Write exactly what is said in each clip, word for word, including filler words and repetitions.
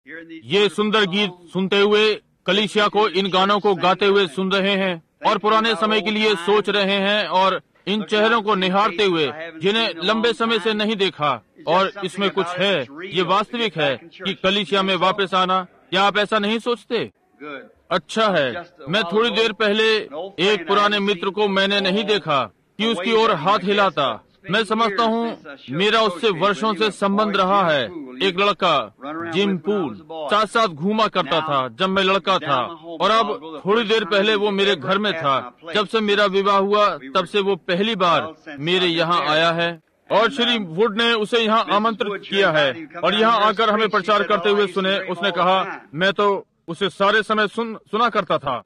ये सुंदर गीत सुनते हुए कलीसिया को इन गानों को गाते हुए सुन रहे हैं और पुराने समय के लिए सोच रहे हैं और इन चेहरों को निहारते हुए जिन्हें लंबे समय से नहीं देखा। और इसमें कुछ है, ये वास्तविक है कि कलीसिया में वापस आना। क्या आप ऐसा नहीं सोचते? अच्छा है। मैं थोड़ी देर पहले एक पुराने मित्र को मैंने नहीं देखा कि उसकी ओर हाथ हिलाता। मैं समझता हूँ मेरा उससे वर्षों से संबंध रहा है। एक लड़का जिम पूल साथ साथ घूमा करता था जब मैं लड़का था, और अब थोड़ी देर पहले वो मेरे घर में था। जब से मेरा विवाह हुआ तब से वो पहली बार मेरे यहाँ आया है और श्री वुड ने उसे यहाँ आमंत्रित किया है और यहाँ आकर हमें प्रचार करते हुए सुने। उसने कहा मैं तो उसे सारे समय सुन सुना करता था,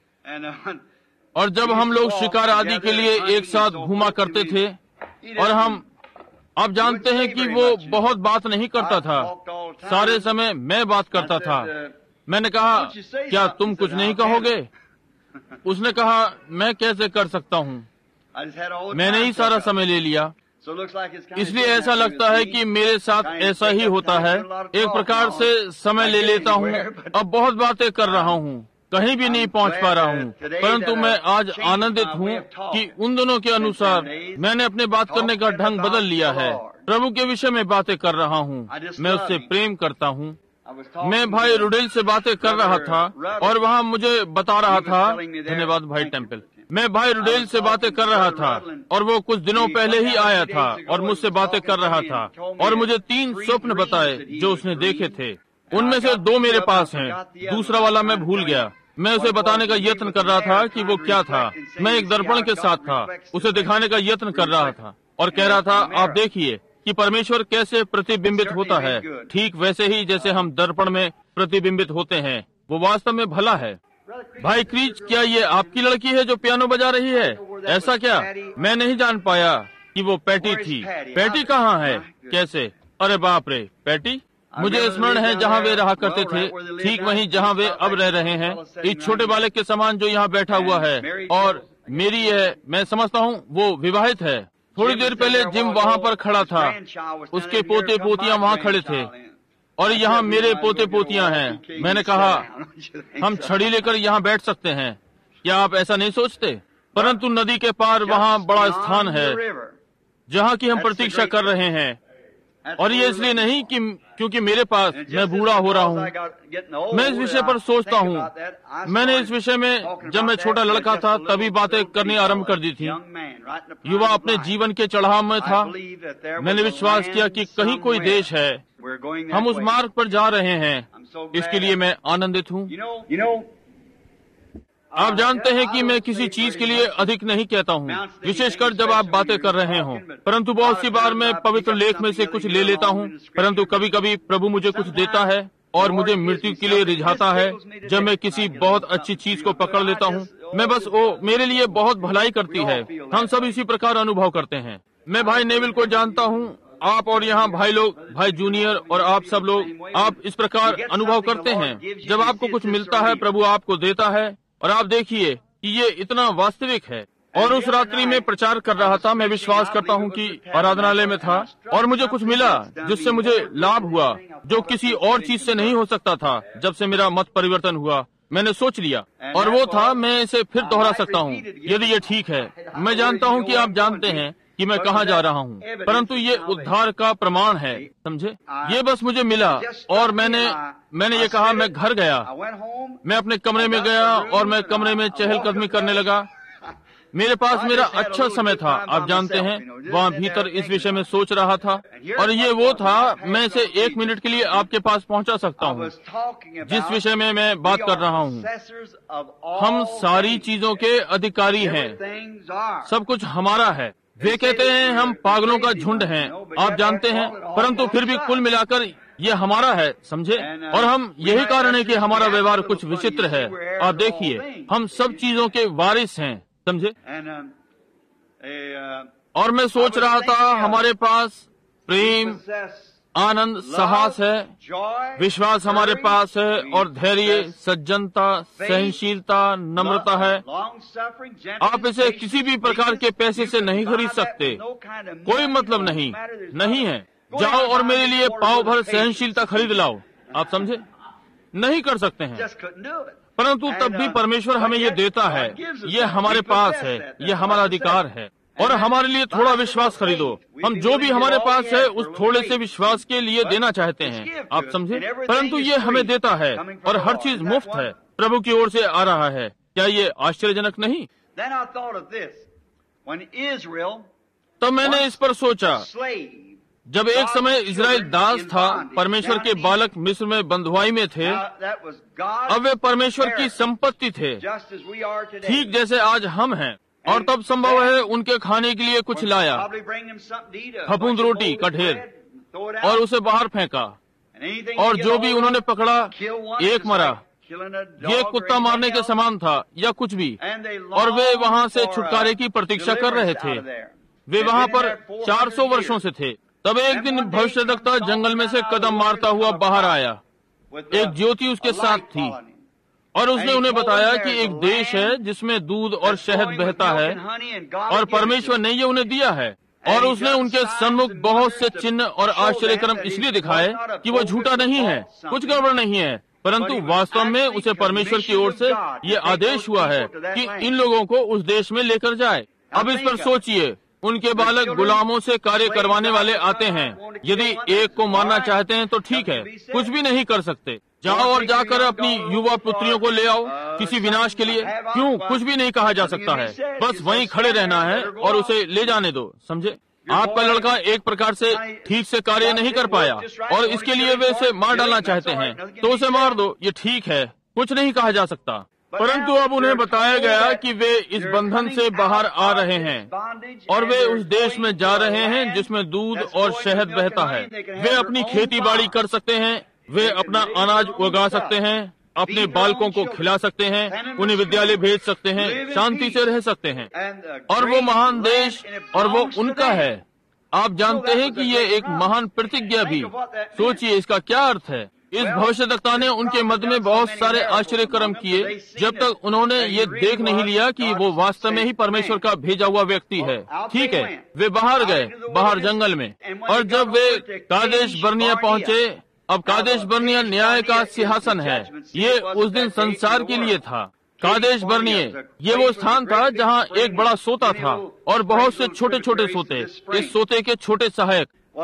और जब हम लोग शिकार आदि के लिए एक साथ घूमा करते थे और हम आप जानते हैं कि वो बहुत बात नहीं करता था, सारे समय मैं बात करता था। मैंने कहा क्या तुम कुछ नहीं कहोगे? उसने कहा मैं कैसे कर सकता हूँ, मैंने ही सारा समय ले लिया। इसलिए ऐसा लगता है कि मेरे साथ ऐसा ही होता है। एक प्रकार से समय ले लेता हूँ, अब बहुत बातें कर रहा हूँ, कहीं भी नहीं पहुँच पा रहा हूँ, परंतु मैं आज आनंदित हूँ कि उन दोनों के अनुसार मैंने अपने बात करने का ढंग बदल लिया है। प्रभु के विषय में बातें कर रहा हूँ, मैं उससे प्रेम करता हूँ। मैं भाई रुडेल से बातें कर रहा था और वहाँ मुझे बता रहा था, धन्यवाद भाई टेम्पल, मैं भाई रुडेल से बातें कर रहा था और वो कुछ दिनों पहले ही आया था और मुझसे बातें कर रहा था और मुझे तीन स्वप्न बताए जो उसने देखे थे। उनमें से दो मेरे पास हैं, दूसरा वाला मैं भूल गया। मैं उसे बताने का यत्न कर रहा था कि वो क्या था। मैं एक दर्पण के साथ था, उसे दिखाने का यत्न कर रहा था और कह रहा था आप देखिए कि परमेश्वर कैसे प्रतिबिंबित होता है, ठीक वैसे ही जैसे हम दर्पण में प्रतिबिंबित होते हैं। वो वास्तव में भला है। भाई क्रीच, क्या ये आपकी लड़की है जो पियानो बजा रही है? ऐसा क्या? मैं नहीं जान पाया कि वो पैटी थी। पैटी कहाँ है? कैसे? अरे बाप रे, पैटी मुझे स्मरण है जहाँ वे रहा करते थे, ठीक वहीं जहाँ वे अब रह रहे हैं, एक छोटे बालक के समान जो यहाँ बैठा हुआ है। और मेरी है, मैं समझता हूँ वो विवाहित है। थोड़ी देर पहले जिम वहाँ पर खड़ा था, उसके पोते पोतियाँ वहाँ खड़े थे और यहाँ मेरे पोते पोतियाँ हैं। मैंने कहा हम छड़ी लेकर यहाँ बैठ सकते हैं, क्या आप ऐसा नहीं सोचते? परंतु नदी के पार वहाँ बड़ा स्थान है जहाँ की हम प्रतीक्षा कर रहे हैं, और ये इसलिए नहीं कि क्योंकि मेरे पास मैं बूढ़ा हो रहा हूँ। मैं इस विषय पर सोचता हूँ। मैंने इस विषय में जब मैं छोटा लड़का था तभी बातें करनी आरंभ कर दी थी। युवा अपने जीवन के चढ़ाव में था। मैंने विश्वास किया कि कहीं कोई देश है, हम उस मार्ग पर जा रहे हैं। इसके लिए मैं आनंदित हूँ। आप जानते हैं कि मैं किसी चीज के लिए अधिक नहीं कहता हूँ, विशेषकर जब आप बातें कर रहे हों, परंतु बहुत सी बार मैं पवित्र लेख में से कुछ ले लेता हूँ। परंतु कभी कभी प्रभु मुझे कुछ देता है और मुझे मृत्यु के लिए रिझाता है। जब मैं किसी बहुत अच्छी चीज को पकड़ लेता हूँ, मैं बस वो मेरे लिए बहुत भलाई करती है। हम सब इसी प्रकार अनुभव करते हैं। मैं भाई नेविल को जानता हूँ, आप और यहाँ भाई लोग, भाई जूनियर और आप सब लोग, आप इस प्रकार अनुभव करते हैं। जब आपको कुछ मिलता है, प्रभु आपको देता है, और आप देखिए कि ये इतना वास्तविक है। और उस रात्रि में प्रचार कर रहा था, मैं विश्वास करता हूँ कि आराधनालय में था, और मुझे कुछ मिला जिससे मुझे लाभ हुआ, जो किसी और चीज से नहीं हो सकता था। जब से मेरा मत परिवर्तन हुआ, मैंने सोच लिया, और वो था मैं इसे फिर दोहरा सकता हूँ यदि ये ठीक है। मैं जानता हूँ कि आप जानते हैं कि मैं कहाँ जा रहा हूँ, परंतु ये उद्धार का प्रमाण है, समझे? ये बस मुझे मिला और मैंने मैंने ये कहा, मैं घर गया, मैं अपने कमरे में गया और मैं कमरे में चहलकदमी करने लगा। मेरे पास मेरा अच्छा समय था। आप जानते हैं, वहाँ भीतर इस विषय में सोच रहा था, और ये वो था, मैं इसे एक मिनट के लिए आपके पास पहुँचा सकता हूँ। जिस विषय में मैं बात कर रहा हूँ, हम सारी चीजों के अधिकारी हैं, सब कुछ हमारा है। वे कहते हैं हम पागलों का झुंड हैं, आप जानते हैं, परंतु फिर भी कुल मिलाकर ये हमारा है, समझे? और हम यही कारण है कि हमारा व्यवहार कुछ विचित्र है। आप देखिए, हम सब चीजों के वारिस हैं, समझे? और मैं सोच रहा था, हमारे पास प्रेम, आनंद, साहस है, विश्वास हमारे पास है, और धैर्य, सज्जनता, सहनशीलता, नम्रता है। आप इसे किसी भी प्रकार के पैसे से नहीं खरीद सकते, कोई मतलब नहीं नहीं है। जाओ और मेरे लिए पाव भर सहनशीलता खरीद लाओ, आप समझे? नहीं कर सकते हैं, परंतु तब भी परमेश्वर हमें ये देता है। ये हमारे पास है, ये हमारा अधिकार है। और हमारे लिए थोड़ा विश्वास खरीदो। हम जो भी हमारे पास है उस थोड़े से विश्वास के लिए देना चाहते हैं, आप समझे। परंतु ये हमें देता है और हर चीज मुफ्त है, प्रभु की ओर से आ रहा है। क्या ये आश्चर्यजनक नहीं? तब मैंने इस पर सोचा, जब एक समय इजराइल दास था, परमेश्वर के बालक मिस्र में बंधुआई में थे, अब वे परमेश्वर की संपत्ति थे, ठीक जैसे आज हम हैं। और तब संभव है उनके खाने के लिए कुछ लाया, फफूंद रोटी का ढेर, और उसे बाहर फेंका, और जो भी उन्होंने पकड़ा एक मरा। ये कुत्ता मारने के समान था या कुछ भी। और वे वहाँ से छुटकारे की प्रतीक्षा कर रहे थे। वे वहाँ पर चार सौ वर्षों से थे। तब एक दिन भविष्यद्वक्ता जंगल में से कदम मारता हुआ बाहर आया, एक ज्योति उसके साथ थी, और उसने उन्हें बताया कि एक देश है जिसमें दूध और शहद बहता है, और परमेश्वर ने ये उन्हें दिया है। और उसने उनके सम्मुख बहुत से चिन्ह और आश्चर्यक्रम इसलिए दिखाए कि वो झूठा नहीं है, कुछ गड़बड़ नहीं है, परंतु वास्तव में उसे परमेश्वर की ओर से ये आदेश हुआ है कि इन लोगों को उस देश में लेकर जाए। अब इस पर सोचिए, उनके बालक गुलामों से कार्य करवाने वाले आते हैं। यदि एक को मारना चाहते हैं तो ठीक है, कुछ भी नहीं कर सकते। जाओ और जाकर अपनी युवा पुत्रियों को ले आओ किसी विनाश के लिए। क्यों? कुछ भी नहीं कहा जा सकता है, बस वहीं खड़े रहना है और उसे ले जाने दो, समझे। आपका लड़का एक प्रकार से ठीक से कार्य नहीं कर पाया और इसके लिए वे उसे मार डालना चाहते हैं, तो उसे मार दो, ये ठीक है, कुछ नहीं कहा जा सकता। परंतु अब उन्हें बताया गया कि वे इस बंधन से बाहर आ रहे हैं और वे उस देश में जा रहे हैं जिसमें दूध और शहद बहता है। वे अपनी खेती बाड़ी कर सकते हैं, वे अपना अनाज उगा सकते हैं, अपने बालकों को खिला सकते हैं, उन्हें विद्यालय भेज सकते हैं, शांति से रह सकते हैं। और वो महान देश और वो उनका है। आप जानते हैं कि ये एक महान प्रतिज्ञा भी। सोचिए इसका क्या अर्थ है। इस भविष्यद्वक्ता ने उनके मध्य में बहुत सारे आश्चर्य कर्म किए जब तक उन्होंने ये देख नहीं लिया कि वो वास्तव में ही परमेश्वर का भेजा हुआ व्यक्ति है। ठीक है, वे बाहर गए, बाहर जंगल में, और जब वे कादेश बर्निया पहुँचे, अब कादेश बर्निया न्याय का सिंहासन है। ये उस दिन संसार के लिए था। कादेश बर्निये ये वो स्थान था जहाँ एक बड़ा सोता था और बहुत से छोटे छोटे सोते। इस सोते के छोटे सहायक,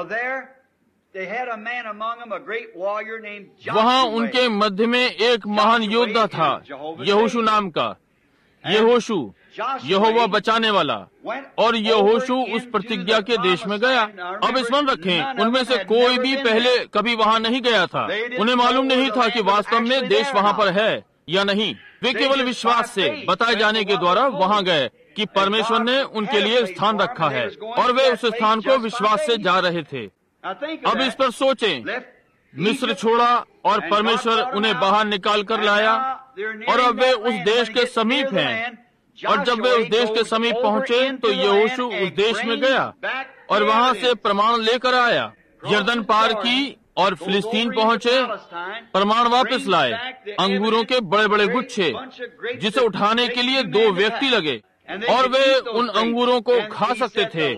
वहाँ उनके मध्य में एक महान योद्धा था, यहोशू नाम का। यहोशू यहोवा बचाने वाला, और यहोशू उस प्रतिज्ञा के देश में गया। अब स्मरण रखें, उनमें से कोई भी पहले कभी वहाँ नहीं गया था। उन्हें मालूम नहीं था कि वास्तव में देश वहाँ पर है या नहीं। वे केवल विश्वास से बताए जाने के द्वारा वहाँ गए कि परमेश्वर ने उनके लिए स्थान रखा है, और वे उस स्थान को विश्वास से जा रहे थे। अब इस पर सोचें, मिस्र छोड़ा और परमेश्वर उन्हें बाहर निकाल कर लाया, और अब वे उस देश के समीप हैं। और जब वे उस देश के समीप पहुँचे तो यहोशू उस देश में गया और वहाँ से प्रमाण लेकर आया। यरदन पार की और फिलिस्तीन पहुँचे, प्रमाण वापस लाए, अंगूरों के बड़े बड़े गुच्छे जिसे उठाने के लिए दो व्यक्ति लगे, और वे उन अंगूरों को खा सकते थे।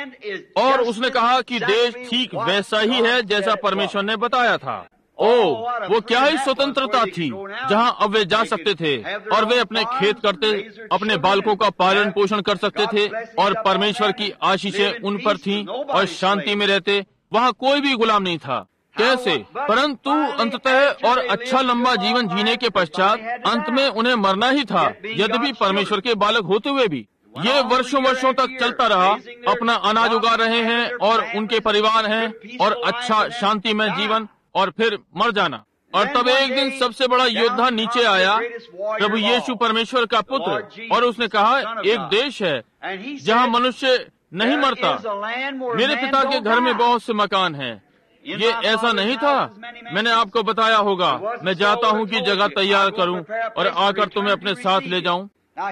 और उसने कहा कि देश ठीक वैसा ही है जैसा परमेश्वर ने बताया था। ओ, वो क्या ही स्वतंत्रता थी जहाँ अब वे जा सकते थे और वे अपने खेत करते, अपने बालकों का पालन पोषण कर सकते थे, और परमेश्वर की आशीषें उन पर थीं और शांति में रहते। वहाँ कोई भी गुलाम नहीं था। कैसे? परंतु अंततः और अच्छा लंबा जीवन जीने के पश्चात अंत में उन्हें मरना ही था, यद्यपि परमेश्वर के बालक होते हुए भी। ये वर्षों वर्षों तक चलता रहा। अपना अनाज उगा रहे हैं और उनके परिवार हैं और अच्छा शांति में जीवन, और फिर मर जाना। और तब एक दिन सबसे बड़ा योद्धा नीचे आया, प्रभु यीशु परमेश्वर का पुत्र, और उसने कहा एक देश है जहाँ मनुष्य नहीं मरता। मेरे पिता के घर में बहुत से मकान हैं। ये ऐसा नहीं था, मैंने आपको बताया होगा। मैं जाता हूँ कि जगह तैयार करूँ और आकर तुम्हें अपने साथ ले जाऊँ।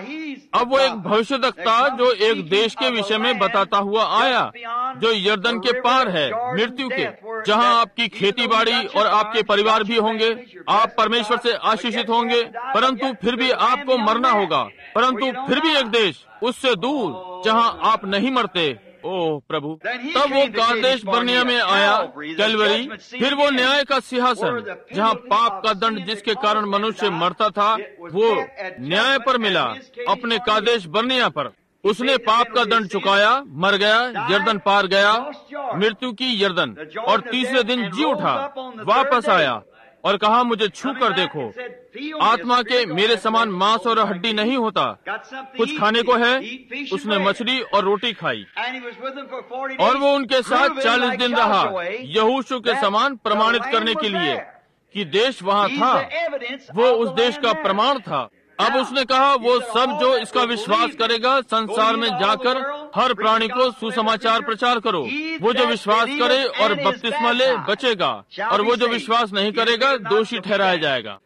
अब वो एक भविष्यद्वक्ता जो एक देश के विषय में बताता हुआ आया, जो यरदन के पार है, मृत्यु के, जहाँ आपकी खेती बाड़ी और आपके परिवार भी होंगे। आप परमेश्वर से आशीषित होंगे, परंतु फिर भी आपको मरना होगा। परंतु फिर भी एक देश उससे दूर जहाँ आप नहीं मरते। ओह प्रभु, तब वो कादेश बर्निया में आया, कैलवरी, फिर वो न्याय का सिंहासन, जहाँ पाप का दंड जिसके कारण मनुष्य मरता था, वो न्याय पर मिला, अपने कादेश बर्निया पर। उसने पाप का दंड चुकाया, मर गया, यर्दन पार गया, मृत्यु की यर्दन, और तीसरे दिन जी उठा, वापस आया और कहा, मुझे छू कर देखो। आत्मा के मेरे समान मांस और हड्डी नहीं होता, कुछ खाने को है। उसने मछली और रोटी खाई, और वो उनके साथ चालीस दिन रहा, यहोशू के समान प्रमाणित करने के लिए कि देश वहाँ था। वो उस देश का प्रमाण था। अब उसने कहा, वो सब जो इसका विश्वास करेगा, संसार में जाकर हर प्राणी को सुसमाचार प्रचार करो। वो जो विश्वास करे और बपतिस्मा ले बचेगा, और वो जो विश्वास नहीं करेगा दोषी ठहराया जाएगा।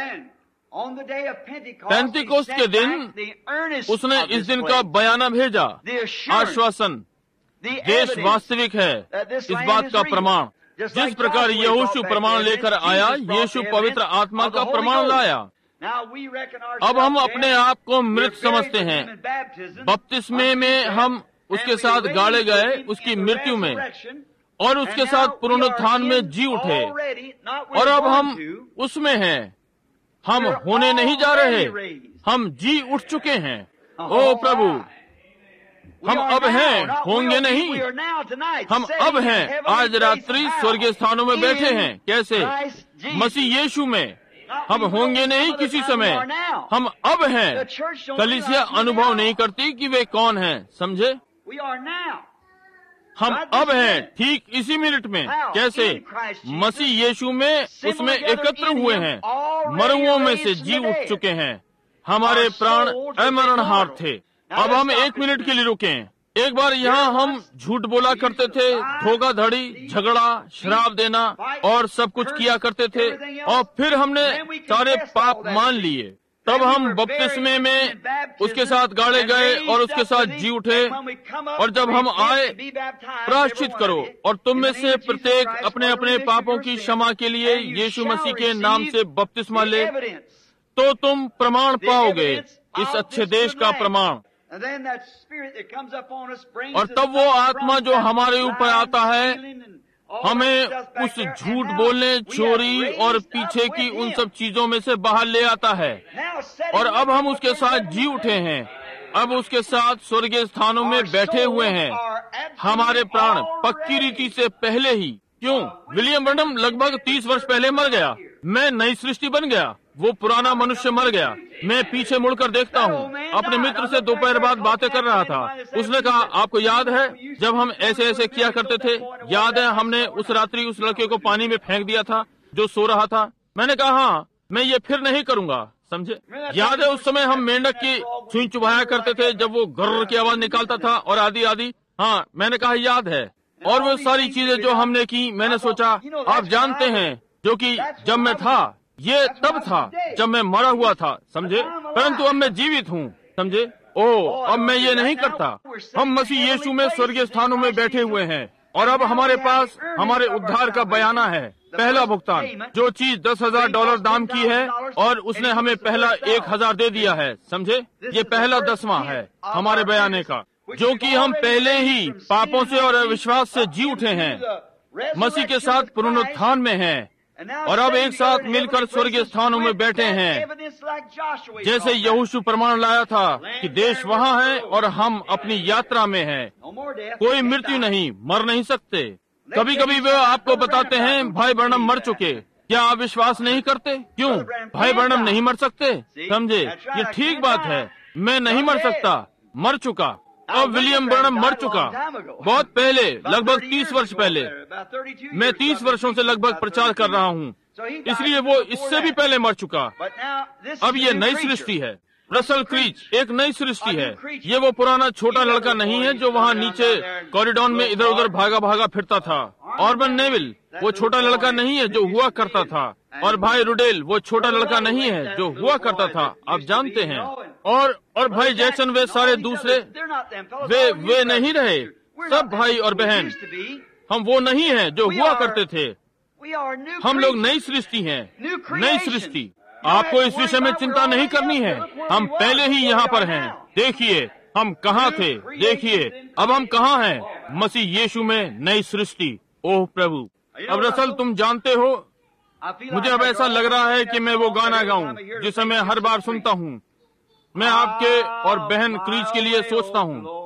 पेंतिकोस्त के दिन उसने इस दिन का बयाना भेजा, आश्वासन, देश वास्तविक है, इस बात का प्रमाण। जिस प्रकार यहोशू प्रमाण लेकर आया, यीशु पवित्र आत्मा का प्रमाण लाया। अब हम अपने आप को मृत समझते हैं। बपतिस्मे में हम उसके साथ गाड़े गए, उसकी मृत्यु में, और उसके साथ पुनरुत्थान में जी उठे, और अब हम उसमें हैं। हम होने नहीं जा रहे, हम जी उठ चुके हैं। ओ प्रभु, हम अब हैं, होंगे नहीं। हम अब हैं, आज रात्रि स्वर्गीय स्थानों में बैठे हैं। कैसे? मसीह यीशु में। हम होंगे नहीं किसी समय, हम अब हैं। कलीसिया अनुभव नहीं करती कि वे कौन हैं, समझे? हम अब हैं, ठीक इसी मिनट में। कैसे? मसीह यीशु में, उसमें एकत्र हुए हैं, मरुओं में से जी उठ चुके हैं। हमारे प्राण अमरणहार थे। अब हम एक मिनट के लिए रुकें। एक बार यहाँ हम झूठ बोला करते थे, धोखाधड़ी, झगड़ा, शराब देना और सब कुछ किया करते थे, और फिर हमने सारे पाप मान लिए। तब हम बपतिस्मे में उसके साथ गाड़े गए और उसके साथ जी उठे। और जब हम आए, प्रायश्चित करो और तुम में से प्रत्येक अपने अपने पापों की क्षमा के लिए यीशु मसीह के नाम से बपतिस्मा ले, तो तुम प्रमाण पाओगे, इस अच्छे देश का प्रमाण। और तब वो आत्मा जो हमारे ऊपर आता है, हमें उस झूठ बोलने, चोरी और पीछे की उन सब चीजों में से बाहर ले आता है। और अब हम उसके साथ जी उठे हैं, अब उसके साथ स्वर्गीय स्थानों में बैठे हुए हैं। हमारे प्राण पक्की रीति से पहले ही। क्यों? विलियम ब्रनहम लगभग तीस वर्ष पहले मर गया। मैं नई सृष्टि बन गया, वो पुराना मनुष्य मर गया। मैं पीछे मुड़कर देखता हूँ। अपने मित्र से दोपहर बाद बातें कर रहा था। उसने कहा, आपको याद है जब हम ऐसे ऐसे किया करते थे? याद है हमने उस रात्रि उस लड़के को पानी में फेंक दिया था जो सो रहा था? मैंने कहा, हाँ, मैं ये फिर नहीं करूँगा। समझे? याद है उस समय हम मेंढक की सुई चुभाया करते थे जब वो गर्र की आवाज निकालता था, और आदि आदि। हाँ, मैंने कहा याद है। और वो सारी चीजें जो हमने की, मैंने सोचा, आप जानते हैं, जो कि जब मैं था, ये तब था जब मैं मरा हुआ था, समझे? परंतु अब मैं जीवित हूँ, समझे? ओह, अब मैं ये नहीं करता। हम मसीह यीशु में स्वर्गीय स्थानों में बैठे हुए हैं, और अब हमारे पास हमारे उद्धार का बयाना है। पहला भुगतान, जो चीज दस हजार डॉलर दाम की है, और उसने हमें पहला एक हजार दे दिया है, समझे? ये पहला दसवां है हमारे बयाने का, जो कि हम पहले ही पापों से और अविश्वास से जी उठे हैं, मसीह के साथ पुनरुत्थान में हैं, और अब एक साथ मिलकर स्वर्गीय स्थानों में बैठे हैं। जैसे यहोशू प्रमाण लाया था कि देश वहाँ है और हम अपनी यात्रा में हैं। कोई मृत्यु नहीं, मर नहीं सकते। कभी कभी वे आपको बताते हैं, भाई ब्रनहम मर चुके। क्या आप विश्वास नहीं करते? क्यों? भाई ब्रनहम नहीं मर सकते, समझे? ये ठीक बात है। मैं नहीं मर सकता, मर चुका। अब विलियम ब्रनहम मर चुका बहुत पहले, लगभग तीस वर्ष पहले। मैं तीस वर्षों से लगभग प्रचार कर रहा हूँ, इसलिए वो इससे भी पहले मर चुका। अब ये नई सृष्टि है। रसल क्रीच एक नई सृष्टि है। ये वो पुराना छोटा लड़का नहीं है जो वहाँ नीचे कॉरिडोर में इधर उधर भागा भागा फिरता था। ऑर्बन नेविल वो छोटा लड़का नहीं है जो हुआ करता था, और भाई रुडेल वो छोटा लड़का नहीं है जो हुआ करता था, आप जानते हैं। और और भाई जैक्सन, वे सारे दूसरे, वे वे नहीं रहे। सब भाई और बहन, हम वो नहीं हैं जो हुआ करते थे। हम लोग नई सृष्टि हैं, नई सृष्टि। आपको इस विषय में चिंता नहीं करनी है। हम पहले ही यहाँ पर हैं। देखिए हम कहाँ थे, देखिए अब हम कहाँ हैं। मसीह यीशु में नई सृष्टि। ओह प्रभु, अब रसल तुम जानते हो, मुझे अब ऐसा लग रहा है कि मैं वो गाना गाऊं जिसे मैं हर बार सुनता हूँ। मैं आपके और बहन क्रीज के लिए सोचता हूँ।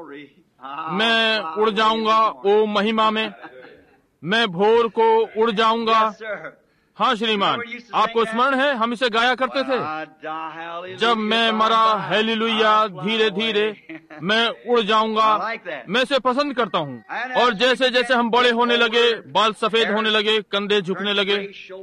मैं उड़ जाऊंगा ओ महिमा में, मैं भोर को उड़ जाऊंगा। हाँ श्रीमान, आपको स्मरण है हम इसे गाया करते थे, जब मैं मरा हेलेलुया धीरे धीरे मैं उड़ जाऊंगा। मैं इसे पसंद करता हूँ। और जैसे जैसे हम बड़े होने लगे, बाल सफेद होने लगे, कंधे झुकने लगे,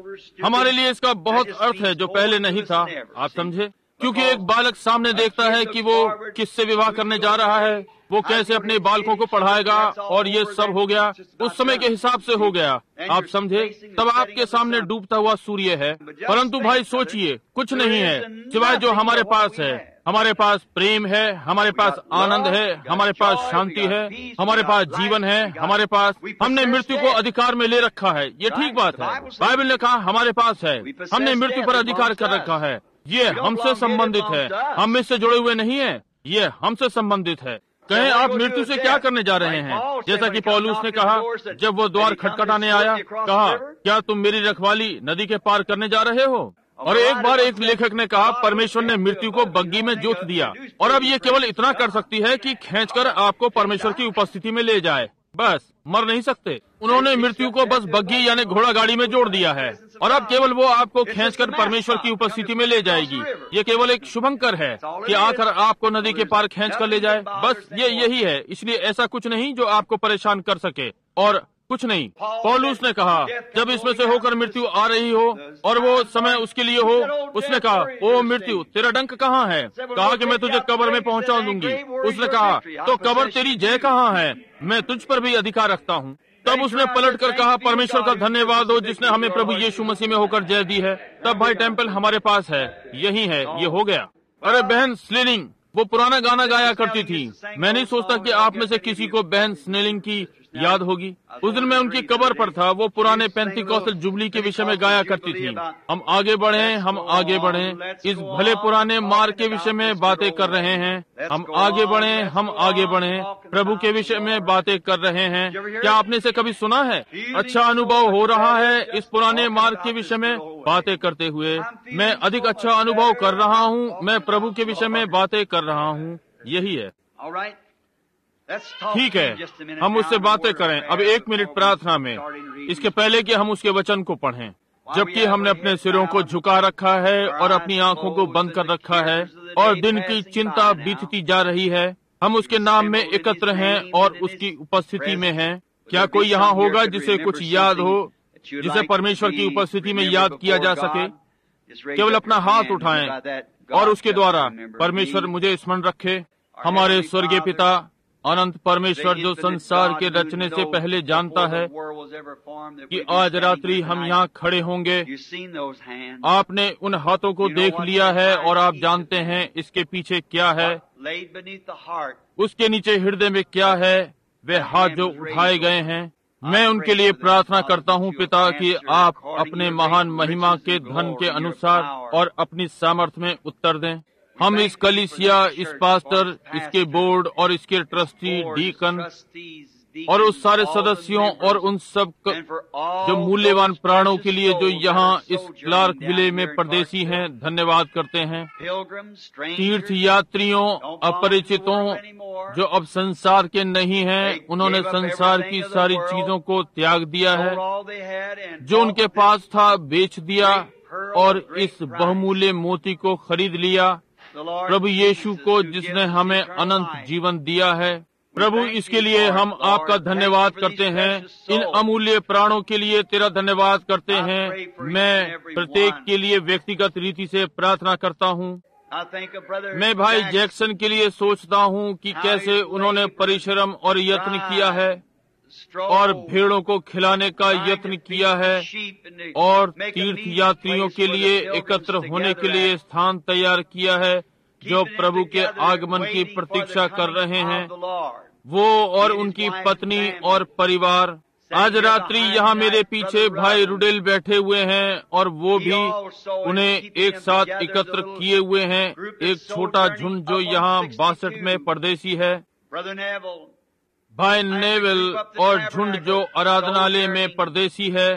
हमारे लिए इसका बहुत अर्थ है जो पहले नहीं था। आप समझे? क्योंकि एक बालक सामने देखता है कि वो किससे विवाह करने जा रहा है, वो कैसे अपने बालकों को पढ़ाएगा, और ये सब हो गया उस समय के हिसाब से हो गया। आप समझे? तब आपके सामने डूबता हुआ सूर्य है। परंतु भाई सोचिए, कुछ नहीं है सिवाय जो हमारे पास है। हमारे पास प्रेम है, हमारे पास आनंद है, हमारे पास शांति है, हमारे पास जीवन है, हमारे पास, हमने मृत्यु को अधिकार में ले रखा है। ये ठीक बात है। बाइबल ने कहा हमारे पास है, हमने मृत्यु पर अधिकार कर रखा है। ये हमसे संबंधित है, हम इससे जुड़े हुए नहीं है, ये हमसे संबंधित है। कहें आप मृत्यु से क्या करने जा रहे हैं? जैसा कि पौलुस ने कहा जब वो द्वार खटखटाने आया, कहा क्या तुम मेरी रखवाली नदी के पार करने जा रहे हो? और एक बार एक लेखक ने कहा परमेश्वर ने मृत्यु को बग्गी में जोत दिया, और अब ये केवल इतना कर सकती है कि खींचकर आपको परमेश्वर की उपस्थिति में ले जाए। बस मर नहीं सकते। उन्होंने मृत्यु को बस बग्गी यानी घोड़ा गाड़ी में जोड़ दिया है, और अब केवल वो आपको खींचकर परमेश्वर की उपस्थिति में ले जाएगी। ये केवल एक शुभंकर है कि आकर आपको नदी के पार खींच कर ले जाए। बस ये यही है। इसलिए ऐसा कुछ नहीं जो आपको परेशान कर सके, और कुछ नहीं। पौलुस ने कहा जब इसमें से होकर मृत्यु आ रही हो और वो समय उसके लिए हो, उसने कहा ओ मृत्यु तेरा डंक कहाँ है? कहा कि मैं तुझे कब्र में पहुंचा दूंगी। उसने कहा तो कब्र तेरी जय कहाँ है? मैं तुझ पर भी अधिकार रखता हूँ। तब उसने पलट कर कहा परमेश्वर का धन्यवाद हो जिसने हमें प्रभु यीशु मसीह में होकर जय दी है। तब भाई टेम्पल हमारे पास है, यही है, ये हो गया। अरे बहन स्नेलिंग वो पुराना गाना गाया करती थी। मैं नहीं सोचता कि आप में से किसी को बहन स्नेलिंग की याद होगी। उस दिन मैं उनकी कब्र पर था। वो पुराने पेंटिकॉस्टल जुबली के विषय में गाया करती थी। हम आगे बढ़े, हम आगे बढ़े, इस भले पुराने मार्ग के विषय में बातें कर रहे हैं। हम आगे बढ़े, हम आगे बढ़े, प्रभु के विषय में बातें कर रहे हैं। क्या आपने इसे कभी सुना है? अच्छा अनुभव हो रहा है इस पुराने मार्ग के विषय में बातें करते हुए। मैं अधिक अच्छा अनुभव कर रहा हूँ, मैं प्रभु के विषय में बातें कर रहा हूँ। यही है। ठीक है, हम उससे बातें करें अब एक मिनट प्रार्थना में, इसके पहले कि हम उसके वचन को पढ़ें। जबकि हमने अपने सिरों को झुका रखा है और अपनी आंखों को बंद कर रखा है और दिन की चिंता बीतती जा रही है, हम उसके नाम में एकत्र हैं और उसकी उपस्थिति में हैं। क्या कोई यहाँ होगा जिसे कुछ याद हो, जिसे परमेश्वर की उपस्थिति में याद किया जा सके? केवल अपना हाथ उठाएं और उसके द्वारा परमेश्वर मुझे स्मरण रखे। हमारे स्वर्गीय पिता, अनंत परमेश्वर जो संसार के रचने से पहले जानता है कि आज रात्रि हम यहाँ खड़े होंगे, आपने उन हाथों को देख लिया है और आप जानते हैं इसके पीछे क्या है, उसके नीचे हृदय में क्या है। वे हाथ जो उठाए गए हैं, मैं उनके लिए प्रार्थना करता हूँ पिता कि आप अपने महान महिमा के धन के अनुसार और अपनी सामर्थ्य में उत्तर दें। हम इस कलीसिया, इस पास्टर, इसके बोर्ड और इसके ट्रस्टी, डीकन और उस सारे सदस्यों और उन सब जो मूल्यवान प्राणों के लिए जो यहाँ इस क्लार्क विले में परदेसी हैं, धन्यवाद करते हैं। तीर्थ यात्रियों, अपरिचितों जो अब संसार के नहीं हैं, उन्होंने संसार की सारी चीजों को त्याग दिया है, जो उनके पास था बेच दिया और इस बहुमूल्य मोती को खरीद लिया, प्रभु यीशु को जिसने हमें अनंत जीवन दिया है। प्रभु इसके लिए हम आपका धन्यवाद करते हैं। इन अमूल्य प्राणों के लिए तेरा धन्यवाद करते हैं। मैं प्रत्येक के लिए व्यक्तिगत रीति से प्रार्थना करता हूँ। मैं भाई जैक्सन के लिए सोचता हूँ कि कैसे उन्होंने परिश्रम और यत्न किया है और भेड़ों को खिलाने का यत्न किया है और तीर्थ यात्रियों के लिए एकत्र होने के लिए स्थान तैयार किया है जो प्रभु के आगमन की प्रतीक्षा कर रहे हैं। वो और उनकी पत्नी और परिवार आज रात्रि यहाँ मेरे पीछे भाई रुडेल बैठे हुए हैं और वो भी उन्हें एक साथ एकत्र किए हुए हैं। एक छोटा झुंड जो यहाँ बासठ में परदेसी है। भाई नेविल और झुंड जो आराधनालय में परदेसी है,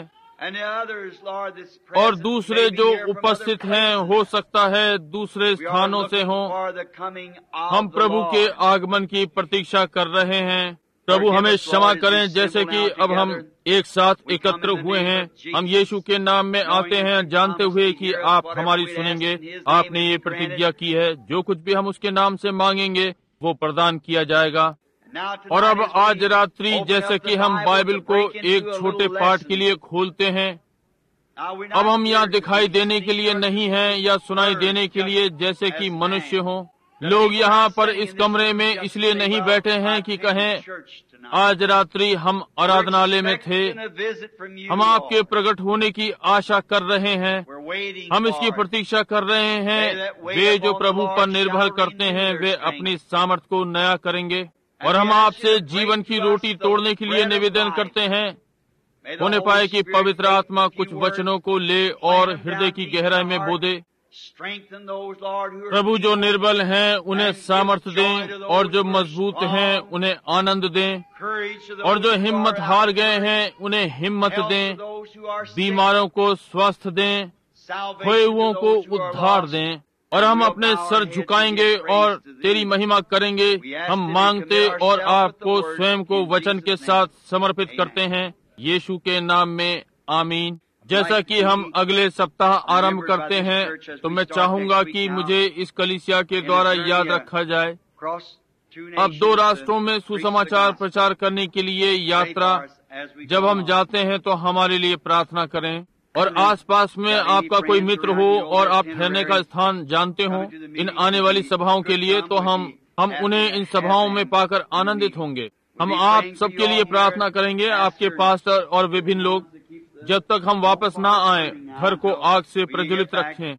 और दूसरे जो उपस्थित हैं, हो सकता है दूसरे स्थानों से हों। हम प्रभु के आगमन की प्रतीक्षा कर रहे हैं। प्रभु हमें क्षमा करें, जैसे कि अब हम एक साथ एकत्र हुए हैं, हम यीशु के नाम में आते हैं, जानते हुए कि आप हमारी सुनेंगे। आपने ये प्रतिज्ञा की है, जो कुछ भी हम उसके नाम से मांगेंगे वो प्रदान किया जाएगा। और अब आज रात्रि जैसे कि हम बाइबल को एक छोटे पाठ के लिए खोलते हैं, अब हम यहाँ दिखाई देने के लिए नहीं हैं या सुनाई देने के लिए जैसे कि मनुष्य हों। लोग यहाँ पर इस कमरे में इसलिए नहीं बैठे हैं कि कहें आज रात्रि हम आराधनालय में थे। हम आपके प्रकट होने की आशा कर रहे हैं, हम इसकी प्रतीक्षा कर रहे हैं। वे जो प्रभु पर निर्भर करते हैं वे अपनी सामर्थ को नया करेंगे। और हम आपसे जीवन की रोटी तोड़ने के लिए निवेदन करते हैं, होने पाए कि पवित्र आत्मा कुछ वचनों को ले और हृदय की गहराई में बो दे। प्रभु जो निर्बल हैं उन्हें सामर्थ्य दें, और जो मजबूत हैं उन्हें आनंद दें, और जो हिम्मत हार गए हैं उन्हें हिम्मत दें। बीमारों को स्वस्थ दें, खोए हुओं को उद्धार दें। और हम अपने सर झुकाएंगे और तेरी महिमा करेंगे। हम मांगते और आपको स्वयं को वचन के साथ समर्पित करते हैं, यीशु के नाम में, आमीन। जैसा कि हम अगले सप्ताह आरंभ करते हैं, तो मैं चाहूंगा कि मुझे इस कलीसिया के द्वारा याद रखा जाए। अब दो राष्ट्रों में सुसमाचार प्रचार करने के लिए यात्रा जब हम जाते हैं तो हमारे लिए प्रार्थना करें। और आसपास में आपका कोई मित्र हो और आप ठहरने का स्थान जानते हो इन आने वाली सभाओं के लिए, तो हम हम उन्हें इन सभाओं में पाकर आनंदित होंगे। हम आप सबके लिए प्रार्थना करेंगे, आपके पास्टर और विभिन्न लोग, जब तक हम वापस ना आए घर को आग से प्रज्वलित रखें।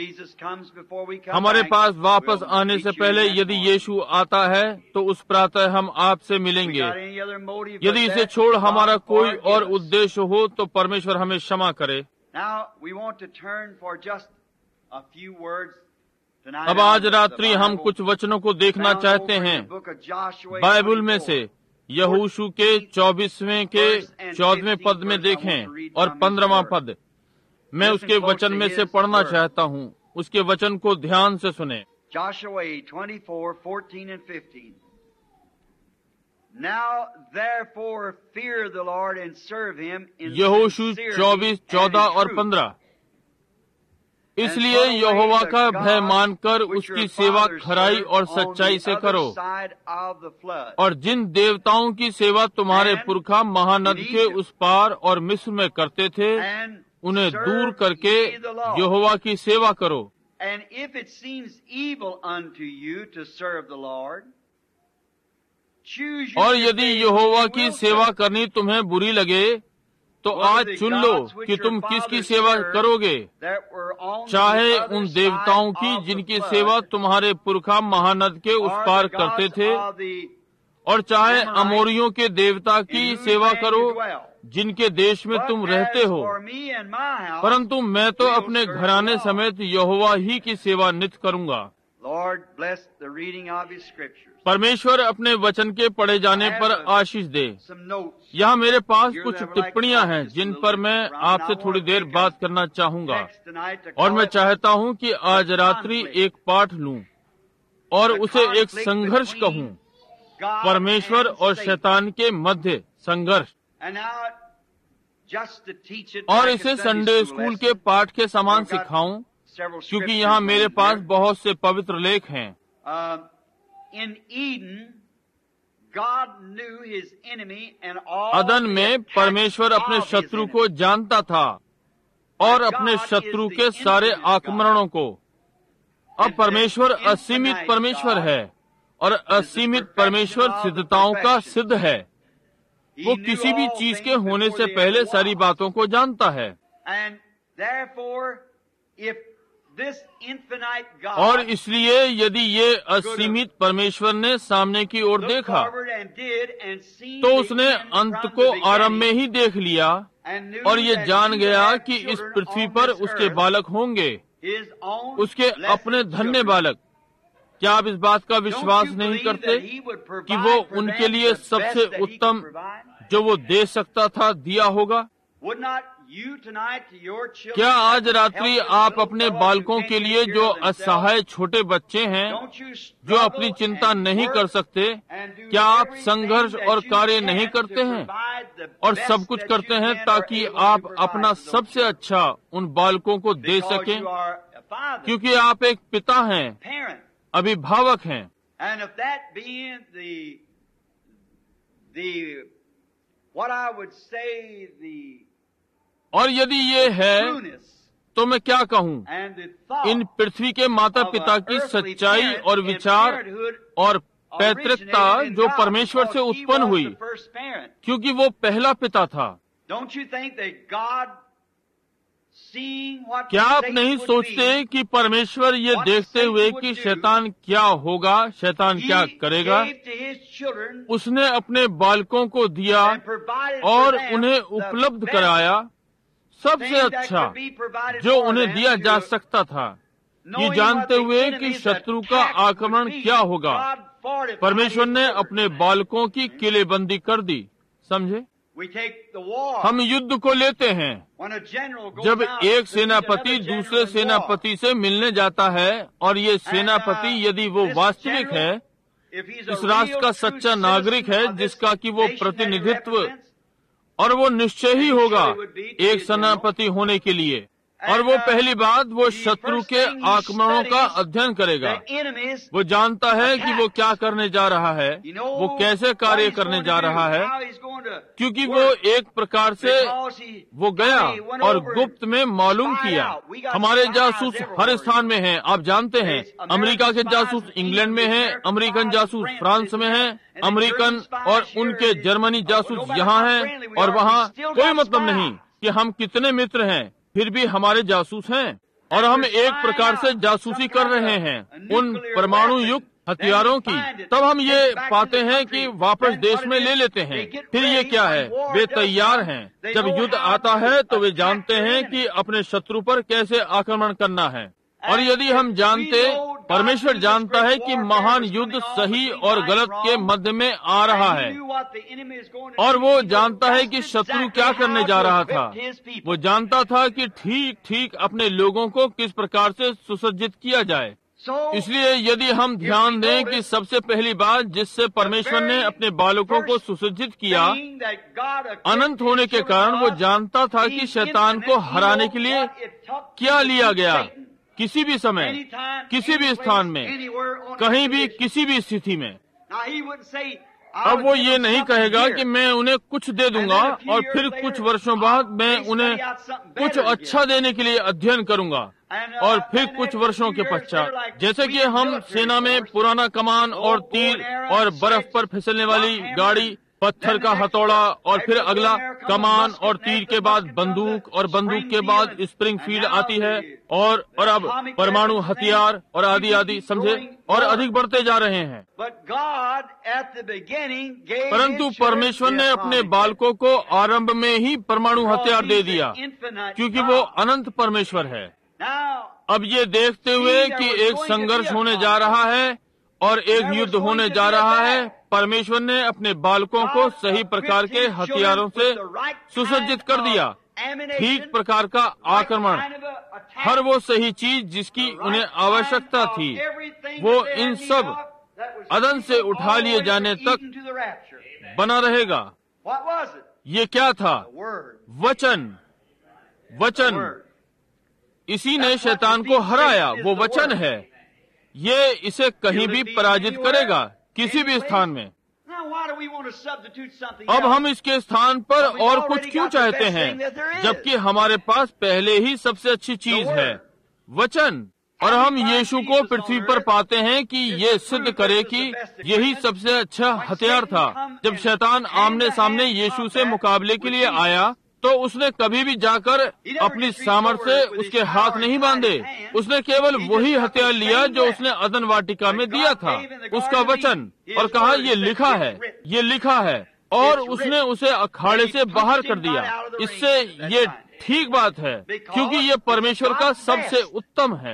हमारे पास वापस आने से पहले यदि यीशु आता है तो उस प्रातः हम आपसे मिलेंगे। यदि इसे छोड़ हमारा कोई और उद्देश्य हो तो परमेश्वर हमें क्षमा करे। अब आज रात्रि हम कुछ वचनों को देखना चाहते हैं बाइबल में से। यहोशू के चौबीसवें के चौदहवें पद में देखें और पंद्रहवां पद। मैं उसके वचन में से पढ़ना चाहता हूँ, उसके वचन को ध्यान से सुने। Joshua twenty-four, fourteen and fifteen. Now therefore fear the Lord and serve him in यहोशू चौबीस चौदह और पंद्रह। इसलिए यहोवा का भय मानकर उसकी सेवा खराई और सच्चाई से करो, और जिन देवताओं की सेवा तुम्हारे पुरखा महानद के उस पार और मिस्र में करते थे उन्हें दूर करके यहोवा की सेवा करो। And if it seems evil unto you to serve the Lord, choose और यदि यहोवा की सेवा करनी तुम्हें बुरी लगे तो आज चुन लो कि तुम किसकी सेवा करोगे, चाहे उन देवताओं की जिनकी सेवा तुम्हारे पुरखा महानद के उस पार करते थे, और चाहे अमोरियों के देवता की सेवा करो जिनके देश में तुम रहते हो। परंतु मैं तो अपने घराने समेत यहोवा ही की सेवा नित्य करूंगा। परमेश्वर अपने वचन के पढ़े जाने पर आशीष दे। यहाँ मेरे पास कुछ टिप्पणियां हैं जिन पर मैं आपसे थोड़ी देर बात करना चाहूंगा, और मैं चाहता हूँ कि आज रात्रि एक पाठ लूं और उसे एक संघर्ष कहूँ, परमेश्वर और शैतान के मध्य संघर्ष। और इसे संडे स्कूल के पाठ के समान सिखाऊं, क्योंकि यहाँ मेरे पास बहुत से पवित्र लेख हैं। अदन में परमेश्वर अपने शत्रु को जानता था और अपने शत्रु के सारे आक्रमणों को। अब परमेश्वर असीमित परमेश्वर है, और असीमित परमेश्वर सिद्धताओं का सिद्ध है। वो किसी भी चीज के होने से पहले सारी बातों को जानता है। और इसलिए यदि ये असीमित परमेश्वर ने सामने की ओर देखा तो उसने अंत को आरंभ में ही देख लिया, और ये जान गया कि इस पृथ्वी पर उसके बालक होंगे, उसके अपने धन्य बालक। क्या आप इस बात का विश्वास नहीं करते कि वो उनके लिए सबसे उत्तम जो वो दे सकता था दिया होगा? क्या आज रात्रि आप अपने बालकों के लिए जो असहाय छोटे बच्चे हैं, जो अपनी चिंता नहीं कर सकते, क्या आप संघर्ष और कार्य नहीं करते हैं और सब कुछ करते हैं ताकि आप अपना सबसे अच्छा उन बालकों को दे सकें? क्योंकि आप एक पिता हैं, अभिभावक हैं। और यदि ये है तो मैं क्या कहूँ, इन पृथ्वी के माता पिता की सच्चाई और विचार और पैतृकता जो परमेश्वर से उत्पन्न हुई, क्योंकि वो पहला पिता था। क्या आप नहीं सोचते कि परमेश्वर ये देखते हुए कि शैतान क्या होगा, शैतान क्या करेगा, उसने अपने बालकों को दिया और उन्हें उपलब्ध कराया सबसे अच्छा जो उन्हें दिया जा सकता था, ये जानते हुए कि शत्रु का आक्रमण क्या होगा। परमेश्वर ने अपने बालकों की किलेबंदी कर दी। समझे? हम युद्ध को लेते हैं। जब एक सेनापति दूसरे सेनापति से मिलने जाता है और ये सेनापति यदि वो वास्तविक है, इस राष्ट्र का सच्चा नागरिक है जिसका कि वो प्रतिनिधित्व, और वो निश्चय ही होगा एक सेनापति होने के लिए, और वो पहली बात वो शत्रु के आक्रमणों का अध्ययन करेगा। वो जानता है कि वो क्या करने जा रहा है, वो कैसे कार्य करने जा रहा है, क्योंकि वो एक प्रकार से वो गया और गुप्त में मालूम किया। हमारे जासूस हर स्थान में हैं, आप जानते हैं। अमेरिका के जासूस इंग्लैंड में हैं, अमेरिकन जासूस फ्रांस में हैं, अमेरिकन और उनके जर्मनी जासूस यहाँ हैं, और वहाँ कोई मतलब नहीं कि हम कितने मित्र हैं, फिर भी हमारे जासूस हैं। और हम एक प्रकार से जासूसी कर रहे हैं उन परमाणु युक्त हथियारों की। तब हम ये पाते हैं कि वापस देश में ले लेते हैं। फिर ये क्या है? वे तैयार हैं। जब युद्ध आता है तो वे जानते हैं कि अपने शत्रु पर कैसे आक्रमण करना है। और यदि हम जानते, परमेश्वर जानता है कि महान युद्ध सही और गलत के मध्य में आ रहा है, और वो जानता है कि शत्रु क्या करने जा रहा था। वो जानता था कि ठीक ठीक अपने लोगों को किस प्रकार से सुसज्जित किया जाए। इसलिए यदि हम ध्यान दें कि सबसे पहली बात जिससे परमेश्वर ने अपने बालकों को सुसज्जित किया, अनंत होने के कारण वो जानता था कि शैतान को हराने के लिए क्या लिया गया, किसी भी समय, किसी भी स्थान में, कहीं भी, किसी भी स्थिति में। अब वो ये नहीं कहेगा कि मैं उन्हें कुछ दे दूंगा और फिर कुछ वर्षों बाद मैं उन्हें कुछ अच्छा देने के लिए अध्ययन करूंगा, और फिर कुछ वर्षों के पश्चात, जैसे कि हम सेना में पुराना कमान और तीर और बर्फ पर फिसलने वाली गाड़ी, पत्थर का हथौड़ा, और फिर अगला कमान और तीर के बाद बंदूक, और बंदूक के बाद स्प्रिंगफील्ड आती है, और और अब परमाणु हथियार और आदि आदि, समझे, और अधिक बढ़ते जा रहे हैं। परंतु परमेश्वर ने अपने बालकों को आरंभ में ही परमाणु हथियार दे दिया, क्योंकि वो अनंत परमेश्वर है। अब ये देखते हुए कि एक संघर्ष होने जा रहा है और एक युद्ध होने जा रहा है, परमेश्वर ने अपने बालकों को सही प्रकार के हथियारों से सुसज्जित कर दिया। ठीक प्रकार का आक्रमण, हर वो सही चीज जिसकी उन्हें आवश्यकता थी, वो इन सब अदन से उठा लिए जाने तक बना रहेगा। ये क्या था? वचन। वचन। इसी ने शैतान को हराया, वो वचन है। ये इसे कहीं भी पराजित करेगा, किसी भी स्थान में। अब हम इसके स्थान पर और कुछ क्यों चाहते हैं, जबकि हमारे पास पहले ही सबसे अच्छी चीज है, वचन। और हम यीशु को पृथ्वी पर पाते हैं कि ये सिद्ध करे कि यही सबसे अच्छा हथियार था। जब शैतान आमने सामने यीशु से मुकाबले के लिए आया, तो उसने कभी भी जाकर अपनी सामर्थ्य से उसके हाथ नहीं बांधे। उसने केवल वही हथियार लिया जो उसने अदन वाटिका में दिया था, उसका वचन, और कहा ये लिखा है, ये लिखा है, और उसने उसे अखाड़े से बाहर कर दिया। इससे ये ठीक बात है, क्योंकि ये परमेश्वर का सबसे उत्तम है।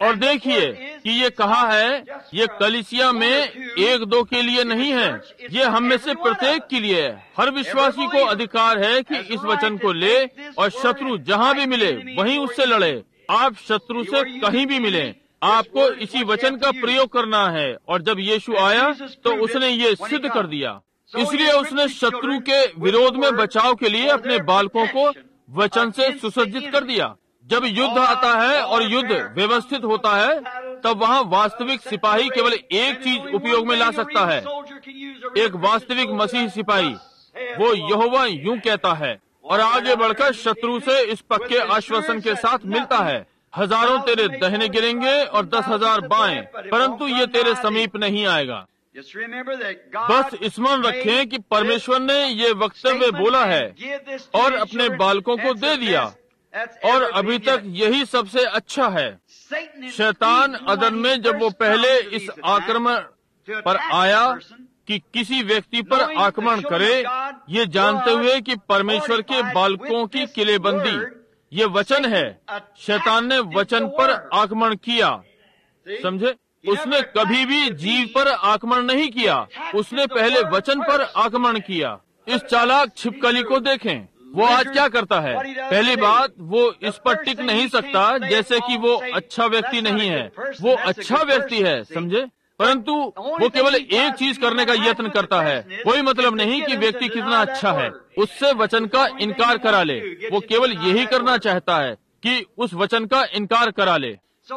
और देखिए कि ये कहा है, ये कलीसिया में एक दो के लिए नहीं है, ये हम में से प्रत्येक के लिए है। हर विश्वासी को अधिकार है कि इस वचन को ले और शत्रु जहाँ भी मिले वहीं उससे लड़े। आप शत्रु से कहीं भी मिले, आपको इसी वचन का प्रयोग करना है। और जब यीशु आया तो उसने ये सिद्ध कर दिया। इसलिए उसने शत्रु के विरोध में बचाव के लिए अपने बालकों को वचन से सुसज्जित कर दिया। जब युद्ध आता है और युद्ध व्यवस्थित होता है, तब वहाँ वास्तविक सिपाही केवल एक चीज उपयोग में ला सकता है, एक वास्तविक मसीह सिपाही। वो यहोवा यूं कहता है, और आगे बढ़कर शत्रु से इस पक्के आश्वासन के साथ मिलता है, हजारों तेरे दाहिने गिरेंगे और दस हजार बाएं, परंतु ये तेरे समीप नहीं आएगा। बस स्मरण रखें कि परमेश्वर ने ये वक्तव्य बोला है और अपने बालकों को दे दिया, और अभी तक यही सबसे अच्छा है। शैतान अदन में जब वो पहले इस आक्रमण पर आया कि किसी व्यक्ति पर आक्रमण करे, ये जानते हुए कि परमेश्वर के बालकों की किलेबंदी ये वचन है, शैतान ने वचन पर आक्रमण किया। समझे? उसने कभी भी जीव पर आक्रमण नहीं किया, उसने पहले वचन पर आक्रमण किया। इस चालाक छिपकली को देखें, वो आज क्या करता है। पहली बात, वो इस पर टिक नहीं सकता, जैसे कि वो अच्छा व्यक्ति नहीं है। वो अच्छा व्यक्ति है, समझे, परंतु वो केवल एक चीज करने का यत्न करता है। कोई मतलब नहीं कि व्यक्ति कितना अच्छा है, उससे वचन का इनकार करा ले। वो केवल यही करना चाहता है कि उस वचन का इनकार करा ले।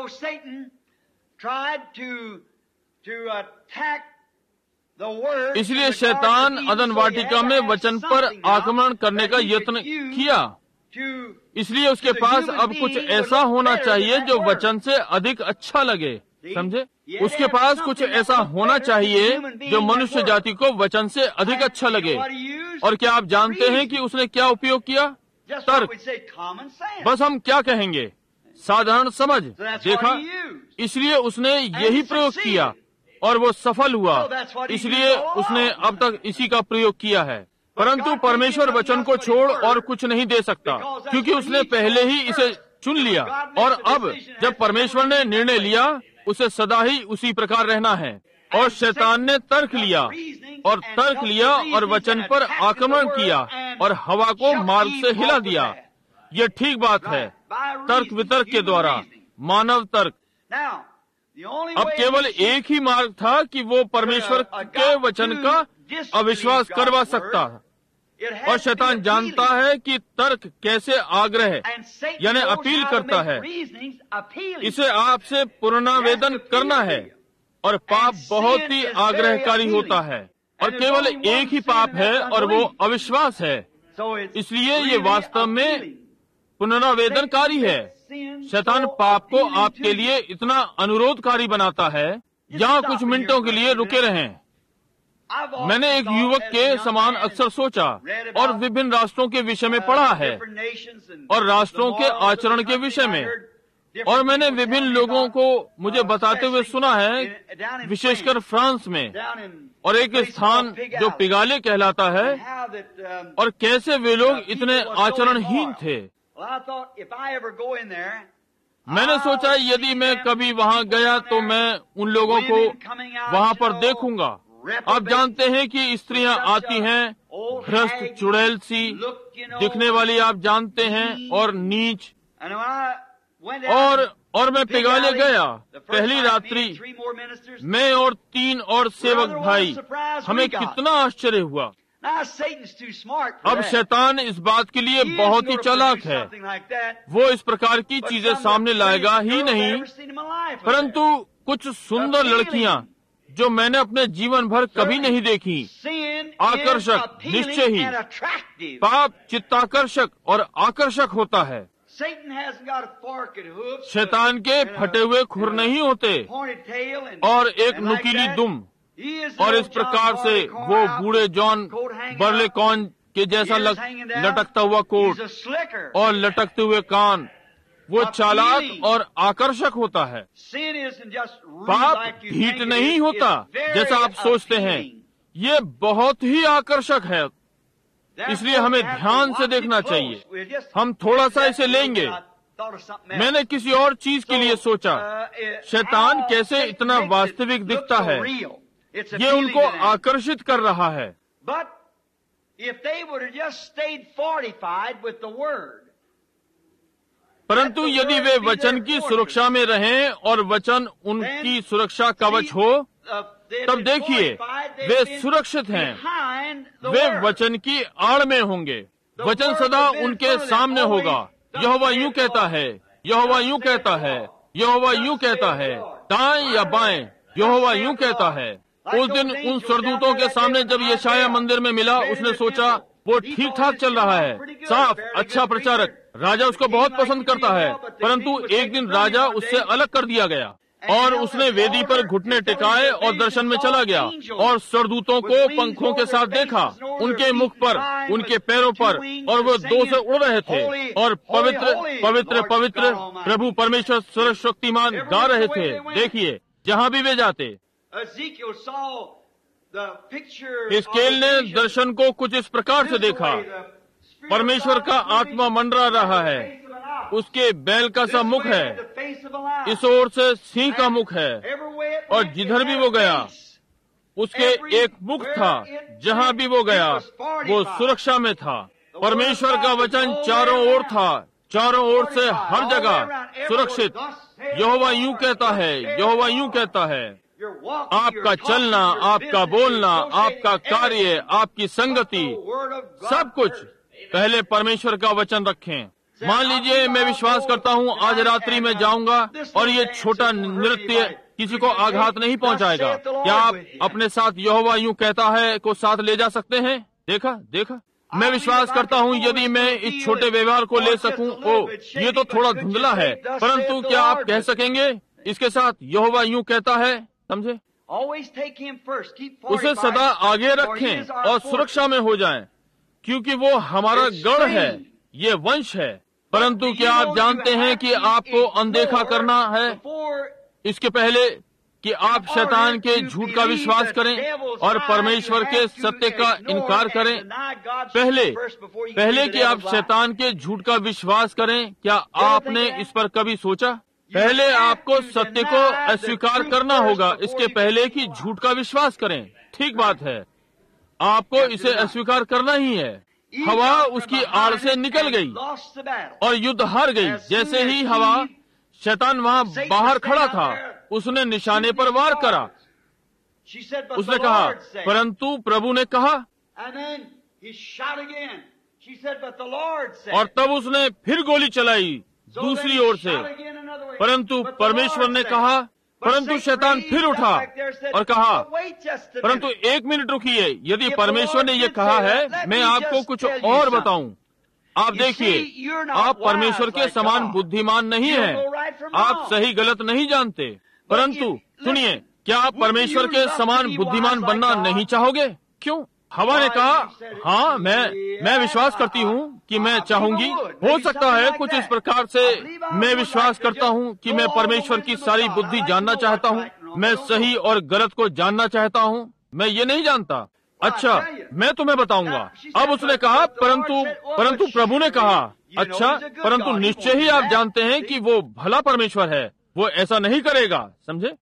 इसलिए शैतान अदन वाटिका में वचन पर आक्रमण करने का यत्न किया। इसलिए उसके पास अब कुछ ऐसा होना चाहिए जो वचन से अधिक अच्छा लगे। समझे? उसके पास कुछ ऐसा होना चाहिए जो मनुष्य जाति को वचन से अधिक अच्छा लगे। और क्या आप जानते हैं कि उसने क्या उपयोग किया? तर्क। बस हम क्या कहेंगे, साधारण समझ। देखा, इसलिए उसने यही प्रयोग किया और वो सफल हुआ। इसलिए उसने अब तक इसी का प्रयोग किया है। परंतु परमेश्वर वचन को छोड़ और कुछ नहीं दे सकता, क्योंकि उसने पहले ही इसे चुन लिया। और अब जब परमेश्वर ने निर्णय लिया, उसे सदा ही उसी प्रकार रहना है। और शैतान ने तर्क लिया और तर्क लिया और वचन पर आक्रमण किया और हवा को मार्ग से हिला दिया। ये ठीक बात है, तर्क वितर्क के द्वारा, मानव तर्क। अब केवल एक ही मार्ग था कि वो परमेश्वर के वचन का अविश्वास करवा सकता है। और शैतान जानता है कि तर्क कैसे आग्रह यानी अपील करता है। इसे आपसे पुनरावेदन करना है। और पाप बहुत ही आग्रहकारी होता है, और केवल एक ही पाप है और वो अविश्वास है। इसलिए ये वास्तव में पुनरावेदनकारी है। शैतान पाप को आपके लिए इतना अनुरोधकारी बनाता है, यहाँ कुछ मिनटों के लिए रुके रहें। मैंने एक युवक के समान अक्सर सोचा और विभिन्न राष्ट्रों के विषय में पढ़ा है और राष्ट्रों के आचरण के विषय में, और मैंने विभिन्न लोगों को मुझे बताते हुए सुना है, विशेषकर फ्रांस में, और एक स्थान जो पिगाले कहलाता है, और कैसे वे लोग इतने आचरणहीन थे। मैंने सोचा यदि मैं कभी वहाँ गया तो मैं उन लोगों को वहाँ पर देखूंगा। आप जानते हैं कि स्त्रियाँ आती हैं भ्रष्ट चुड़ैल सी दिखने वाली, आप जानते हैं, और नीच। और और मैं पिगाले गया। पहली रात्रि मैं और तीन और सेवक भाई, हमें कितना आश्चर्य हुआ। अब शैतान इस बात के लिए बहुत ही चालाक है। वो इस प्रकार की चीजें सामने लाएगा ही नहीं, परंतु कुछ सुंदर लड़कियां जो मैंने अपने जीवन भर कभी नहीं देखी, आकर्षक, निश्चय ही पाप चित्ताकर्षक और आकर्षक होता है। शैतान के फटे हुए खुर नहीं होते और एक नुकीली दुम, और इस प्रकार से वो बूढ़े जॉन बर्लेकॉन के जैसा लग, लटकता हुआ कोट और लटकते हुए कान। वो चालाक और आकर्षक होता है। पाप ढीठ नहीं होता जैसा आप सोचते हैं, ये बहुत ही आकर्षक है। इसलिए हमें ध्यान से देखना चाहिए। हम थोड़ा सा इसे लेंगे thought of something else. मैंने किसी और चीज के लिए सोचा, शैतान कैसे इतना वास्तविक दिखता है, ये उनको आकर्षित कर रहा है। But if they would have just stayed fortified with the word, परंतु यदि वे वचन की सुरक्षा में रहें और वचन उनकी सुरक्षा कवच हो, तब देखिए वे सुरक्षित हैं, वे वचन की आड़ में होंगे। वचन सदा उनके सामने होगा। यहोवा यूं कहता है, यहोवा यूं कहता है, यहोवा यूं कहता है, दाएं या बाएं, यहोवा यूं कहता है। उस दिन उन सरदूतों के सामने जब यशाया मंदिर में मिला, उसने सोचा वो ठीक ठाक चल रहा है, साफ अच्छा प्रचारक, राजा उसको बहुत पसंद करता है। परंतु एक दिन राजा उससे अलग कर दिया गया और उसने वेदी पर घुटने टिकाए और दर्शन में चला गया और सरदूतों को पंखों के साथ देखा, उनके मुख पर, उनके पैरों पर, और वो दो से उड़ रहे थे और पवित्र पवित्र पवित्र प्रभु परमेश्वर सर्वशक्तिमान गा रहे थे। देखिए जहाँ भी वे जाते। हिजकीएल ने दर्शन को कुछ इस प्रकार से देखा, परमेश्वर का आत्मा मंडरा रहा है, उसके बैल का सा मुख है, इस ओर से सिंह का मुख है, और जिधर भी वो गया उसके एक मुख था, जहाँ भी वो गया वो सुरक्षा में था। परमेश्वर का वचन चारों ओर था, चारों ओर से हर जगह सुरक्षित। यहोवा यूं कहता है, यहोवा यूं कहता है। आपका चलना, आपका बोलना, आपका कार्य, आपकी संगति, सब कुछ पहले परमेश्वर का वचन रखें। मान लीजिए मैं विश्वास करता हूँ आज रात्रि में जाऊंगा और ये छोटा नृत्य किसी को आघात नहीं पहुंचाएगा। क्या आप अपने साथ यहोवा यूं कहता है को साथ ले जा सकते हैं? देखा देखा मैं विश्वास करता हूँ यदि मैं इस छोटे व्यवहार को ले सकूं। ओ ये तो थोड़ा धुंधला है, परंतु क्या आप कह सकेंगे इसके साथ यहोवा यूं कहता है? समझे? उसे सदा आगे रखें और सुरक्षा में हो जाएं, क्योंकि वो हमारा गढ़ है, ये वंश है। परंतु क्या आप जानते हैं कि आपको अनदेखा करना है इसके पहले कि आप शैतान के झूठ का विश्वास करें और परमेश्वर के सत्य का इनकार करें? पहले पहले कि आप शैतान के झूठ का विश्वास करें, क्या आपने इस पर कभी सोचा? पहले आपको सत्य को अस्वीकार करना होगा, इसके पहले कि झूठ का विश्वास करें। ठीक बात है, आपको इसे अस्वीकार करना ही है। हवा उसकी आड़ से निकल गई और युद्ध हार गई। जैसे ही हवा, शैतान वहाँ बाहर खड़ा था, उसने निशाने पर वार करा। उसने कहा, परंतु प्रभु ने कहा, और तब उसने फिर गोली चलाई दूसरी ओर से, परंतु परमेश्वर ने कहा, परंतु शैतान फिर उठा और कहा, परंतु एक मिनट रुकिए, यदि परमेश्वर ने यह कहा है, मैं आपको कुछ और बताऊं। आप देखिए, आप परमेश्वर के समान बुद्धिमान नहीं हैं, आप सही गलत नहीं जानते। परंतु सुनिए, क्या आप परमेश्वर के समान बुद्धिमान बनना नहीं चाहोगे? क्यों? हवा ने कहा, हाँ मैं मैं विश्वास करती हूँ कि मैं चाहूंगी। हो सकता है कुछ इस प्रकार से, मैं विश्वास करता हूँ कि मैं परमेश्वर की सारी बुद्धि जानना चाहता हूँ, मैं सही और गलत को जानना चाहता हूँ, मैं ये नहीं जानता। अच्छा, मैं तुम्हें बताऊंगा। अब उसने कहा, परंतु परंतु प्रभु ने कहा, अच्छा, परंतु निश्चय ही आप जानते हैं कि वो भला परमेश्वर है, वो ऐसा नहीं करेगा। समझे?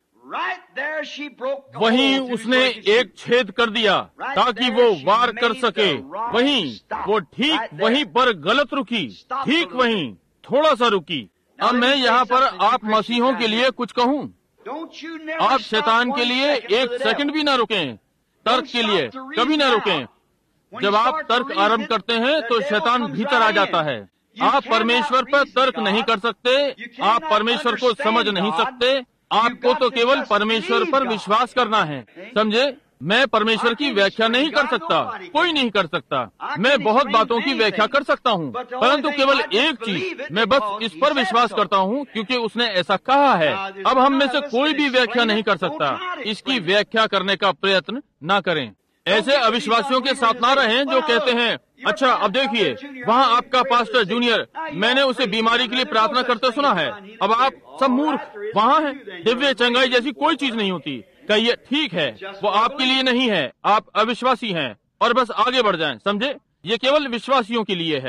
वहीं उसने एक छेद कर दिया ताकि वो वार कर सके। वहीं वो ठीक वहीं पर गलत रुकी, ठीक वहीं थोड़ा सा रुकी। अब मैं यहाँ पर आप मसीहों के लिए कुछ कहूँ, आप शैतान के लिए एक सेकंड भी ना रुकें, तर्क के लिए कभी ना रुकें। जब आप तर्क आरंभ करते हैं तो शैतान भीतर आ जाता है। आप परमेश्वर पर तर्क नहीं कर सकते, आप परमेश्वर को समझ नहीं सकते, आपको तो केवल परमेश्वर पर विश्वास करना है। समझे? मैं परमेश्वर की व्याख्या नहीं कर सकता, कोई नहीं कर सकता। मैं बहुत बातों की व्याख्या कर सकता हूँ, परंतु केवल एक चीज, मैं बस इस पर विश्वास करता हूँ क्योंकि उसने ऐसा कहा है। अब हम में से कोई भी व्याख्या नहीं कर सकता, इसकी व्याख्या करने का प्रयत्न ना करें। ऐसे अविश्वासियों के साथ ना रहें जो कहते हैं, अच्छा अब देखिए वहाँ आपका पास्टर जूनियर, मैंने उसे बीमारी के लिए प्रार्थना करते सुना है। अब आप सब मूर्ख, वहाँ है दिव्य चंगाई जैसी कोई चीज नहीं होती। कहिए ठीक है, वो आपके लिए नहीं है, आप अविश्वासी हैं, और बस आगे बढ़ जाएं। समझे? ये केवल विश्वासियों के लिए है।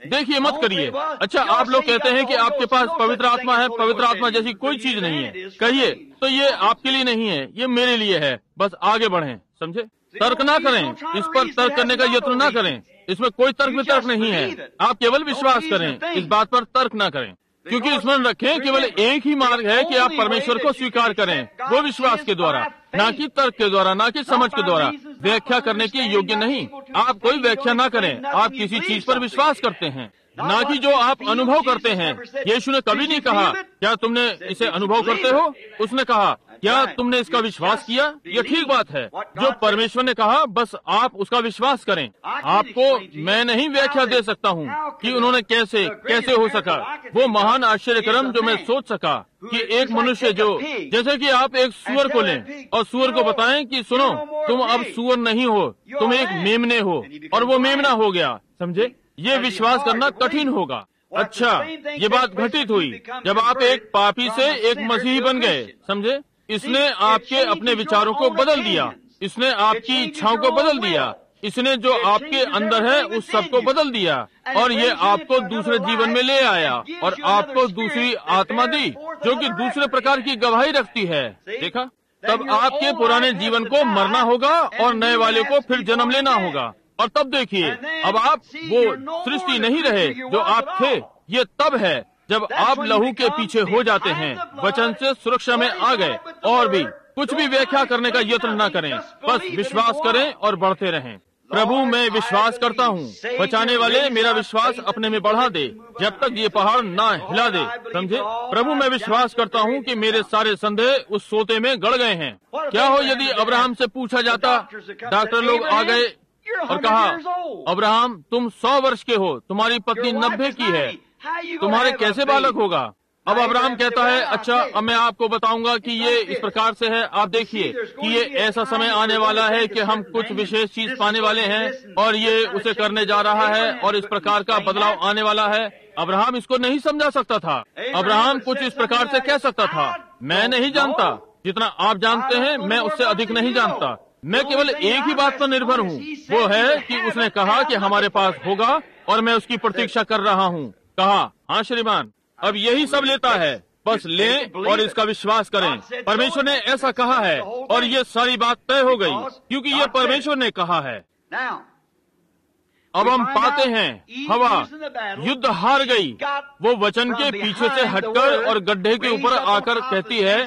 देखिए मत करिए। अच्छा, आप लोग कहते हैं कि आपके पास पवित्र आत्मा है, पवित्र आत्मा जैसी कोई चीज नहीं है। कहिए तो ये आपके लिए नहीं है, ये मेरे लिए है, बस आगे बढ़ें। समझे? तर्क ना करें, इस पर तर्क करने का यत्न ना करें, इसमें कोई तर्क वितर्क नहीं है। आप केवल विश्वास करें, इस बात पर तर्क ना करें, क्योंकि स्मरण रखें केवल एक ही मार्ग है कि आप परमेश्वर को स्वीकार करें, वो विश्वास के द्वारा, ना कि तर्क के द्वारा, ना कि समझ के द्वारा। व्याख्या करने के योग्य नहीं। आप कोई व्याख्या ना करें, आप किसी चीज पर विश्वास करते हैं, ना कि जो आप अनुभव करते हैं। यीशु ने कभी नहीं कहा क्या तुमने इसे अनुभव करते हो, उसने कहा क्या तुमने इसका विश्वास किया। यह ठीक बात है, जो परमेश्वर ने कहा बस आप उसका विश्वास करें। आपको मैं नहीं व्याख्या दे सकता हूँ कि उन्होंने कैसे कैसे हो सका वो महान आश्चर्यक्रम जो मैं सोच सका कि एक मनुष्य जो, जैसे कि आप एक सुअर को लें और सुअर को बताएं कि सुनो तुम अब सुअर नहीं हो, तुम एक मेमने हो, और वो मेमना हो गया। समझे? ये विश्वास करना कठिन होगा। अच्छा, ये बात घटित हुई जब आप एक पापी से एक मसीही बन गए। समझे? इसने आपके अपने विचारों को बदल दिया, इसने आपकी इच्छाओं को बदल दिया, इसने जो आपके अंदर है उस सब को बदल दिया, और ये आपको दूसरे जीवन में ले आया और आपको दूसरी आत्मा दी जो कि दूसरे प्रकार की गवाही रखती है। देखा? तब आपके पुराने जीवन को मरना होगा और नए वाले को फिर जन्म लेना होगा। और तब देखिए, अब आप वो सृष्टि नहीं रहे जो आप थे। ये तब है जब आप लहू के पीछे हो जाते हैं, वचन से सुरक्षा में आ गए। और भी कुछ भी व्याख्या करने का यत्न न करें, बस विश्वास करें और बढ़ते रहें। प्रभु मैं विश्वास करता हूँ, बचाने वाले मेरा विश्वास अपने में बढ़ा दे जब तक ये पहाड़ ना हिला दे। समझे? प्रभु मैं विश्वास करता हूँ कि मेरे सारे संदेह उस सोते में गड़ गए हैं। क्या हो यदि अब्राहम से पूछा जाता, डॉक्टर लोग आ गए और कहा अब्राहम तुम सौ वर्ष के हो, तुम्हारी पत्नी नब्बे की है, तुम्हारे कैसे बालक होगा? अब अब्राहम कहता है अच्छा अब मैं आपको बताऊंगा कि ये इस प्रकार से है। आप देखिए कि ये ऐसा समय आने वाला है कि हम कुछ विशेष चीज पाने वाले हैं और ये उसे करने जा रहा है और इस प्रकार का बदलाव आने वाला है। अब्राहम इसको नहीं समझा सकता था। अब्राहम कुछ इस प्रकार से कह सकता था, मैं नहीं जानता, जितना आप जानते हैं मैं उससे अधिक नहीं जानता, मैं केवल एक ही बात पर निर्भर हूँ, वो है कि उसने कहा कि हमारे पास होगा और मैं उसकी प्रतीक्षा कर रहा हूँ। कहा हाँ श्रीमान, अब यही सब लेता है, बस लें और इसका विश्वास करें। परमेश्वर ने ऐसा कहा है और ये सारी बात तय हो गई क्योंकि ये परमेश्वर ने कहा है। अब हम पाते हैं हवा युद्ध हार गई। वो वचन के पीछे से हटकर और गड्ढे के ऊपर आकर कहती है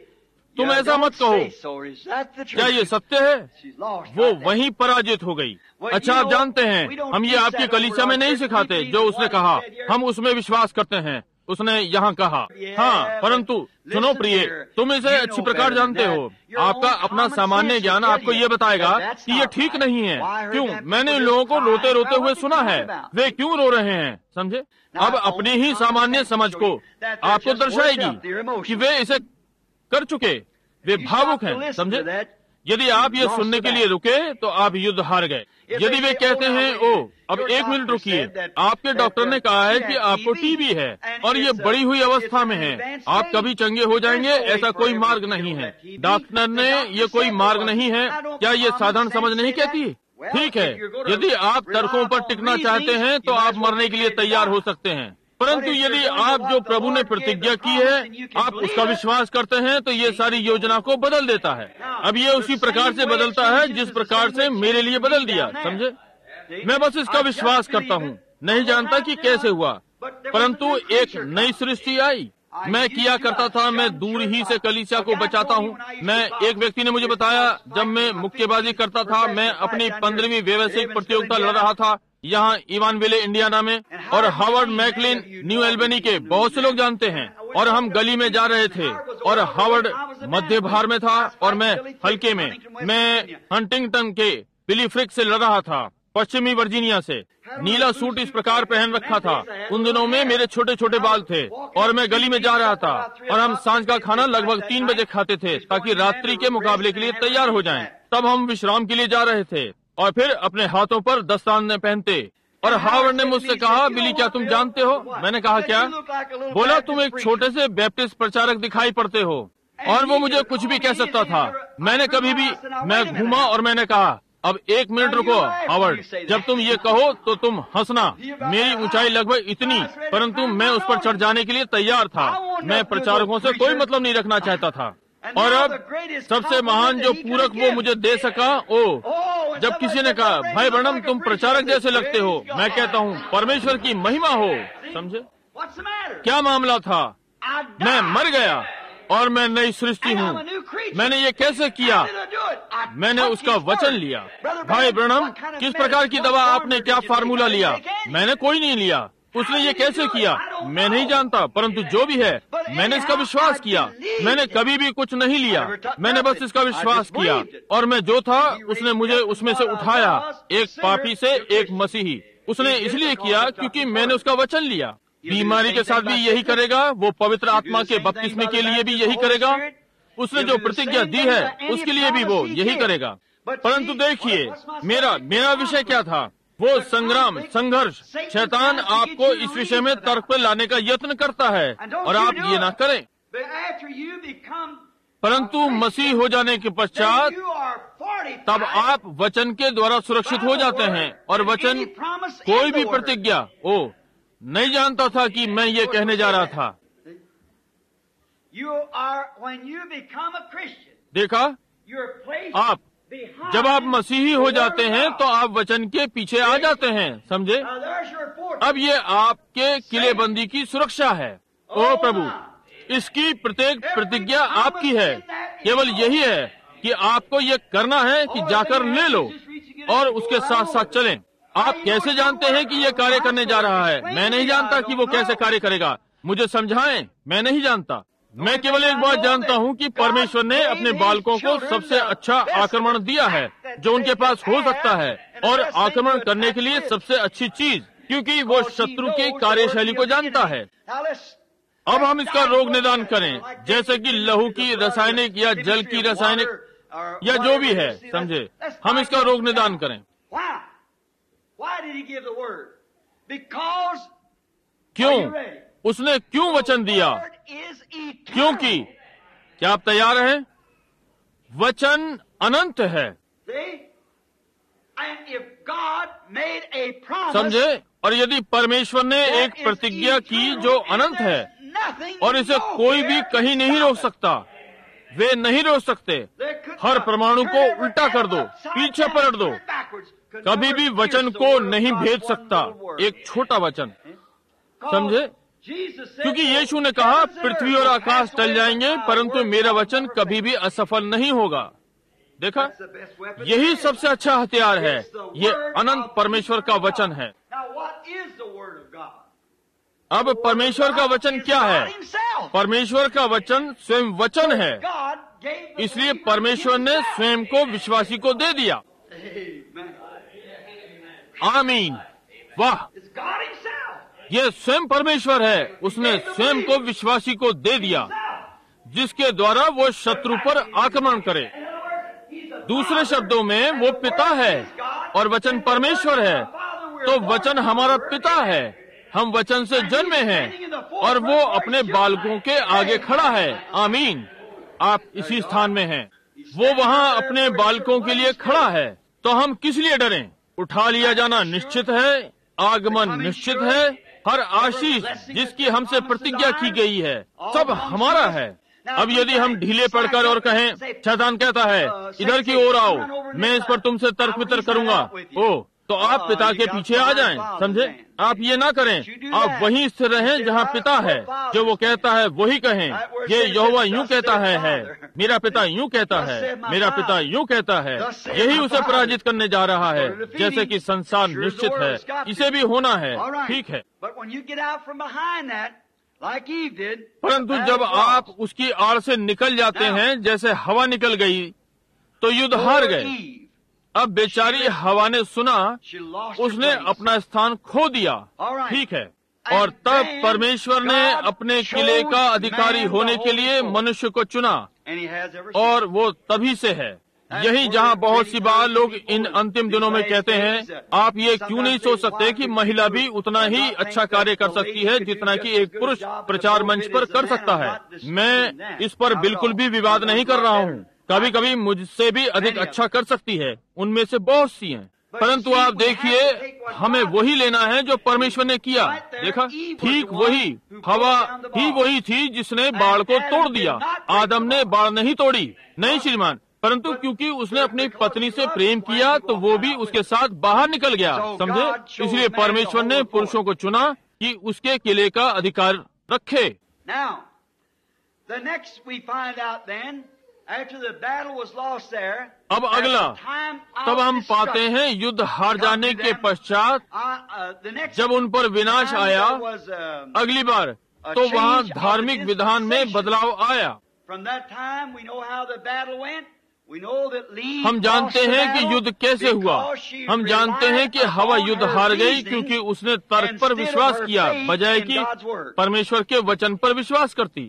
तुम ऐसा मत कहो, क्या ये सत्य है? वो वहीं पराजित हो गई। अच्छा आप जानते हैं हम ये आपकी कलीसिया में नहीं सिखाते जो उसने कहा, हम उसमें विश्वास करते हैं। उसने यहाँ कहा हाँ, परंतु सुनो प्रिय, तुम इसे अच्छी प्रकार जानते हो। आपका अपना सामान्य ज्ञान आपको ये बताएगा कि ये ठीक नहीं है। क्यों? मैंने इन लोगों को रोते रोते हुए सुना है। वे क्यों रो रहे हैं? समझे? अब अपनी ही सामान्य समझ को आपको दर्शाएगी कि वे इसे कर चुके, वे भावुक हैं। समझे? यदि आप ये सुनने के लिए रुके तो आप युद्ध हार गए। यदि वे कहते हैं ओ अब एक मिनट रुकिए, आपके डॉक्टर ने कहा है कि आपको टीबी है और ये बड़ी हुई अवस्था में है, आप कभी चंगे हो जाएंगे, ऐसा कोई मार्ग नहीं है। डॉक्टर ने ये कोई मार्ग नहीं है। क्या ये साधारण समझ नहीं कहती? ठीक है, यदि आप तर्कों पर टिकना चाहते हैं तो आप मरने के लिए तैयार हो सकते हैं, परंतु यदि आप जो प्रभु ने प्रतिज्ञा की है आप उसका विश्वास करते हैं तो ये सारी योजना को बदल देता है। अब ये उसी प्रकार से बदलता है जिस प्रकार से मेरे लिए बदल दिया। समझे? मैं बस इसका विश्वास करता हूँ, नहीं जानता कि कैसे हुआ, परंतु एक नई सृष्टि आई। मैं किया करता था, मैं दूर ही से कलीसिया को बचाता हूँ। मैं एक व्यक्ति ने मुझे बताया जब मैं मुक्केबाजी करता था, मैं अपनी पंद्रहवीं व्यवसायिक प्रतियोगिता लड़ रहा था यहाँ इवानविले इंडियाना में, और हावर्ड मैकलिन न्यू एल्बनी के बहुत से लोग जानते हैं, और हम गली में जा रहे थे और हावर्ड मध्य भार में था और मैं हल्के में। मैं हंटिंगटन के बिली फ्रिक से लड़ रहा था, पश्चिमी वर्जीनिया से। नीला सूट इस प्रकार पहन रखा था। उन दिनों में मेरे छोटे छोटे बाल थे और मैं गली में जा रहा था और हम सांझ का खाना लगभग तीन बजे खाते थे ताकि रात्रि के मुकाबले के लिए तैयार हो जाएं। तब हम विश्राम के लिए जा रहे थे और फिर अपने हाथों पर दस्ताने पहनते। और हावर्ड ने मुझसे कहा बिली क्या तुम जानते हो? मैंने कहा क्या? बोला तुम एक छोटे से बैप्टिस्ट प्रचारक दिखाई पड़ते हो। और वो मुझे कुछ भी कह सकता था। मैंने कभी भी मैं घूमा और मैंने कहा अब एक मिनट रुको हावर्ड, जब तुम ये कहो तो तुम हंसना। मेरी ऊंचाई लगभग इतनी, परंतु मैं उस पर चढ़ जाने के लिए तैयार था। मैं प्रचारकों से कोई मतलब नहीं रखना चाहता था। और अब सबसे महान जो पूरक वो मुझे दे सका, ओ जब किसी ने कहा, भाई ब्रैनम तुम प्रचारक जैसे लगते हो, मैं कहता हूँ परमेश्वर की महिमा हो। समझे क्या मामला था? मैं मर गया और मैं नई सृष्टि हूँ। मैंने ये कैसे किया? मैंने उसका वचन लिया। भाई ब्रैनम किस प्रकार की दवा आपने, क्या फार्मूला लिया? मैंने कोई नहीं लिया। उसने ये कैसे किया मैं नहीं जानता, परंतु जो भी है मैंने इसका विश्वास किया। मैंने कभी भी कुछ नहीं लिया, मैंने बस इसका विश्वास किया, और मैं जो था उसने मुझे उसमें से उठाया, एक पापी से एक मसीही। उसने इसलिए किया क्योंकि मैंने उसका वचन लिया। बीमारी के साथ भी यही करेगा, वो पवित्र आत्मा के बपतिस्मे के लिए भी यही करेगा। उसने जो प्रतिज्ञा दी है उसके लिए भी वो यही करेगा। परंतु देखिए मेरा मेरा विषय क्या था? वो संग्राम, संघर्ष। शैतान आपको इस विषय में तर्क पर लाने का यत्न करता है और आप ये ना करें। परंतु मसीह हो जाने के पश्चात तब आप वचन के द्वारा सुरक्षित हो जाते हैं। और वचन कोई भी प्रतिज्ञा, ओ नहीं जानता था कि मैं ये कहने जा रहा था। देखा, आप जब आप मसीही हो जाते हैं तो आप वचन के पीछे आ जाते हैं। समझे? अब ये आपके किलेबंदी की सुरक्षा है। ओ प्रभु, इसकी प्रत्येक प्रतिज्ञा आपकी है। केवल यही है कि आपको ये करना है कि जाकर ले लो और उसके साथ साथ चलें। आप कैसे जानते हैं कि ये कार्य करने जा रहा है? मैं नहीं जानता कि वो कैसे कार्य करेगा। मुझे समझाएं, मैं नहीं जानता। मैं केवल एक बात जानता हूँ कि परमेश्वर ने अपने बालकों को सबसे अच्छा आक्रमण दिया है जो उनके पास हो सकता है, और आक्रमण करने के लिए सबसे अच्छी चीज, क्योंकि वो शत्रु की कार्यशैली को जानता है। अब हम इसका रोग निदान करें, जैसे कि लहू की रासायनिक या जल की रासायनिक या जो भी है। समझे? हम इसका रोग निदान करें। क्यों? उसने क्यों वचन दिया? क्योंकि, क्या आप तैयार हैं? वचन अनंत है। समझे? और यदि परमेश्वर ने एक प्रतिज्ञा की जो अनंत है और इसे कोई भी कहीं नहीं रोक सकता, वे नहीं रोक सकते। हर परमाणु को उल्टा कर दो, पीछे पलट दो, कभी भी वचन को नहीं भेज सकता एक छोटा वचन। समझे? क्योंकि यीशु ने कहा पृथ्वी और आकाश टल जाएंगे परंतु मेरा वचन कभी भी असफल नहीं होगा। देखा, यही सबसे अच्छा हथियार है। ये अनंत परमेश्वर का वचन है। अब परमेश्वर का वचन क्या है? परमेश्वर का वचन स्वयं वचन है। इसलिए परमेश्वर ने स्वयं को विश्वासी को दे दिया। आमीन। वाह, ये स्वयं परमेश्वर है। उसने स्वयं को विश्वासी को दे दिया जिसके द्वारा वो शत्रु पर आक्रमण करे। दूसरे शब्दों में वो पिता है और वचन परमेश्वर है। तो वचन हमारा पिता है, हम वचन से जन्मे हैं और वो अपने बालकों के आगे खड़ा है। आमीन। आप इसी स्थान में हैं, वो वहाँ अपने बालकों के लिए खड़ा है। तो हम किस लिए डरें? उठा लिया जाना निश्चित है, आगमन निश्चित है, हर आशीष जिसकी हमसे प्रतिज्ञा की गई है सब हमारा है। अब यदि हम ढीले पड़कर और कहें, शैतान कहता है इधर की ओर आओ, मैं इस पर तुमसे तर्क वितर्क करूंगा, ओ तो आप पिता के पीछे आ जाएं। समझे? आप ये ना करें, आप वहीं स्थिर रहें जहाँ पिता है। जो वो कहता है वही कहें। ये यहोवा यूं कहता है, है मेरा पिता यूं कहता है, मेरा पिता यूं कहता है। यही उसे पराजित करने जा रहा है, जैसे कि संसार निश्चित है, इसे भी होना है। ठीक है, परंतु जब आप उसकी आड़ से निकल जाते हैं जैसे हवा निकल गई तो युद्ध हार गए। अब बेचारी हवा ने सुना, उसने अपना स्थान खो दिया। ठीक है, और तब परमेश्वर ने अपने किले का अधिकारी होने के लिए मनुष्य को चुना और वो तभी से है। यही जहाँ बहुत सी बार लोग इन अंतिम दिनों में कहते हैं, आप ये क्यों नहीं सोच सकते कि महिला भी उतना ही अच्छा कार्य कर सकती है जितना कि एक पुरुष प्रचार मंच पर कर सकता है। मैं इस पर बिल्कुल भी विवाद नहीं कर रहा हूँ, कभी कभी मुझसे भी अधिक अच्छा कर सकती है, उनमें से बहुत सी हैं। परंतु आप देखिए, हमें वही लेना है जो परमेश्वर ने किया। देखा, ठीक वही हवा ही वही थी जिसने बाड़ को तोड़ दिया। आदम ने बाड़ नहीं तोड़ी, नहीं श्रीमान, परंतु क्योंकि उसने अपनी पत्नी से प्रेम किया तो वो भी उसके साथ बाहर निकल गया, समझे। इसलिए परमेश्वर ने पुरुषों को चुना कि उसके किले का अधिकार रखे। Now, the next we find out then, after the battle was lost there, अब अगला, तब हम पाते हैं युद्ध हार जाने के पश्चात जब उन पर विनाश आया, अगली बार तो वहाँ धार्मिक विधान में बदलाव आया। हम जानते हैं कि युद्ध कैसे हुआ। हम जानते हैं कि हवा युद्ध हार गई क्योंकि उसने तर्क पर विश्वास किया बजाय कि परमेश्वर के वचन पर विश्वास करती।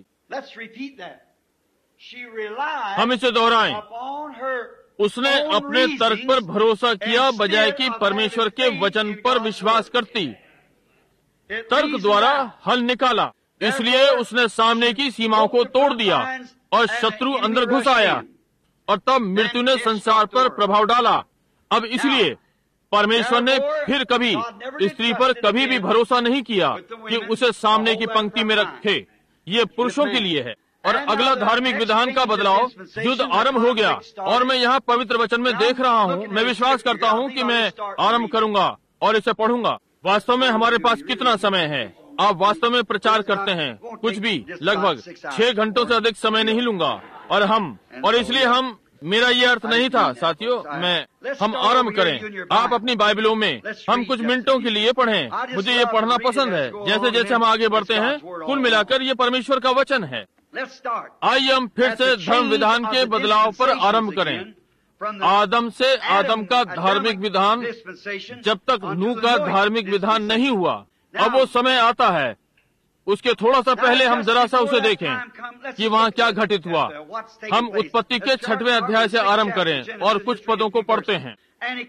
हम इसे दोहराएं, उसने अपने तर्क पर भरोसा किया बजाय कि परमेश्वर के वचन पर विश्वास करती। तर्क द्वारा हल निकाला, इसलिए उसने सामने की सीमाओं को तोड़ दिया और शत्रु अंदर घुस आया और तब मृत्यु ने संसार पर प्रभाव डाला। अब इसलिए परमेश्वर ने फिर कभी स्त्री पर कभी भी भरोसा नहीं किया कि उसे सामने की पंक्ति में रखे। ये पुरुषों के लिए है। और अगला धार्मिक विधान का बदलाव, युद्ध आरंभ हो गया और मैं यहाँ पवित्र वचन में देख रहा हूँ। मैं विश्वास करता हूँ कि मैं आरंभ करूँगा और इसे पढ़ूंगा। वास्तव में हमारे पास कितना समय है? आप वास्तव में प्रचार करते हैं, कुछ भी लगभग छह घंटों से अधिक समय नहीं लूंगा। और हम और इसलिए हम मेरा ये अर्थ नहीं था साथियों, मैं हम आरंभ करें। आप अपनी बाइबलों में हम कुछ मिनटों के लिए पढ़ें। मुझे ये पढ़ना पसंद है। जैसे जैसे हम आगे बढ़ते हैं, कुल मिलाकर ये परमेश्वर का वचन है। आइए हम फिर से धर्म विधान के बदलाव पर आरंभ करें। आदम से आदम का धार्मिक विधान, जब तक नूह का धार्मिक विधान नहीं हुआ। अब वो समय आता है, उसके थोड़ा सा पहले हम जरा सा उसे देखें कि वहाँ क्या घटित हुआ। हम उत्पत्ति के छठवें अध्याय से आरंभ करें और कुछ पदों को पढ़ते हैं।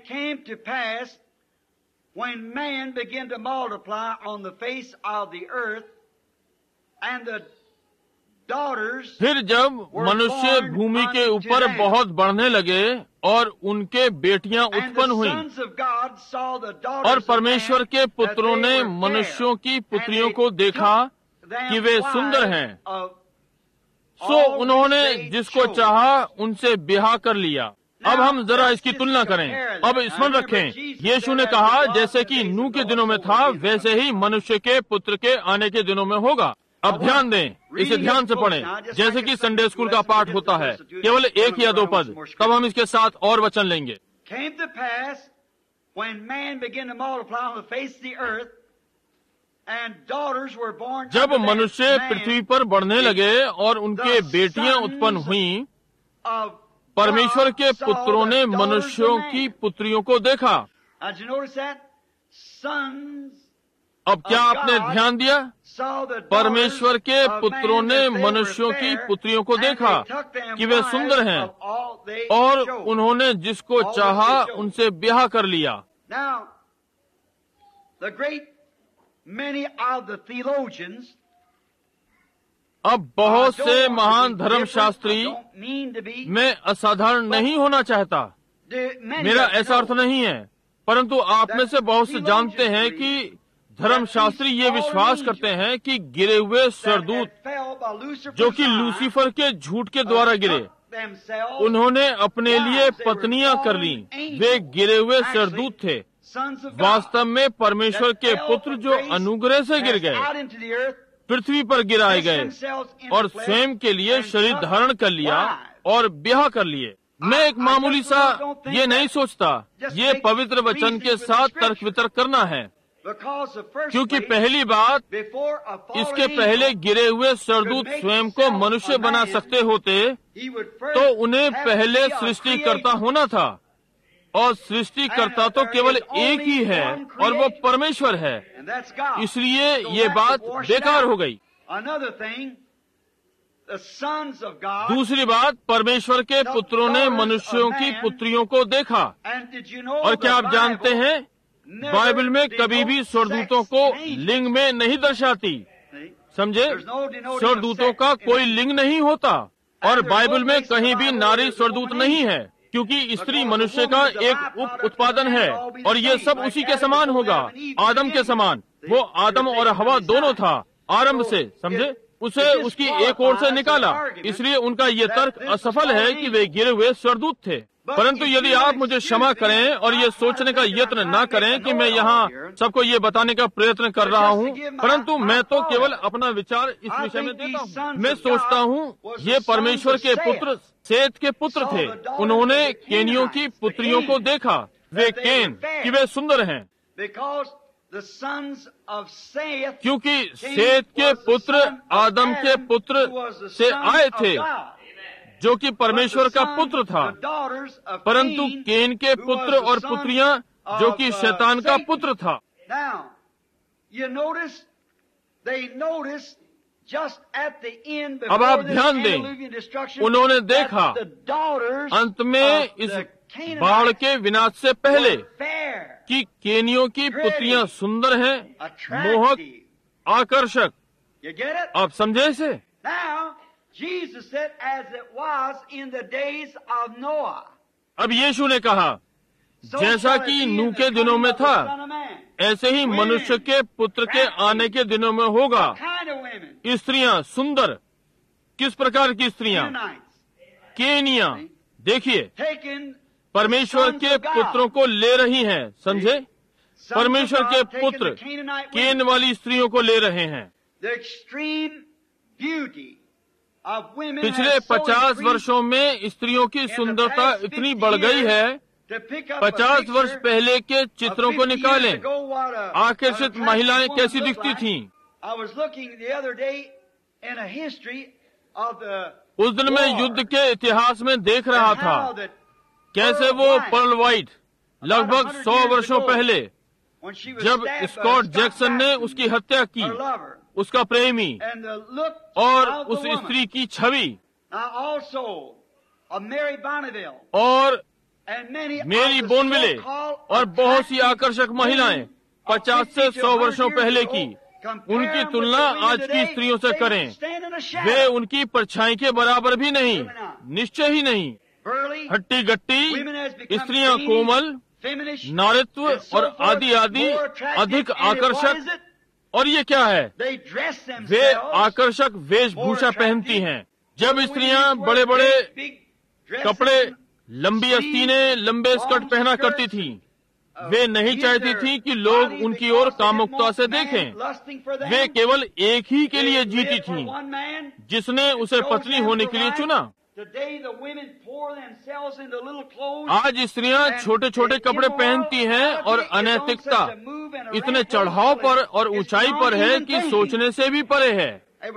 फिर जब मनुष्य भूमि के ऊपर बहुत बढ़ने लगे और उनके बेटियां उत्पन्न हुई और परमेश्वर के पुत्रों ने मनुष्यों की पुत्रियों को देखा कि वे सुंदर हैं, सो उन्होंने जिसको चाहा उनसे ब्याह कर लिया। अब हम जरा इसकी तुलना करें। अब स्मरण रखें, यीशु ने कहा जैसे कि नूह के दिनों में था वैसे ही मनुष्य के पुत्र के आने के दिनों में होगा। अब ध्यान दें, इसे ध्यान से पढ़ें जैसे कि संडे स्कूल का पाठ होता है, केवल एक या दो पद। तब हम इसके साथ और वचन लेंगे। जब मनुष्य पृथ्वी पर बढ़ने लगे और उनके बेटियां उत्पन्न हुईं, परमेश्वर के पुत्रों ने मनुष्यों की पुत्रियों को देखा। अब क्या आपने ध्यान दिया? परमेश्वर के पुत्रों ने मनुष्यों की पुत्रियों को देखा कि वे सुंदर हैं और उन्होंने जिसको चाहा उनसे ब्याह कर लिया। अब बहुत से महान धर्मशास्त्री, मैं असाधारण नहीं होना चाहता, मेरा ऐसा अर्थ नहीं है, परंतु आप में से बहुत से जानते हैं कि धर्मशास्त्री ये विश्वास करते हैं कि गिरे हुए स्वर्गदूत जो कि लूसीफर के झूठ के द्वारा गिरे, उन्होंने अपने लिए पत्नियां कर ली। वे गिरे हुए स्वर्गदूत थे, वास्तव में परमेश्वर के पुत्र जो अनुग्रह से गिर गए, पृथ्वी पर गिराए गए और स्वयं के लिए शरीर धारण कर लिया और ब्याह कर लिए। मैं एक मामूली सा ये नहीं सोचता, ये पवित्र वचन के साथ तर्क वितर्क करना है, क्योंकि पहली बात, इसके पहले गिरे हुए स्वर्गदूत स्वयं को मनुष्य बना सकते होते तो उन्हें पहले सृष्टिकर्ता होना था, और सृष्टिकर्ता तो केवल एक ही है और वो परमेश्वर है। इसलिए ये बात बेकार हो गई। दूसरी बात, परमेश्वर के पुत्रों ने मनुष्यों की पुत्रियों को देखा। और क्या आप जानते हैं, बाइबल में कभी भी स्वर्गदूतों को लिंग में नहीं दर्शाती, समझे। स्वर्गदूतों का कोई लिंग नहीं होता। और बाइबल में कहीं भी नारी स्वरदूत नहीं है, क्योंकि स्त्री मनुष्य का एक उप उत्पादन है और ये सब उसी के समान होगा, आदम के समान। वो आदम और हवा दोनों था आरंभ से, समझे? उसे उसकी एक ओर से निकाला, इसलिए उनका ये तर्क असफल है कि वे गिरे हुए स्वरदूत थे। परंतु यदि आप मुझे क्षमा करें और ये सोचने का यत्न न करें कि मैं यहाँ सबको ये बताने का प्रयत्न कर रहा हूँ, परंतु मैं तो केवल अपना विचार इस विषय में देता हूँ। मैं सोचता हूँ ये परमेश्वर के पुत्र सेत के पुत्र थे। उन्होंने केनियों की पुत्रियों को देखा, वे केन कि वे सुंदर हैं, क्योंकि सेत के पुत्र आदम के पुत्र से आए थे, जो कि परमेश्वर का पुत्र था। परंतु केन के पुत्र और पुत्रियां जो कि शैतान का पुत्र था। अब आप ध्यान दें, उन्होंने देखा अंत में इस बाढ़ के विनाश से पहले कि केनियों की पुत्रियां सुंदर हैं, मोहक, आकर्षक। आप समझे इसे? Jesus said, as it was in the days of Noah. अब यीशु ने कहा, जैसा कि नूह के दिनों में था, ऐसे ही मनुष्य के पुत्र के आने के दिनों में होगा। स्त्रियां सुंदर, किस प्रकार की स्त्रियां? केनिया। देखिए, परमेश्वर के पुत्रों को ले रही हैं, समझे? परमेश्वर के पुत्र केन वाली स्त्रियों को ले रहे हैं। पिछले पचास वर्षों में स्त्रियों की सुंदरता इतनी बढ़ गई है, पचास वर्ष पहले के चित्रों को निकालें, आकर्षित महिलाएं कैसी दिखती थीं। उस दिन मैं युद्ध के इतिहास में देख रहा था कैसे वो पर्ल वाइट लगभग सौ वर्षों पहले, जब स्कॉट जैक्सन ने उसकी हत्या की, उसका प्रेमी और उस स्त्री की छवि, और मेरी बोनविले और बहुत सी आकर्षक महिलाएं पचास से सौ वर्षों पहले की, उनकी तुलना आज की स्त्रियों से करें, वे उनकी परछाई के बराबर भी नहीं, निश्चय ही नहीं। हट्टी गट्टी स्त्रियां कोमल, नारित्व और आदि आदि अधिक आकर्षक। और ये क्या है? वे आकर्षक वेशभूषा पहनती हैं। जब स्त्रियां बड़े बड़े कपड़े, लंबी आस्तीनें, लंबे स्कर्ट पहना करती थीं, वे नहीं चाहती थीं कि लोग उनकी ओर कामुकता से देखें। वे केवल एक ही के लिए जीती थीं, जिसने उसे पत्नी होने के लिए चुना। आज स्त्रियां छोटे छोटे कपड़े पहनती हैं और अनैतिकता इतने चढ़ाव पर और ऊंचाई पर है कि सोचने से भी परे है।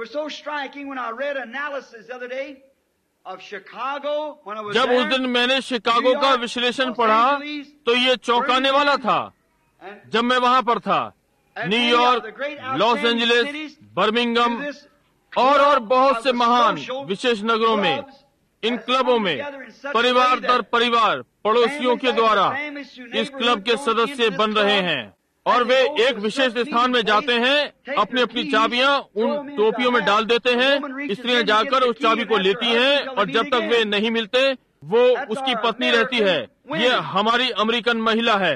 जब उस दिन मैंने शिकागो का विश्लेषण पढ़ा तो ये चौंकाने वाला था। जब मैं वहां पर था, न्यूयॉर्क, लॉस एंजलिस, बर्मिंघम और और बहुत से महान विशेष नगरों में, इन क्लबों में परिवार दर परिवार पड़ोसियों के द्वारा इस क्लब के सदस्य बन रहे हैं, और वे एक विशेष स्थान में जाते हैं, अपनी अपनी चाबियां उन टोपियों में डाल देते हैं। स्त्रियां जाकर उस चाबी को लेती हैं और जब तक वे नहीं मिलते वो उसकी पत्नी रहती है। ये हमारी अमेरिकन महिला है।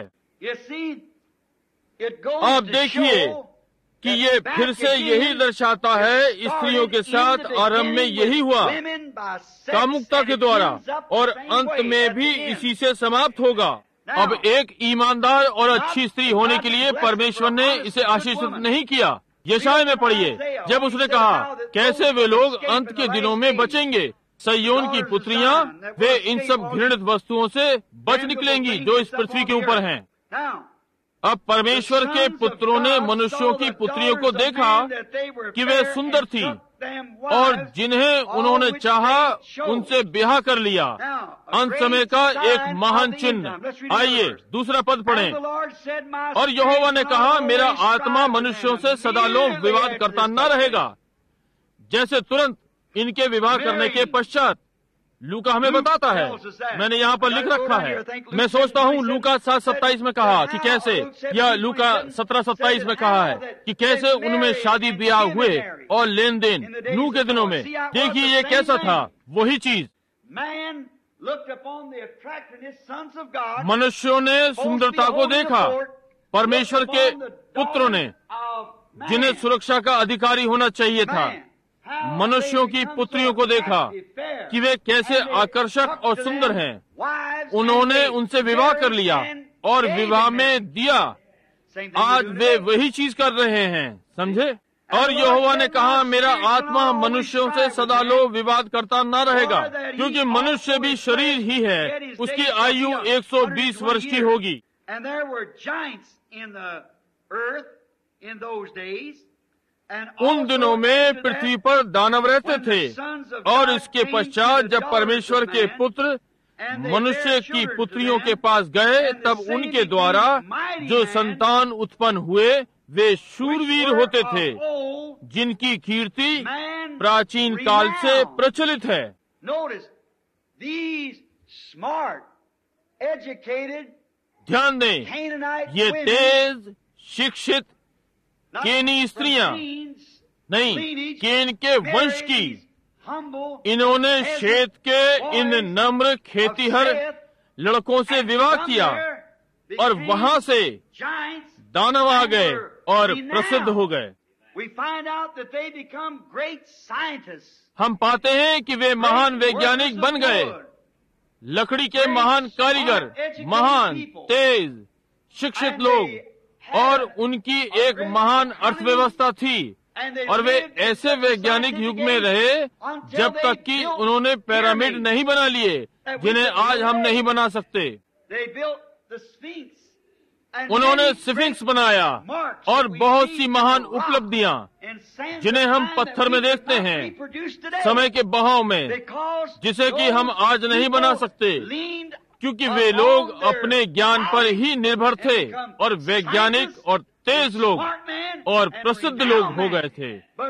आप देखिए कि ये फिर से यही दर्शाता है, स्त्रियों के साथ आरंभ में यही हुआ, कामुकता के द्वारा, और अंत में भी इसी से समाप्त होगा। अब एक ईमानदार और अच्छी स्त्री होने के लिए परमेश्वर ने इसे आशीषित नहीं किया। यशायाह में पढ़िए, जब उसने कहा कैसे वे लोग अंत के दिनों में बचेंगे। सयोन की पुत्रियां, वे इन सब घृणित वस्तुओं से बच निकलेंगी जो इस पृथ्वी के ऊपर हैं। अब परमेश्वर के पुत्रों ने मनुष्यों की पुत्रियों को देखा कि वे सुंदर थी, और जिन्हें उन्होंने चाहा उनसे ब्याह कर लिया। अंत समय का एक महान चिन्ह। आइए दूसरा पद पढ़ें। और यहोवा ने कहा, मेरा आत्मा मनुष्यों से सदा लोग विवाद करता न रहेगा, जैसे तुरंत इनके विवाह करने के पश्चात लूका हमें बताता है, मैंने यहाँ पर लिख रखा है, मैं सोचता हूँ लूका सात सत्ताईस में कहा कि कैसे, या लूका सत्रह सत्ताईस में कहा है कि कैसे उनमें शादी ब्याह हुए और लेन देन नूह के दिनों में। देखिए ये कैसा था, वही चीज। मनुष्यों ने सुंदरता को देखा, परमेश्वर के पुत्रों ने, जिन्हें सुरक्षा का अधिकारी होना चाहिए था, मनुष्यों की पुत्रियों को देखा कि वे कैसे आकर्षक और सुंदर हैं। उन्होंने उनसे विवाह कर लिया और विवाह में दिया। आज वे वही चीज कर रहे हैं, समझे। और यहोवा ने कहा, मेरा आत्मा मनुष्यों से सदा लो विवाद करता न रहेगा, क्योंकि मनुष्य भी शरीर ही है, उसकी आयु एक सौ बीस वर्ष की होगी। उन दिनों में पृथ्वी पर दानव रहते थे, और इसके पश्चात जब परमेश्वर के पुत्र मनुष्य की पुत्रियों के पास गए, तब उनके द्वारा जो संतान उत्पन्न हुए वे शूरवीर होते थे, जिनकी कीर्ति प्राचीन काल से प्रचलित है। ध्यान दें, ये तेज शिक्षित केनी स्त्रियां नहीं, केन के वंश की, इन्होंने शेत के इन नम्र खेतीहर लड़कों से विवाह किया, और वहां से दानव आ गए और प्रसिद्ध हो गए। हम पाते हैं कि वे महान वैज्ञानिक बन गए, लकड़ी के महान कारीगर, महान तेज शिक्षित लोग, और उनकी एक महान अर्थव्यवस्था थी। और वे ऐसे वैज्ञानिक युग में रहे जब तक कि उन्होंने पिरामिड नहीं बना लिए, जिन्हें आज हम नहीं बना सकते। उन्होंने स्फिंक्स बनाया और बहुत सी महान उपलब्धियां, जिन्हें हम पत्थर में देखते हैं समय के बहाव में, जिसे कि हम आज नहीं बना सकते, क्योंकि वे लोग अपने ज्ञान पर ही निर्भर थे, और वैज्ञानिक और तेज लोग और प्रसिद्ध लोग हो गए थे।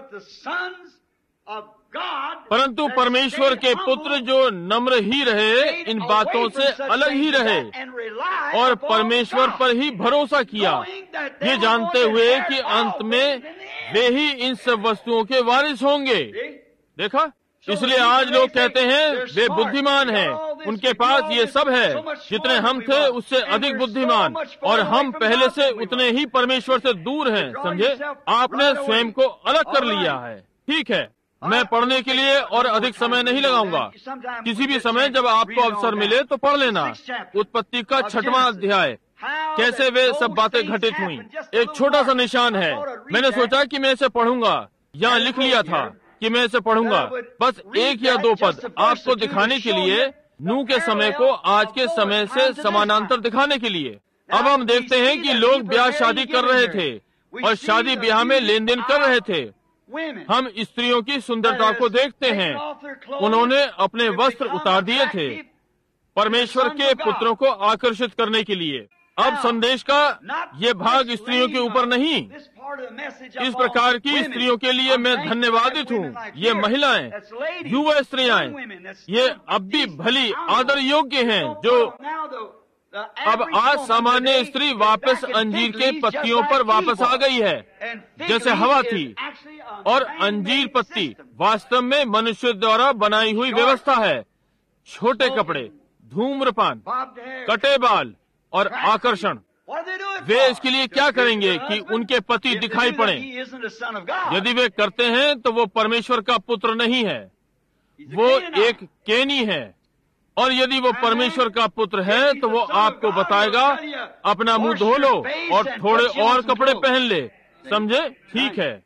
परंतु परमेश्वर के पुत्र जो नम्र ही रहे, इन बातों से अलग ही रहे, और परमेश्वर पर ही भरोसा किया, ये जानते हुए कि अंत में वे ही इन सब वस्तुओं के वारिस होंगे। देखा, इसलिए आज लोग कहते हैं वे बुद्धिमान हैं, उनके पास ये सब है, जितने हम थे उससे अधिक बुद्धिमान, और हम पहले से उतने ही परमेश्वर से दूर हैं। समझे, आपने स्वयं को अलग कर लिया है। ठीक है, मैं पढ़ने के लिए और अधिक समय नहीं लगाऊंगा। किसी भी समय जब आपको अवसर मिले तो पढ़ लेना। उत्पत्ति का छठवां अध्याय, कैसे वे सब बातें घटित हुई। एक छोटा सा निशान है, मैंने सोचा कि मैं इसे पढ़ूंगा, यहाँ लिख लिया था कि मैं इसे पढ़ूंगा। बस एक या दो पद आपको दिखाने के लिए, नूह के समय को आज के समय से समानांतर दिखाने के लिए। अब हम देखते हैं कि लोग ब्याह शादी कर रहे थे और शादी ब्याह में लेन देन कर रहे थे। हम स्त्रियों की सुंदरता को देखते हैं, उन्होंने अपने वस्त्र उतार दिए थे परमेश्वर के पुत्रों को आकर्षित करने के लिए। अब संदेश का ये भाग स्त्रियों के ऊपर नहीं, इस प्रकार की स्त्रियों के लिए मैं धन्यवादित हूँ। ये महिलाएं, युवा स्त्रियां, ये अब भी भली आदर योग्य हैं, जो अब आज सामान्य स्त्री वापस अंजीर के पत्तियों पर वापस आ गई है, जैसे हवा थी। और अंजीर पत्ती वास्तव में मनुष्य द्वारा बनाई हुई व्यवस्था है। छोटे कपड़े, धूम्रपान, कटे बाल और आकर्षण। वे इसके लिए क्या करेंगे कि उनके पति दिखाई पड़े। यदि वे करते हैं तो वो परमेश्वर का पुत्र नहीं है, वो एक केनी है। और यदि वो परमेश्वर का पुत्र है तो वो आपको बताएगा, अपना मुंह धो लो और थोड़े और कपड़े पहन ले। समझे, ठीक है।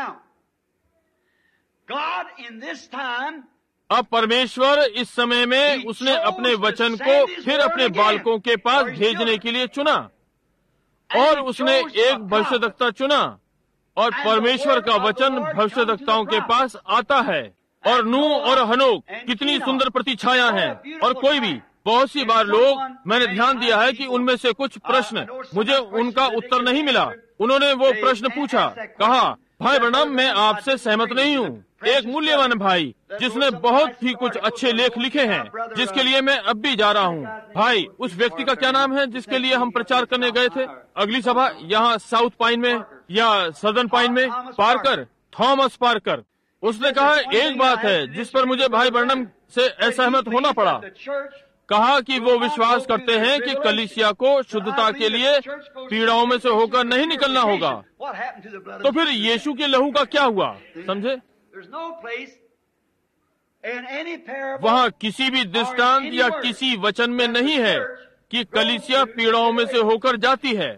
अब परमेश्वर इस समय में उसने अपने वचन को फिर अपने बालकों के पास भेजने के लिए चुना, और उसने एक भविष्यद्वक्ता चुना, और परमेश्वर का वचन भविष्यद्वक्ताओं के पास आता है। और नूह और हनोक कितनी सुंदर प्रतिछाया हैं। और कोई भी, बहुत सी बार लोग, मैंने ध्यान दिया है कि उनमें से कुछ प्रश्न मुझे उनका उत्तर नहीं मिला। उन्होंने वो प्रश्न पूछा, कहा भाई ब्रनम, मैं आपसे सहमत नहीं हूँ। एक मूल्यवान भाई जिसने बहुत ही कुछ अच्छे लेख लिखे हैं, जिसके लिए मैं अब भी जा रहा हूँ। भाई, उस व्यक्ति का क्या नाम है जिसके लिए हम प्रचार करने गए थे? अगली सभा यहाँ साउथ पाइन में या सदर्न पाइन में? Parker, Thomas Parker. उसने कहा एक बात है जिस पर मुझे भाई ब्रनम से असहमत होना पड़ा। कहा कि वो विश्वास करते हैं कि कलीसिया को शुद्धता के लिए पीड़ाओं में से होकर नहीं निकलना होगा। तो फिर यीशु के लहू का क्या हुआ? समझे? वहाँ किसी भी दृष्टांत या किसी वचन में नहीं है कि कलीसिया पीड़ाओं में से होकर जाती है।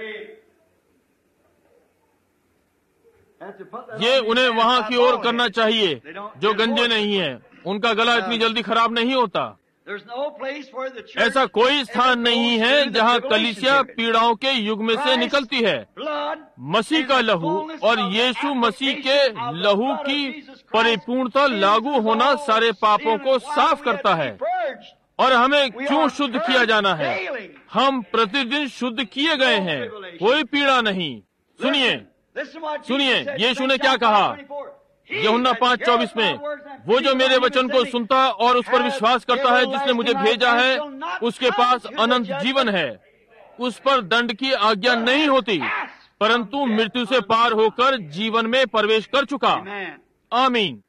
ये उन्हें वहाँ की ओर करना चाहिए जो गंजे नहीं हैं। उनका गला इतनी जल्दी खराब नहीं होता। ऐसा कोई स्थान नहीं है जहाँ कलीसिया पीड़ाओं के युग में से निकलती है। मसीह का लहू और यीशु मसीह के लहू की परिपूर्णता लागू होना सारे पापों को साफ करता है। और हमें क्यों शुद्ध किया जाना है? हम प्रतिदिन शुद्ध किए गए हैं, कोई पीड़ा नहीं। सुनिए सुनिए यीशु ने क्या कहा यूहन्ना पाँच चौबीस में, वो जो मेरे वचन को सुनता और उस पर विश्वास करता है जिसने मुझे भेजा है, उसके पास अनंत जीवन है। उस पर दंड की आज्ञा नहीं होती, परंतु मृत्यु से पार होकर जीवन में प्रवेश कर चुका। आमीन।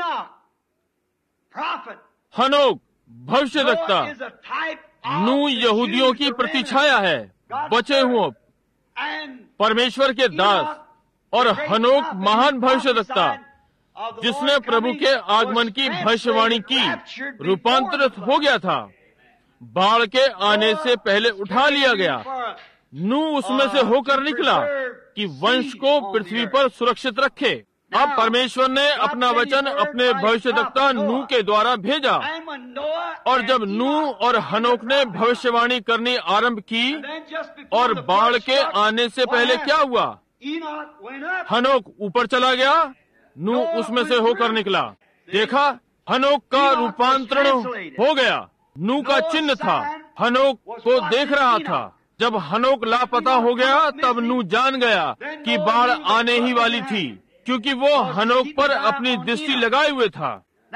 हनोक भविष्यद्वक्ता, नूह यहूदियों की प्रतिछाया है, बचे हुए परमेश्वर के दास, और हनोक महान भविष्यद्वक्ता जिसने प्रभु के आगमन की भविष्यवाणी की, रूपांतरित हो गया था, बाढ़ के आने से पहले उठा लिया गया। नूह उसमें से होकर निकला कि वंश को पृथ्वी पर सुरक्षित रखे। अब परमेश्वर ने अपना वचन अपने भविष्यद्वक्ता नूह के द्वारा भेजा, और जब नूह और हनोक ने भविष्यवाणी करनी आरंभ की, और बाढ़ के आने से पहले क्या हुआ? हनोक ऊपर चला गया, नूह उसमें से होकर निकला। देखा, हनोक का रूपांतरण हो गया। नूह का चिन्ह था, हनोक को देख रहा था। जब हनोक लापता हो गया तब नूह जान गया कि बाढ़ आने ही वाली थी, क्योंकि वो हनोक पर अपनी दृष्टि लगाए हुए था।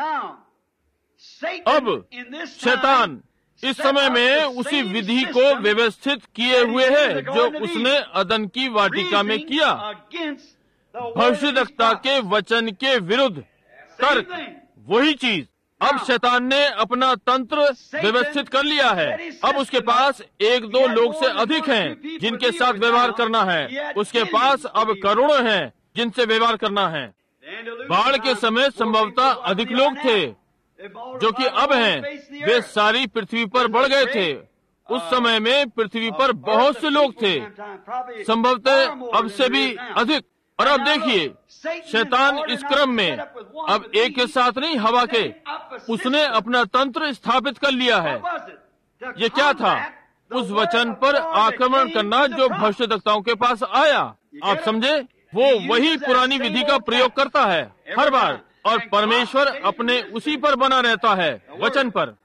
अब शैतान इस समय में उसी विधि को व्यवस्थित किए हुए है जो उसने अदन की वाटिका में किया, भविष्यद्वक्ता के वचन के विरुद्ध तर्क, वही चीज। अब शैतान ने अपना तंत्र व्यवस्थित कर लिया है। अब उसके पास एक दो लोग से अधिक हैं जिनके साथ व्यवहार करना है। उसके पास अब करोड़ों हैं जिनसे व्यवहार करना है। बाढ़ के समय संभवतः अधिक लोग थे जो कि अब हैं, वे सारी पृथ्वी पर बढ़ गए थे। उस समय में पृथ्वी पर बहुत से लोग थे, संभवतः अब से भी अधिक। और अब देखिए, शैतान इस क्रम में अब एक के साथ नहीं, हवा के, उसने अपना तंत्र स्थापित कर लिया है। ये क्या था? उस वचन पर आक्रमण करना जो भविष्यद्वक्ताओं के पास आया। आप समझे? वो वही पुरानी विधि का प्रयोग करता है हर बार, और परमेश्वर अपने उसी पर बना रहता है, वचन पर।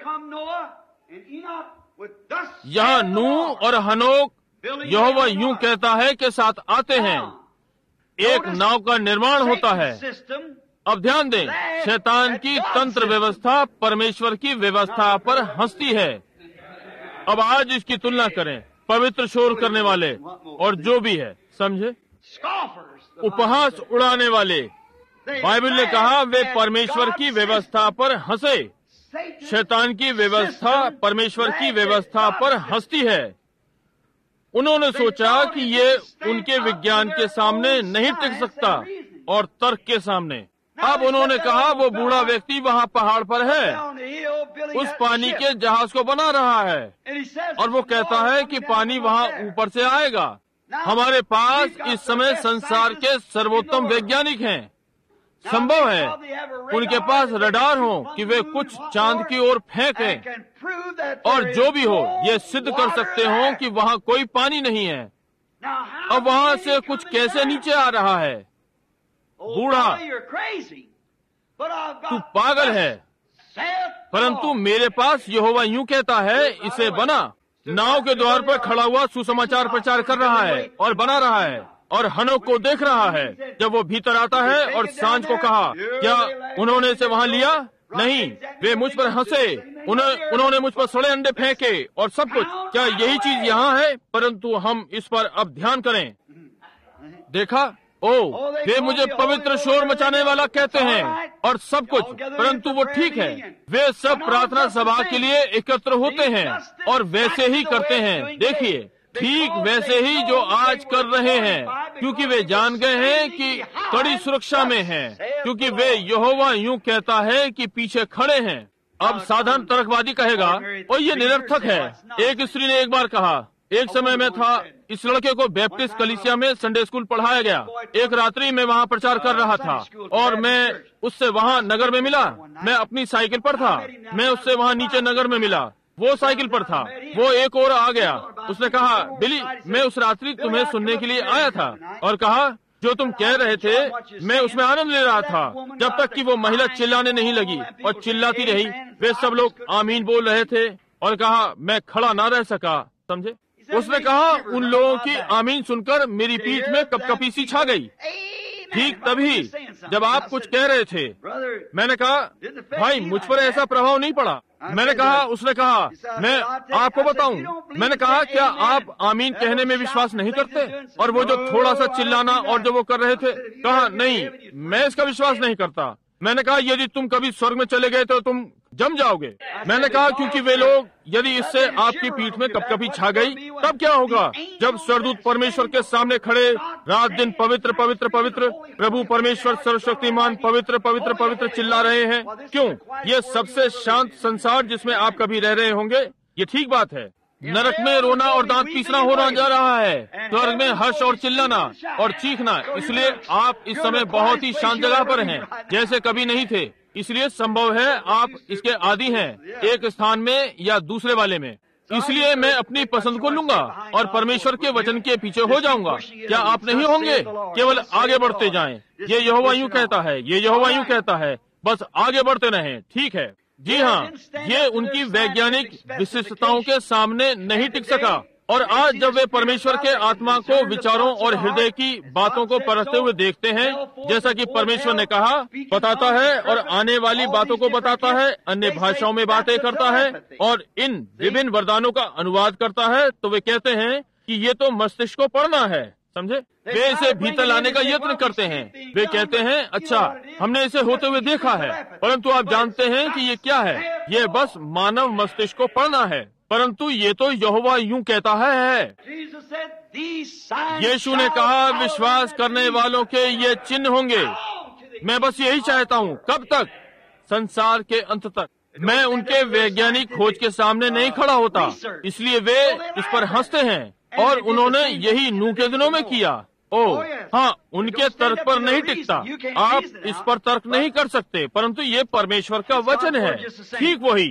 यहाँ नूह और हनोक यहोवा यूं कहता है के साथ आते हैं। एक नाव का निर्माण होता है। अब ध्यान दें, शैतान की तंत्र व्यवस्था परमेश्वर की व्यवस्था पर हंसती है। अब आज इसकी तुलना करें पवित्र शोर करने वाले और जो भी है, समझे, उपहास उड़ाने वाले। बाइबल ने कहा वे परमेश्वर की व्यवस्था पर हंसे। शैतान की व्यवस्था परमेश्वर की व्यवस्था पर हंसती है। उन्होंने सोचा कि ये उनके विज्ञान के सामने नहीं टिक सकता और तर्क के सामने। अब उन्होंने कहा वो बूढ़ा व्यक्ति वहाँ पहाड़ पर है, उस पानी के जहाज को बना रहा है, और वो कहता है कि पानी वहाँ ऊपर से आएगा। हमारे पास इस समय संसार के सर्वोत्तम वैज्ञानिक हैं। संभव है उनके पास रडार हो कि वे कुछ चांद की ओर फेंकें, और जो भी हो ये सिद्ध कर सकते हो कि वहाँ कोई पानी नहीं है। अब वहाँ से कुछ कैसे नीचे आ रहा है? बूढ़ा, तू पागल है, परंतु मेरे पास यहोवा यूं कहता है, इसे बना। नाव के द्वार पर खड़ा हुआ सुसमाचार प्रचार कर रहा है और बना रहा है। और हनोक को देख रहा है जब वो भीतर आता है और सांझ को कहा, क्या उन्होंने इसे वहां लिया? नहीं, वे मुझ पर हंसे, उन्होंने उन्होंने मुझ पर सड़े अंडे फेंके और सब कुछ। क्या यही चीज यहाँ है? परंतु हम इस पर अब ध्यान करें। देखा, ओ वे मुझे पवित्र शोर मचाने वाला कहते हैं और सब कुछ, परंतु वो ठीक है। वे सब प्रार्थना सभा के लिए एकत्र होते हैं और वैसे ही करते हैं। देखिए, ठीक वैसे ही जो आज कर रहे हैं, क्योंकि वे जान गए हैं कि कड़ी सुरक्षा में हैं, क्योंकि वे यहोवा यूं कहता है कि पीछे खड़े हैं। अब साधारण तर्कवादी कहेगा, और ये निरर्थक है। एक स्त्री ने एक बार कहा, एक समय में था, इस लड़के को बैप्टिस्ट कलीसिया में संडे स्कूल पढ़ाया गया। एक रात्रि में वहाँ प्रचार कर रहा था और मैं उससे वहाँ नगर में मिला। मैं अपनी साइकिल पर था, मैं उससे वहाँ नीचे नगर में मिला। वो साइकिल पर था, वो एक और आ गया। उसने कहा, बिली, मैं उस रात्रि तुम्हें सुनने के लिए आया था, और कहा, जो तुम कह रहे थे मैं उसमें आनंद ले रहा था, जब तक कि वो महिला चिल्लाने नहीं लगी और चिल्लाती रही। वे सब लोग आमीन बोल रहे थे और कहा, मैं खड़ा ना रह सका। समझे? उसने कहा, उन लोगों की आमीन सुनकर मेरी पीठ में कपकपी सी छा गई। ठीक तभी जब आप कुछ कह रहे थे, मैंने कहा, भाई मुझ पर ऐसा प्रभाव नहीं पड़ा। मैंने कहा, उसने कहा, मैं आपको बताऊं। मैंने कहा, क्या आप आमीन कहने में विश्वास नहीं करते? और वो जो थोड़ा सा चिल्लाना और जो वो कर रहे थे, कहा, नहीं, मैं इसका विश्वास नहीं करता। मैंने कहा, यदि तुम कभी स्वर्ग में चले गए तो तुम जम जाओगे। मैंने कहा, क्योंकि वे लोग, यदि इससे आपकी पीठ में कपकपी छा गई, तब क्या होगा? जब स्वर्गदूत परमेश्वर के सामने खड़े रात दिन पवित्र पवित्र पवित्र प्रभु परमेश्वर सर्वशक्तिमान पवित्र पवित्र पवित्र चिल्ला रहे हैं। क्यों? ये सबसे शांत संसार जिसमें आप कभी रह रहे होंगे। ये ठीक बात है। नरक में रोना और दांत पीसना होना जा रहा है, स्वर्ग में हर्ष और चिल्लाना और चीखना। इसलिए आप इस समय बहुत ही शांत जगह पर हैं, जैसे कभी नहीं थे। इसलिए संभव है आप इसके आदी हैं, एक स्थान में या दूसरे वाले में। इसलिए मैं अपनी पसंद को लूंगा और परमेश्वर के वचन के पीछे हो जाऊंगा। क्या आप नहीं होंगे? केवल आगे बढ़ते जाएं। ये यहोवा यूं कहता है, ये यहोवा यूं कहता है, बस आगे बढ़ते रहें। ठीक है जी हाँ, ये उनकी वैज्ञानिक विशिष्टताओं के सामने नहीं टिक सका। और आज जब वे परमेश्वर के आत्मा को विचारों और हृदय की बातों को परखते हुए देखते हैं, जैसा कि परमेश्वर ने कहा, बताता है और आने वाली बातों को बताता है, अन्य भाषाओं में बातें करता है और इन विभिन्न वरदानों का अनुवाद करता है, तो वे कहते हैं कि ये तो मस्तिष्क को पढ़ना है। समझे? वे इसे भीतर लाने का यत्न करते हैं। वे कहते हैं, अच्छा, हमने इसे होते हुए देखा है, परंतु आप जानते हैं कि ये क्या है? ये बस मानव मस्तिष्क को पढ़ना है। परंतु ये तो यहोवा यूं कहता है। यीशु ने कहा, विश्वास करने वालों के ये चिन्ह होंगे। मैं बस यही चाहता हूँ। कब तक? संसार के अंत तक। मैं उनके वैज्ञानिक खोज के सामने नहीं खड़ा होता, इसलिए वे इस पर हंसते हैं। और उन्होंने यही नूह के दिनों में किया। ओ हाँ, उनके तर्क पर नहीं टिकता। आप इस पर तर्क नहीं कर सकते, परंतु ये परमेश्वर का वचन है। ठीक वही।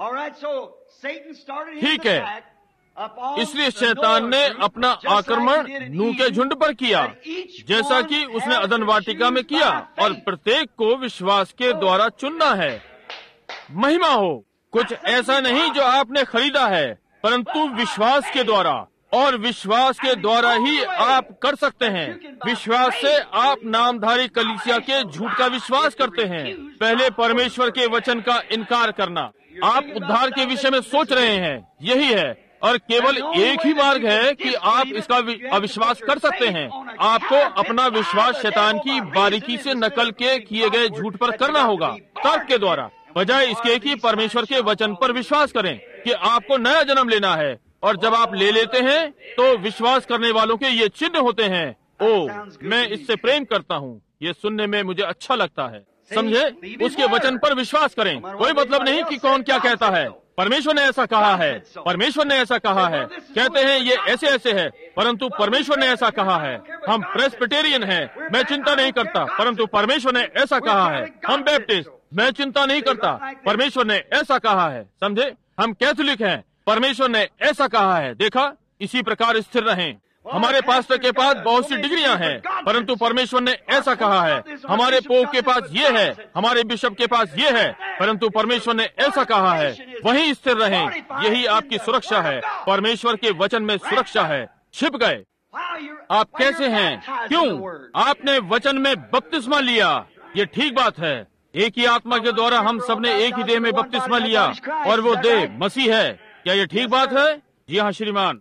ठीक है। इसलिए शैतान ने अपना आक्रमण नूह के झुंड पर किया, जैसा कि उसने अदन वाटिका में किया, और प्रत्येक को विश्वास के द्वारा चुनना है। महिमा हो। कुछ ऐसा नहीं जो आपने खरीदा है, परंतु विश्वास के द्वारा। और विश्वास के द्वारा ही आप कर सकते हैं। विश्वास से आप नामधारी कलीसिया के झूठ का विश्वास करते हैं। पहले परमेश्वर के वचन का इनकार करना। आप उद्धार के विषय में सोच रहे हैं, यही है। और केवल एक ही मार्ग है कि आप इसका अविश्वास कर सकते हैं। आपको अपना विश्वास शैतान की बारीकी से नकल के किए गए झूठ पर करना होगा, तर्क के द्वारा, बजाय इसके कि परमेश्वर के वचन पर विश्वास करें कि आपको नया जन्म लेना है। और जब आप ले लेते हैं तो विश्वास करने वालों के ये चिन्ह होते हैं। ओ, मैं इससे प्रेम करता हूँ, ये सुनने में मुझे अच्छा लगता है। समझे? उसके वचन पर विश्वास करें। कोई मतलब नहीं कि कौन क्या कहता है। परमेश्वर ने ऐसा कहा है, परमेश्वर ने ऐसा कहा है। कहते हैं ये ऐसे ऐसे है, परंतु परमेश्वर ने ऐसा कहा है। हम प्रेस्बिटेरियन हैं, मैं चिंता नहीं करता, परंतु परमेश्वर ने ऐसा कहा है। हम बैप्टिस्ट, मैं चिंता नहीं करता, परमेश्वर ने ऐसा कहा है। समझे? हम कैथोलिक हैं, परमेश्वर ने ऐसा कहा है। देखा? इसी प्रकार स्थिर रहें। हमारे पास्टर के पास बहुत सी डिग्रियां हैं, परंतु परमेश्वर ने ऐसा कहा है। हमारे पोप के पास ये है, हमारे बिशप के पास ये है, परंतु परमेश्वर ने ऐसा कहा है। वहीं स्थिर रहें। यही आपकी सुरक्षा है। परमेश्वर के वचन में सुरक्षा है। छिप गए। आप कैसे हैं? क्यों? आपने वचन में बपतिस्मा लिया। ये ठीक बात है। एक ही आत्मा के द्वारा हम सबने एक ही देह में बपतिस्मा लिया और वो देह मसीह है। क्या ये ठीक बात है? जी हाँ श्रीमान।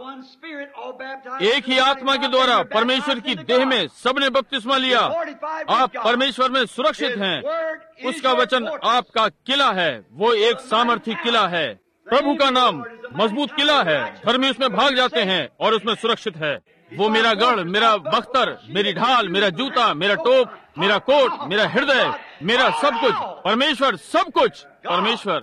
एक ही आत्मा के द्वारा परमेश्वर की देह में सबने बपतिस्मा लिया। आप परमेश्वर में सुरक्षित हैं। उसका वचन आपका किला है। वो एक सामर्थी किला है। प्रभु का नाम मजबूत किला है। धर्मी उसमें भाग जाते हैं और उसमें सुरक्षित है। वो मेरा गढ़, मेरा बख्तर, मेरी ढाल, मेरा जूता, मेरा टोप, मेरा कोट, मेरा हृदय, मेरा सब कुछ, परमेश्वर, सब कुछ परमेश्वर।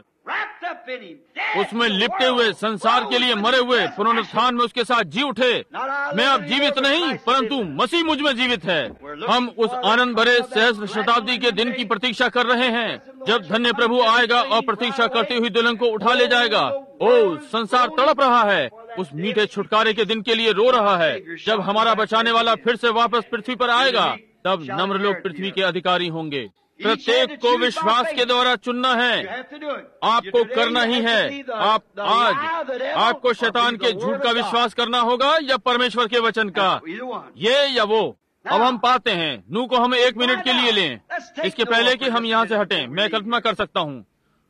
उसमें लिपटे हुए, संसार के लिए मरे हुए, पुनरुत्थान में उसके साथ जी उठे। मैं अब जीवित नहीं, परंतु मसीह मुझ में जीवित है। हम उस आनंद भरे सहस्त्र शताब्दी के दिन की प्रतीक्षा कर रहे हैं, जब धन्य प्रभु आएगा और प्रतीक्षा करती हुई दुल्हन को उठा ले जाएगा। ओ, संसार तड़प रहा है, उस मीठे छुटकारे के दिन के लिए रो रहा है, जब हमारा बचाने वाला फिर से वापस पृथ्वी पर आएगा। तब नम्र लोग पृथ्वी के अधिकारी होंगे। प्रत्येक को विश्वास के द्वारा चुनना है। आपको करना ही है। आप आज आपको शैतान के झूठ का विश्वास करना होगा या परमेश्वर के वचन का, ये या वो। अब हम पाते हैं, नू को हम एक मिनट के लिए लें, इसके पहले कि हम यहाँ से हटें। मैं कल्पना कर सकता हूँ,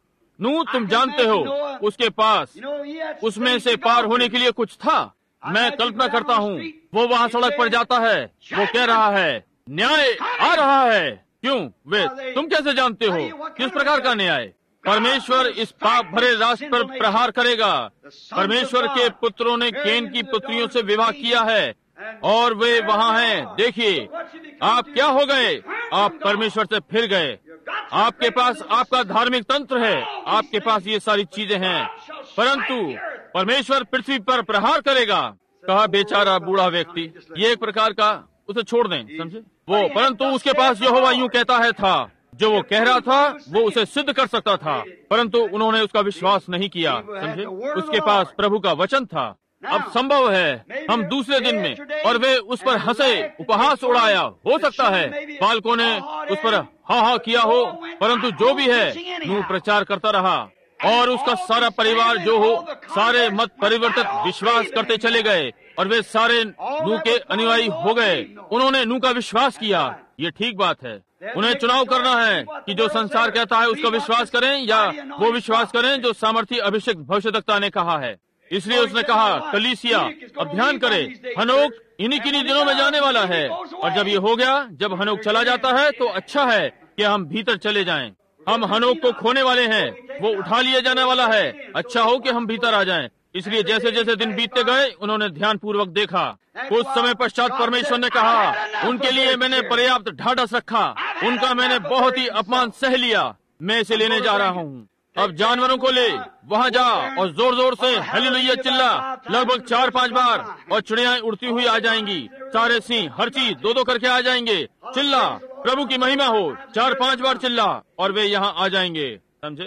नू तुम जानते हो उसके पास उसमें से पार होने के लिए कुछ था। मैं कल्पना करता हूँ वो वहाँ सड़क पर जाता है, वो कह रहा है न्याय आ रहा है। क्यों? वे तुम कैसे जानते हो? किस प्रकार का न्याय? परमेश्वर इस पाप भरे राष्ट्र पर प्रहार करेगा। परमेश्वर के पुत्रों ने केन की पुत्रियों से विवाह किया है और वे वहाँ हैं। देखिए, आप क्या हो गए? आप परमेश्वर से फिर गए। आपके पास आपका धार्मिक तंत्र है, आपके पास ये सारी चीजें हैं, परंतु परमेश्वर पृथ्वी पर प्रहार करेगा। कहा बेचारा बूढ़ा व्यक्ति, ये एक प्रकार का, उसे छोड़ दें, समझे वो। परंतु उसके पास यहोवा यूं कहता है था, जो वो कह रहा था वो उसे सिद्ध कर सकता था, परंतु उन्होंने उसका विश्वास नहीं किया, समझे। उसके पास प्रभु का वचन था। अब संभव है हम दूसरे दिन में, और वे उस पर हंसे, उपहास उड़ाया। हो सकता है बालकों ने उस पर हा हा किया हो, परंतु जो भी है, नूह प्रचार करता रहा और उसका सारा परिवार जो हो, सारे मत परिवर्तित विश्वास करते चले गए और वे सारे नूह के अनुयायी हो गए। उन्होंने नूह का विश्वास किया। ये ठीक बात है। उन्हें चुनाव करना है कि जो संसार कहता है उसका विश्वास करें या वो विश्वास करें जो सामर्थी अभिषेक भविष्यद्वक्ता ने कहा है। इसलिए उसने कहा कलीसिया अब ध्यान करे, हनोक इन्हीं किन्हीं दिनों में जाने वाला है। और जब ये हो गया, जब हनोक चला जाता है तो अच्छा है कि हम भीतर चले जाएं। हम हनोक को खोने वाले हैं, वो उठा लिया जाने वाला है। अच्छा हो कि हम भीतर आ जाएं। इसलिए जैसे जैसे दिन बीतते गए, उन्होंने ध्यान पूर्वक देखा। कुछ समय पश्चात परमेश्वर ने कहा, उनके लिए मैंने पर्याप्त ढाढ़स रखा, उनका मैंने बहुत ही अपमान सह लिया, मैं इसे लेने जा रहा हूँ। अब जानवरों को ले, वहाँ जा और जोर जोर से हालेलुया चिल्ला, लगभग चार पांच बार, और चिड़ियाएं उड़ती हुई आ जाएंगी। सारे सिंह, हर चीज दो दो करके आ जाएंगे। चिल्ला, प्रभु की महिमा हो, चार पांच बार चिल्ला, और वे यहाँ आ जाएंगे, समझे।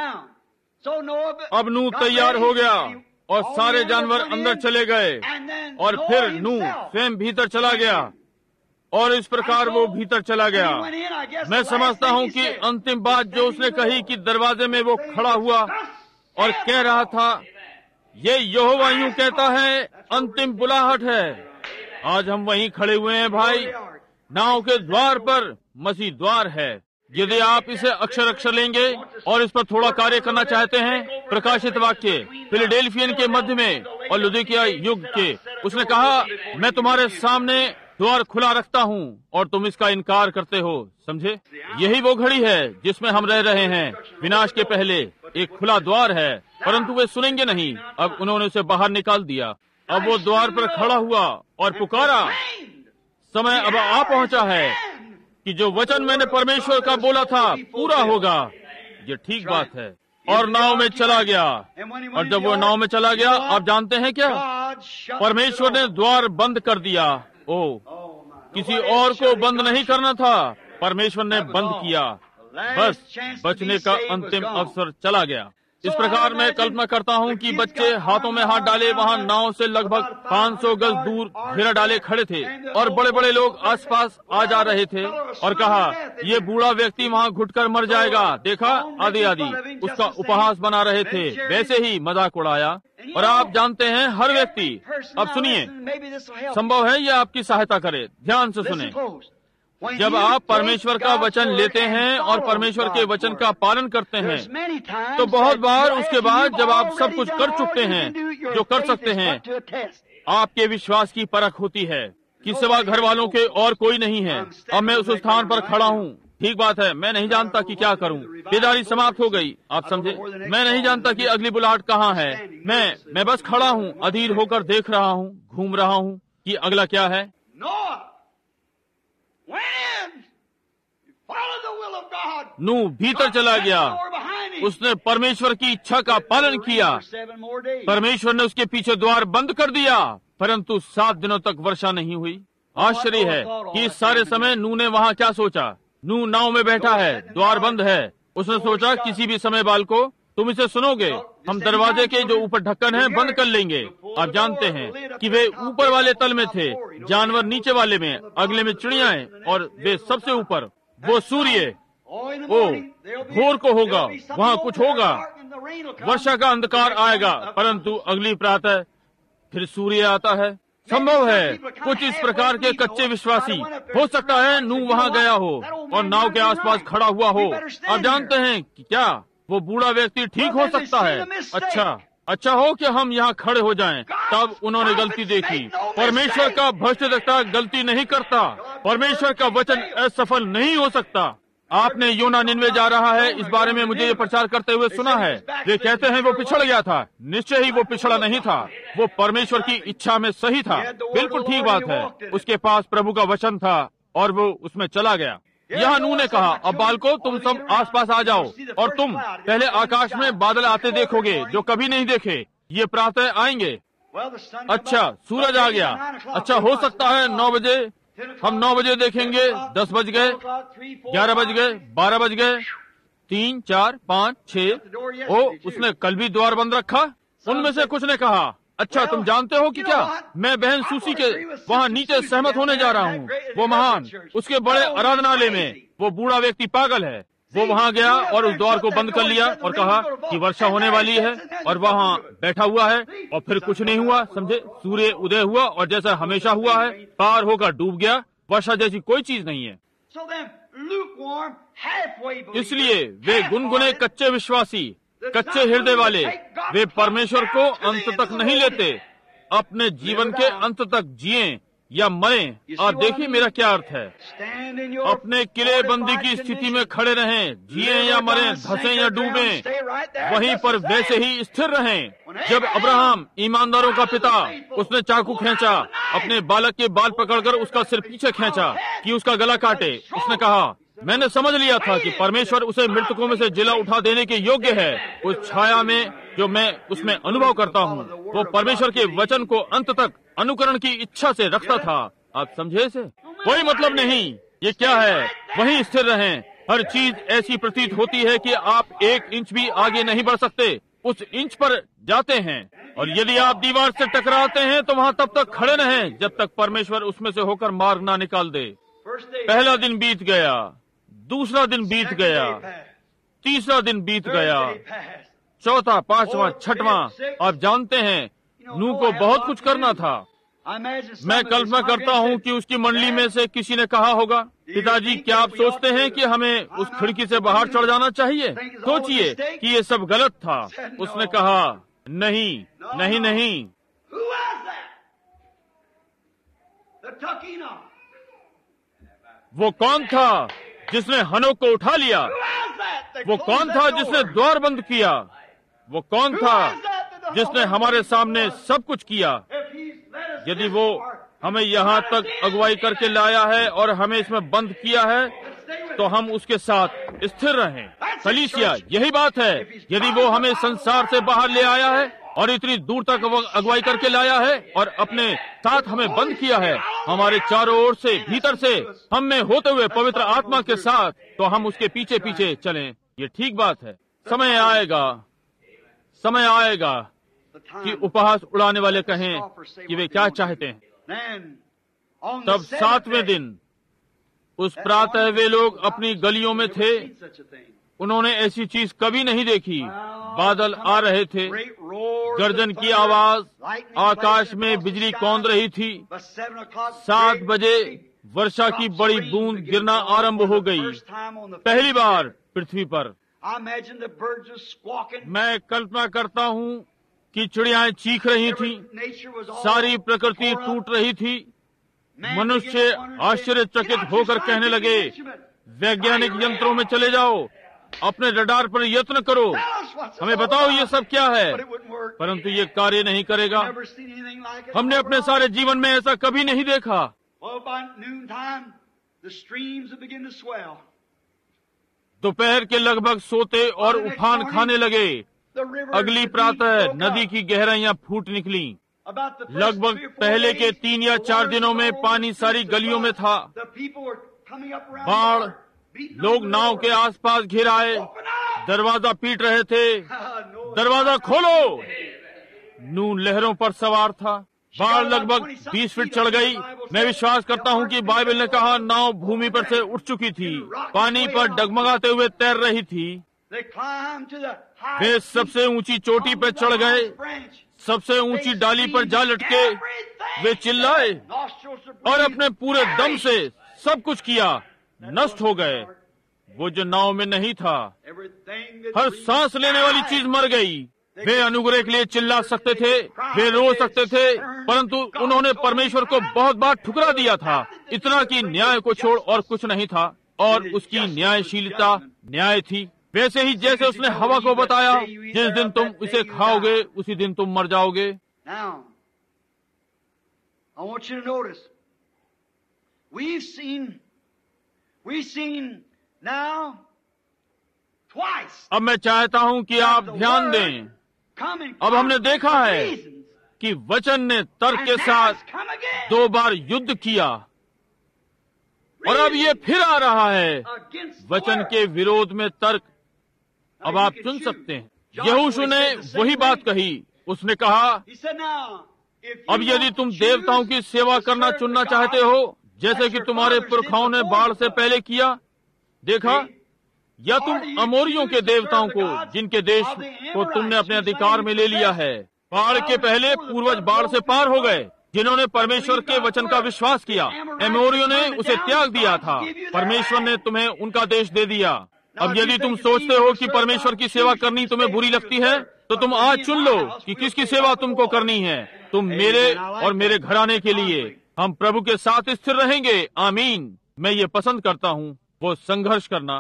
अब नूह तैयार हो गया और सारे जानवर अंदर चले गए, और फिर नूह स्वयं भीतर चला गया, और इस प्रकार वो भीतर चला गया। मैं समझता हूँ कि अंतिम बात जो उसने कही कि दरवाजे में वो खड़ा हुआ और कह रहा था, ये यहोवा यूं कहता है, अंतिम बुलाहट है। आज हम वहीं खड़े हुए हैं भाई, नाव के द्वार पर। मसीह द्वार है। यदि आप इसे अक्षर अक्षर लेंगे और इस पर थोड़ा कार्य करना चाहते हैं, प्रकाशित वाक्य फिलाडेल्फियन के मध्य में और लुदिकिया युग के, उसने कहा, मैं तुम्हारे सामने द्वार खुला रखता हूँ और तुम इसका इनकार करते हो, समझे। यही वो घड़ी है जिसमें हम रह रहे हैं। विनाश के पहले एक खुला द्वार है, परंतु वे सुनेंगे नहीं। अब उन्होंने उसे बाहर निकाल दिया। अब वो द्वार पर खड़ा हुआ और पुकारा, समय अब आ पहुंचा है कि जो वचन मैंने परमेश्वर का बोला था पूरा होगा। ये ठीक बात है। और नाव में चला गया, और जब वो नाव में चला गया, आप जानते हैं क्या, परमेश्वर ने द्वार बंद कर दिया। ओ, किसी और को बंद नहीं करना था, परमेश्वर ने बंद किया। बस बचने का अंतिम अवसर चला गया। इस प्रकार मैं कल्पना करता हूँ कि बच्चे हाथों में हाथ डाले वहाँ नाव से लगभग पाँच सौ गज दूर घेरा डाले खड़े थे, और बड़े बड़े लोग आसपास आ जा रहे थे, और कहा, ये बूढ़ा व्यक्ति वहाँ घुटकर मर जाएगा। देखा, आदि आदि उसका उपहास बना रहे थे। वैसे ही मजाक उड़ाया। और आप जानते हैं हर व्यक्ति, अब सुनिए, संभव है यह आपकी सहायता करे, ध्यान से सुने। जब आप परमेश्वर का वचन लेते हैं और परमेश्वर के वचन का पालन करते हैं, तो बहुत बार उसके बाद जब आप सब कुछ कर चुके हैं जो कर सकते हैं, आपके विश्वास की परख होती है कि सिवा घर वालों के और कोई नहीं है। अब मैं उस स्थान पर खड़ा हूँ, ठीक बात है, मैं नहीं जानता कि क्या करूं, बेदारी समाप्त हो गई, आप समझे। मैं नहीं जानता कि अगली बुलाहट कहाँ है, मैं मैं बस खड़ा हूँ, अधीर होकर देख रहा हूँ, घूम रहा हूँ कि अगला क्या है। नूह भीतर चला गया, उसने परमेश्वर की इच्छा का पालन किया। परमेश्वर ने उसके पीछे द्वार बंद कर दिया, परंतु सात दिनों तक वर्षा नहीं हुई। आश्चर्य है कि इस सारे समय नूह ने वहाँ क्या सोचा। नूह नाव में बैठा है, द्वार बंद है, उसने सोचा किसी भी समय बाल को तुम इसे सुनोगे, हम दरवाजे के जो ऊपर ढक्कन है बंद कर लेंगे। आप जानते हैं कि वे ऊपर वाले तल में थे, जानवर नीचे वाले में, अगले में चिड़ियाएं और वे सबसे ऊपर। वो सूर्य, ओ भोर को होगा, वहाँ कुछ होगा, वर्षा का अंधकार आएगा, परंतु अगली प्रातः फिर सूर्य आता है। संभव है कुछ इस प्रकार के कच्चे विश्वासी, हो सकता है नूह वहाँ गया हो और नाव के आसपास खड़ा हुआ हो। आप जानते हैं कि क्या वो बूढ़ा व्यक्ति ठीक हो सकता है। अच्छा अच्छा हो कि हम यहाँ खड़े हो जाएं। तब उन्होंने गलती देखी। परमेश्वर का भविष्यद्वक्ता गलती नहीं करता, परमेश्वर का वचन असफल नहीं हो सकता। आपने योना निन्वे जा रहा है, इस बारे में मुझे ये प्रचार करते हुए सुना है। वे कहते हैं वो पिछड़ गया था, निश्चय ही वो पिछड़ा नहीं था, वो परमेश्वर की इच्छा में सही था। बिल्कुल ठीक बात है, उसके पास प्रभु का वचन था और वो उसमें चला गया। यहाँ नूह ने कहा, अब बालको तुम सब आसपास आ जाओ और तुम पहले आकाश में बादल आते देखोगे जो कभी नहीं देखे, ये प्रातः आएंगे। अच्छा सूरज आ गया। अच्छा हो सकता है नौ बजे, हम नौ बजे देखेंगे, दस बज गए, ग्यारह बज गए, बारह बज गए, तीन चार पाँच छः। ओ उसने कल भी द्वार बंद रखा। उनमें से कुछ ने कहा, अच्छा तुम जानते हो कि क्या, मैं बहन सूसी के वहाँ नीचे सहमत होने जा रहा हूँ, वो महान उसके बड़े आराधनालय में वो बूढ़ा व्यक्ति पागल है। वो वहाँ गया और उस द्वार को बंद कर लिया और कहा कि वर्षा होने वाली है, और वहाँ बैठा हुआ है और फिर कुछ नहीं हुआ। समझे, सूर्य उदय हुआ और जैसा हमेशा हुआ है, पार होकर डूब गया। वर्षा जैसी कोई चीज नहीं है। इसलिए वे गुनगुने कच्चे विश्वासी, कच्चे हृदय वाले, वे परमेश्वर को अंत तक नहीं लेते, अपने जीवन के अंत तक जिए या मरें। और देखिए मेरा क्या अर्थ है, अपने किले बंदी की स्थिति में खड़े रहें, जिए या मरें, धंसे या डूबें, वहीं पर वैसे ही स्थिर रहें। जब अब्राहम ईमानदारों का पिता, उसने चाकू खींचा, अपने बालक के बाल पकड़कर उसका सिर पीछे खींचा कि उसका गला काटे। उसने कहा, मैंने समझ लिया था कि परमेश्वर उसे मृतकों में से जिला उठा देने के योग्य है। उस छाया में जो मैं उसमें अनुभव करता हूँ, वो परमेश्वर के वचन को अंत तक अनुकरण की इच्छा से रखता था। आप समझे से कोई मतलब नहीं, ये क्या है, वहीं स्थिर रहें। हर चीज ऐसी प्रतीत होती है कि आप एक इंच भी आगे नहीं बढ़ सकते, उस इंच पर जाते हैं। और यदि आप दीवार से टकराते हैं तो वहाँ तब तक खड़े रहें जब तक परमेश्वर उसमें से होकर मार्ग ना निकाल दे। पहला दिन बीत गया, दूसरा दिन बीत गया, तीसरा दिन बीत गया, चौथा, पांचवा, छठवां। आप जानते हैं नूह को बहुत कुछ करना था। मैं कल्पना करता हूँ कि उसकी मंडली में से किसी ने कहा होगा, पिताजी क्या आप सोचते हैं कि हमें उस खिड़की से बाहर चढ़ जाना चाहिए? सोचिए कि ये सब गलत था। उसने कहा नहीं नहीं नहीं। वो कौन था जिसने हनोक को उठा लिया? वो कौन था जिसने द्वार बंद किया? वो कौन था जिसने हमारे सामने सब कुछ किया? यदि वो हमें यहाँ तक अगुवाई करके लाया है और हमें इसमें बंद किया है, तो हम उसके साथ स्थिर रहें। कलीसिया यही बात है। यदि वो हमें संसार से बाहर ले आया है और इतनी दूर तक वो अगुवाई करके लाया है और अपने साथ हमें बंद किया है, हमारे चारों ओर से, भीतर से, हम में होते हुए पवित्र आत्मा के साथ, तो हम उसके पीछे पीछे चलें। ये ठीक बात है। समय आएगा, समय आएगा कि उपहास उड़ाने वाले कहें कि वे क्या चाहते हैं। तब सातवें दिन उस प्रातः वे लोग अपनी गलियों में थे। उन्होंने ऐसी चीज कभी नहीं देखी। बादल आ रहे थे, गर्जन की आवाज, आकाश में बिजली कौंध रही थी। सात बजे वर्षा की बड़ी बूंद गिरना आरंभ हो गई, पहली बार पृथ्वी पर। मैं कल्पना करता हूँ कि चिड़ियाएं चीख रही थीं, सारी प्रकृति टूट रही थी। मनुष्य आश्चर्यचकित होकर कहने लगे, वैज्ञानिक यंत्रों में चले जाओ, अपने रडार पर यत्न करो, हमें बताओ ये सब क्या है। परंतु ये कार्य नहीं करेगा। हमने अपने सारे जीवन में ऐसा कभी नहीं देखा। दोपहर के लगभग सोते और उफान खाने लगे। अगली प्रातः नदी की गहराइयां फूट निकली। लगभग पहले के तीन या चार दिनों में पानी सारी गलियों में था। बाढ़, लोग नाव के आसपास घिर आए, दरवाजा पीट रहे थे, दरवाजा खोलो। नूह लहरों पर सवार था। बाढ़ लगभग बीस फीट चढ़ गई। मैं विश्वास करता हूँ कि बाइबल ने कहा नाव भूमि पर से उठ चुकी थी, पानी पर डगमगाते हुए तैर रही थी। वे सबसे ऊंची चोटी पर चढ़ गए, सबसे ऊंची डाली पर जा लटके। वे चिल्लाए और अपने पूरे दम से सब कुछ किया, नष्ट हो गए। वो जो नाव में नहीं था, हर सांस लेने वाली चीज मर गई। वे अनुग्रह के लिए चिल्ला सकते थे, वे रो सकते थे, परंतु उन्होंने परमेश्वर को बहुत बार ठुकरा दिया था। इतना कि न्याय को छोड़ और कुछ नहीं था, और उसकी न्यायशीलता न्याय थी। वैसे ही जैसे उसने हवा को बताया, जिस दिन तुम इसे खाओगे उसी दिन तुम मर जाओगे। अब मैं चाहता हूं कि आप ध्यान दें। अब हमने देखा है कि वचन ने तर्क के साथ दो बार युद्ध किया, और अब ये फिर आ रहा है वचन के विरोध में तर्क। अब आप चुन सकते हैं। यहोशू ने वही बात कही। उसने कहा, अब यदि तुम देवताओं की सेवा करना चुनना चाहते हो, जैसे कि तुम्हारे पुरखाओं ने बाढ़ से पहले किया, देखा, या तुम अमोरियों के देवताओं को, जिनके देश को तुमने अपने अधिकार में ले लिया है। बाढ़ के पहले पूर्वज बाढ़ से पार हो गए, जिन्होंने परमेश्वर के वचन का विश्वास किया। अमोरियों ने उसे त्याग दिया था, परमेश्वर ने तुम्हें उनका देश दे दिया। अब यदि तुम सोचते हो कि परमेश्वर की सेवा करनी तुम्हें बुरी लगती है, तो तुम आज चुन लो कि किसकी सेवा तुमको करनी है। तुम मेरे और मेरे घराने के लिए हम प्रभु के साथ स्थिर रहेंगे। आमीन। मैं ये पसंद करता हूँ, वो संघर्ष करना।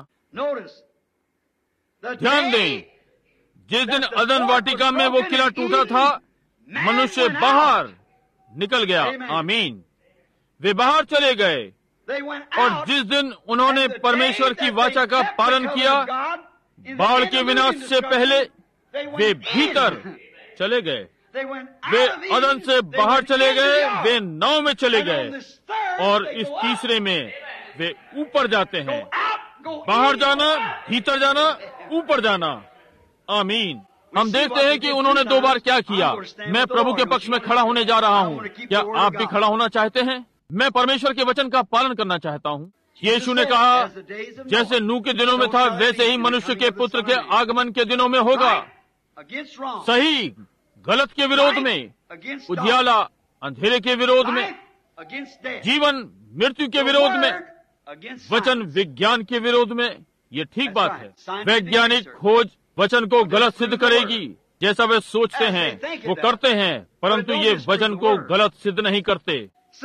ध्यान दें, जिस दिन अदन वाटिका में वो किला टूटा था, मनुष्य बाहर निकल गया। आमीन। वे बाहर चले गए, और जिस दिन उन्होंने परमेश्वर की वाचा का पालन किया, बाढ़ के विनाश से पहले वे भीतर चले गए। वे अदन से बाहर चले गए, वे नाव में चले गए, और इस तीसरे में वे ऊपर जाते हैं। बाहर जाना, भीतर जाना, ऊपर जाना। आमीन। हम देखते हैं कि उन्होंने दो बार क्या किया। मैं प्रभु के पक्ष में खड़ा होने जा रहा हूँ। क्या आप भी खड़ा होना चाहते हैं? मैं परमेश्वर के वचन का पालन करना चाहता हूँ। यीशु ने कहा, जैसे नूह के दिनों में था, वैसे ही मनुष्य के पुत्र के आगमन के दिनों में होगा। सही गलत के विरोध में, उजियाला अंधेरे के विरोध में, जीवन मृत्यु के विरोध में, वचन विज्ञान के विरोध में। ये ठीक बात है। वैज्ञानिक खोज वचन को गलत सिद्ध करेगी। जैसा वे सोचते हैं वो करते हैं, परंतु ये वचन को गलत सिद्ध नहीं करते।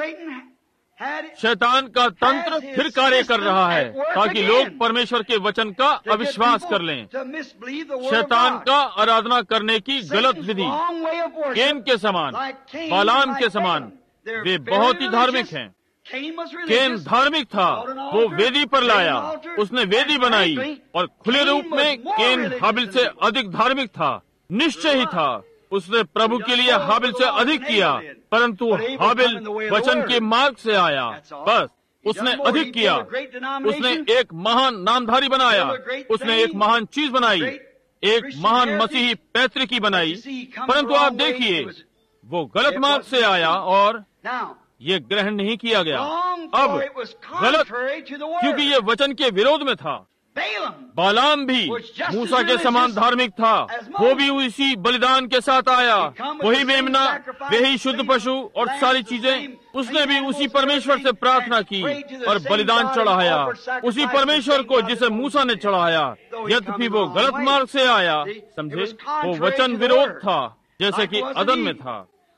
शैतान का तंत्र फिर कार्य कर रहा है ताकि लोग परमेश्वर के वचन का अविश्वास कर लें। शैतान का आराधना करने की गलत विधि, केन के समान, बालाम के समान। वे बहुत ही धार्मिक हैं। केन धार्मिक था, वो वेदी पर लाया, उसने वेदी बनाई, और खुले रूप में केन हाबिल से अधिक धार्मिक था। निश्चय ही था, उसने प्रभु के लिए हाबिल से अधिक किया, परंतु हाबिल वचन के मार्ग से आया। बस उसने अधिक किया। उसने एक महान नामधारी बनाया, उसने एक महान चीज बनाई, एक महान मसीही पैतृकी बनाई। परंतु आप देखिए, वो गलत मार्ग से आया और ये ग्रहण नहीं किया गया। अब गलत, क्योंकि ये वचन के विरोध में था। बालाम भी मूसा के समान धार्मिक था, वो भी उसी बलिदान के साथ आया, वही मेमना, वही शुद्ध पशु और सारी चीजें। उसने भी उसी परमेश्वर से प्रार्थना की और बलिदान चढ़ाया, उसी परमेश्वर को जिसे मूसा ने चढ़ाया। यद्यपि वो गलत मार्ग से आया, समझे, वो वचन विरोध था, जैसे कि अदन में था।